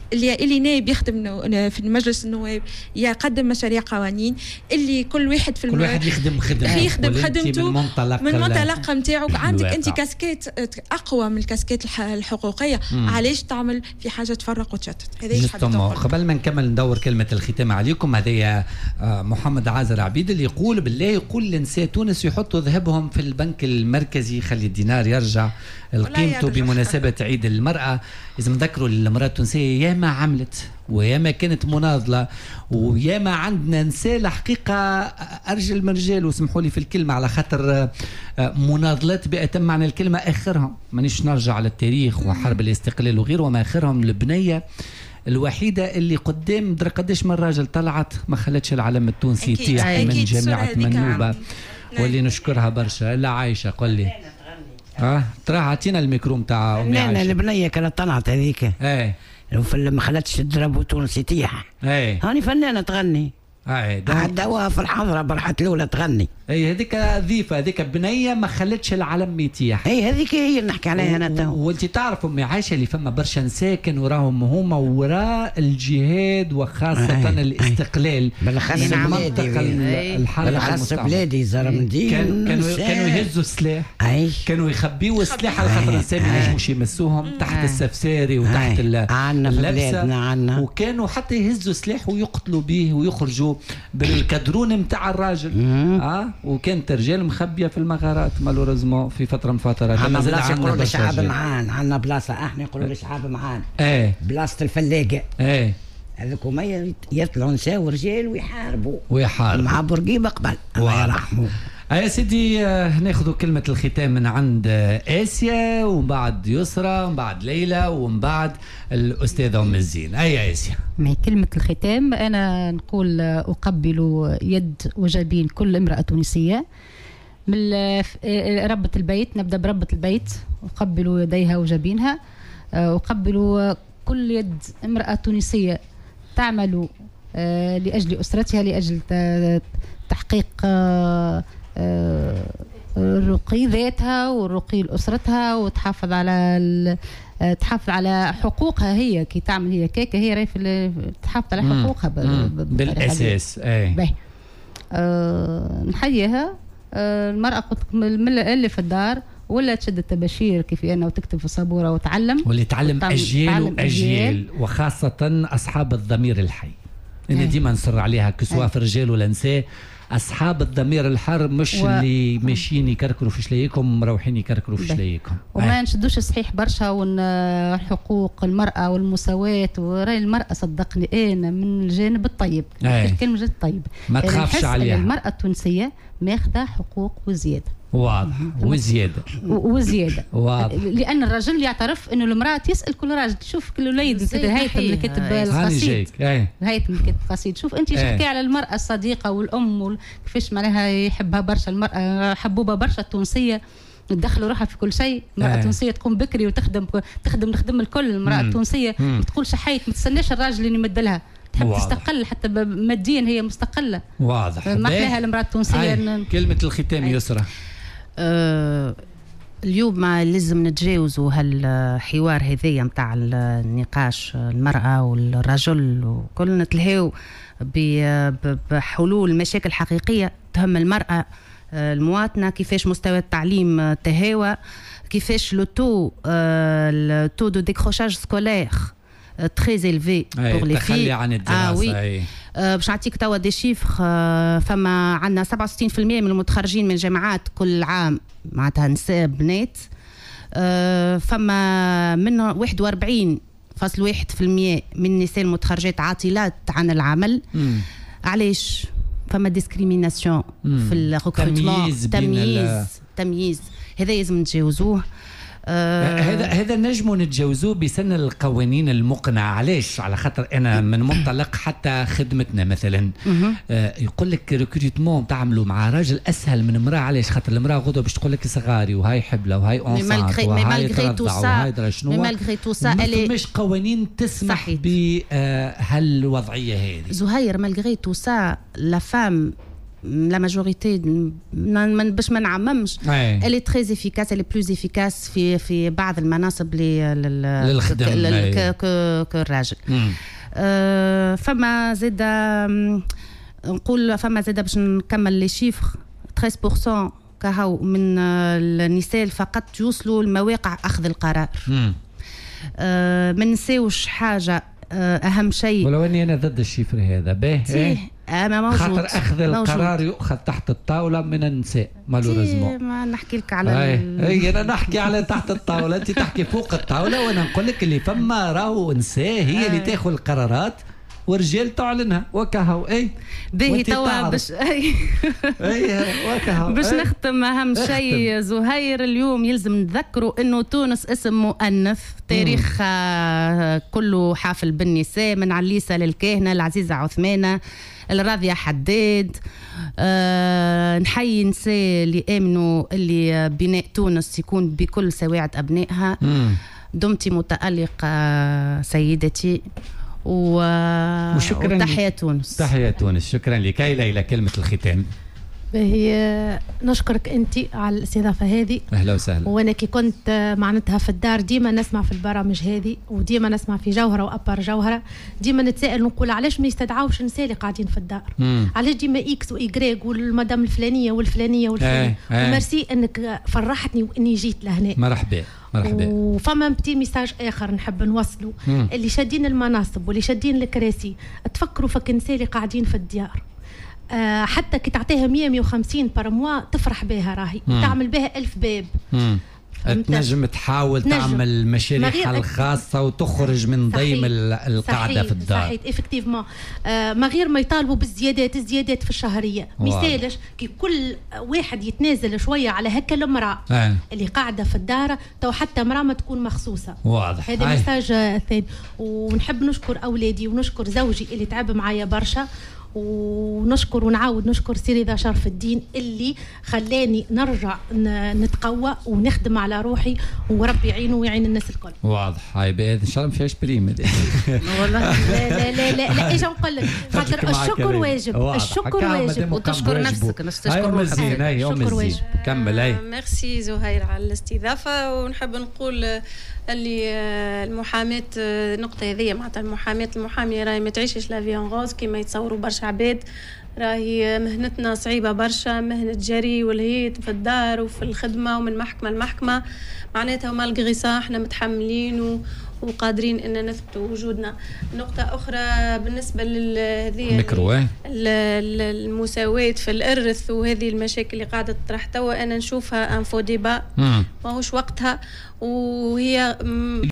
اللي نائب يخدم في المجلس النواب يقدم مشاريع قوانين اللي كل واحد يخدم خدمته من منطلق نتاعو. عندك انت كاسكيت اقوى من الكاسكيت الحقوقيه، علاش تعمل في حاجه تفرق وتشتت؟ هذا قبل ما نكمل ندور كلمه الختام عليكم. هذه محمد عازر عبيد اللي يقول بالله يقول لنساء تونس يحطوا ذهبهم في البنك المركزي، خلي الدينار يرجع قيمته بمناسبة عيد المرأة. إذا نذكروا المرأة التونسية ياما عملت وياما كانت مناضلة وياما عندنا نساء الحقيقة أرجل من رجال، وسمحوا لي في الكلمة على خاطر مناضلات بأتم معنى الكلمة آخرهم مانيش نرجع على التاريخ وحرب الاستقلال وغيره، وما آخرهم البنية الوحيدة اللي قدام درا قداش من راجل طلعت ما خلتش العلم التونسي يطيح من جامعة منوبة واللي نشكرها برشا. لا عايشة قل لي ترى عطينا الميكرو نتاع أمي عايشة. البنية كانت طلعت هذيك ما خلتش تضرب وتونس يطيح. هاني فنانة تغني عدوها في الحضرة برحت الأولى تغني. هذيك ضيفة، هذيك بنية ما خلتش العلم يطيح. هذيك هي اللي نحكي عليها أنا تو. وانت تعرف أمي عايشة اللي فما برشا نساء كانوا وراهم هما وراء الجهاد وخاصة الاستقلال. بالأخص بلادي زرمدين كانوا يهزوا السلاح، كانوا يخبيوا السلاح على خاطر النساء ما ينجموش يمسوهم تحت السفساري وتحت اللبسة، وكانوا حتى يهزوا سلاح ويقتلوا به ويخرجوا بالكدرون متاع الراجل. وكانت رجال مخبيه في المغارات مالوريزمون في فتره من فترات. عندنا بلاصه يقولوا للشعب معان، عندنا بلاصه احنا يقولوا للشعب معان بلاصه الفلاقه هذوك هما يطلعوا نساء ورجال ويحاربوا مع بورقيبه قبل الله يرحمه. يا سيدي ناخذ كلمة الختام من عند آسيا ومن بعد يسرى ومن بعد ليلى ومن بعد الأستاذة أم الزين. أي آسيا مع كلمة الختام أنا نقول أقبل يد وجبين كل امرأة تونسية من ربة البيت. نبدأ بربة البيت، أقبل يديها وجبينها. أقبل كل يد امرأة تونسية تعمل لأجل أسرتها، لأجل تحقيق رقي ذاتها ورقي لأسرتها وتحافظ على حقوقها. هي كي تعمل هي كيكه هي راهي تحافظ على حقوقها بالأساس. نحييها. المرأة اللي في الدار ولا تشد التباشير كيف أنه وتكتب في السبورة وتعلم، واللي تعلم أجيال وأجيال، وخاصة أصحاب الضمير الحي. أنا ديما نصر عليها كسوا في الرجال ولا نساء، أصحاب الضمير الحر مش اللي ماشيين يكركروا في شلايكم مروحين يكركروا في شلايكم. وما نشدوش صحيح برشا حقوق المرأة والمساواة. وراي المرأة صدقني أنا من الجانب الطيب، الكلمة الجانب الطيب ما تخافش عليها. المرأة التونسية ماخذة حقوق وزيادة. واضح وزيادة واضح. لأن الرجل يعترف إنه المرأة يسأل كل راجل. شوف كل وليد الهيثم اللي كتب القصيد، الهيثم اللي كتب القصيد. شوف أنت تحكي على المرأة الصديقة والأم كيفاش معناها يحبها برشا المرأة، حبوبة برشا التونسية، تدخلوا روحها في كل شيء. المرأة التونسية تقوم بكري وتخدم نخدم الكل. المرأة التونسية ما تقولش حيت، ما تستناش الراجل اللي يمد لها، تحب تستقل حتى ماديا هي مستقلة. واضح. ما أحلاها المرأة التونسية. كلمة الختام يسرى. اليوم ما لازم نتجاوزوا هالحوار هذايا متاع النقاش المرأة والرجل، وكل نتلهاو بحلول مشاكل حقيقية تهم المرأة المواطنة. كيفاش مستوى التعليم تهاوى، كيفاش لو تو دو ديكروشاج سكولير très élevé pour les filles. تخلي عن الدراسة. باش نعطيك توا دي شيفر. فما عندنا 67% من المتخرجين من الجامعات كل عام معناتها نساء بنات. فما منهم 41.1% من النساء المتخرجات عاطلات عن العمل. علاش؟ فما ديسكريميناسيون في الريكروتمون، تمييز. هذا لازم نتجاوزوه. هذا نجمو نتجاوزوه بسن القوانين المقنعة. علاش؟ على خاطر أنا من منطلق حتى خدمتنا مثلا يقول لك ريكروتمون تعملوا مع راجل أسهل من امرأة. علاش؟ خاطر الامرأة غدوة باش تقول لك صغاري وهاي حبلة وهاي أنصات وهاي ترضع وهاي درا شنو. ما فماش قوانين تسمح بهالوضعية هذه. زهير مالغري تو سا لا فام لا ماجوريتي باش ما نعممش اللي تري افيكاس اللي بلوز افيكاس في بعض المناصب للخدم كالراجل. فما زاد نقول فما زاد باش نكمل لي شيفر 13% كهو من النساء فقط يوصلوا لمواقع اخذ القرار. ما نساوش حاجه اهم شيء، ولو اني انا ضد الشيفر هذا باهي خاطر اخذ القرار يؤخذ تحت الطاوله من النساء مالوريزمون. ما نحكي لك على اي انا نحكي على تحت الطاوله، انت تحكي فوق الطاوله، وانا نقول لك اللي فما راهو نساء هي اللي تاخذ القرارات ورجال تعلنها وكهو. اي باهي توا باش وكهو باش نختم اهم شيء زهير. اليوم يلزم نذكروا انه تونس اسم مؤنث، تاريخ كله حافل بالنساء، من عليسة للكاهنة العزيزة عثمانة الراضية حداد. نحيي نساء اللي آمنوا اللي بناء تونس يكون بكل سواعد أبنائها. دمتي متألقة سيدتي وشكرا وتحية تونس. تحية تونس. شكرا لك. هاي ليلى كلمة الختام. هي نشكرك انت على الاستضافه هذه. اهلا وسهلا. وانا كي كنت معناتها في الدار ديما نسمع في البرامج هذه، وديما نسمع في جوهره وابر جوهره، ديما نتسائل ونقول علاش ما يستدعوش النساء اللي قاعدين في الدار؟ علاش ديما اكس وايغريك والمدام الفلانيه والفلانيه والفلانيه؟ وميرسي انك فرحتني واني جيت لهنا. مرحبا مرحبا. وفما بتي ميساج اخر نحب نوصله، اللي شادين المناصب واللي شادين الكراسي، تفكروا فك النساء اللي قاعدين في الديار. حتى كي تعطيها 150 برموا تفرح بها راهي وتعمل بها 1000 باب. تنجم تحاول تعمل مشاريعها الخاصة وتخرج من ضيم القاعدة في الدار. صحيح افكتيفمون. ما غير ما يطالبوا بالزيادات الزيادات في الشهرية. مثالش كي كل واحد يتنازل شوية على هكا المرأة اللي قاعدة في الدار، تو حتى مرأة ما تكون مخصوصة. واضح. هذا مساج ثاني. ونحب نشكر أولادي ونشكر زوجي اللي تعب معايا برشا، ونشكر ونعاود نشكر سي رضا شرف الدين اللي خلاني نرجع نتقوى ونخدم على روحي، وربي يعينه ويعين الناس الكل. واضح. هاي بعد ان شاء الله ما فيهاش بريم. والله لا لا لا لا ايش نقول لك، خاطر الشكر واجب. الشكر واجب وتشكر نفسك مش تشكر روحك. الشكر واجب. كمل. هاي ميرسي زهير على الاستضافه. ونحب نقول اللي المحاماه النقطه هذه معناتها المحاميه راهي ما تعيشش لا فيون غوز كما يتصوروا برشا عباد. راهي مهنتنا صعيبه برشا، مهنه جري والهيت في الدار وفي الخدمه ومن محكمه لمحكمه، معناتها مالغري سا احنا متحملين وقادرين ان نثبتوا وجودنا. نقطه اخرى بالنسبه لهذه المساواه في الارث وهذه المشاكل اللي قاعده تطرح توا، انا نشوفها انفو ديبا ماهوش وقتها، وهي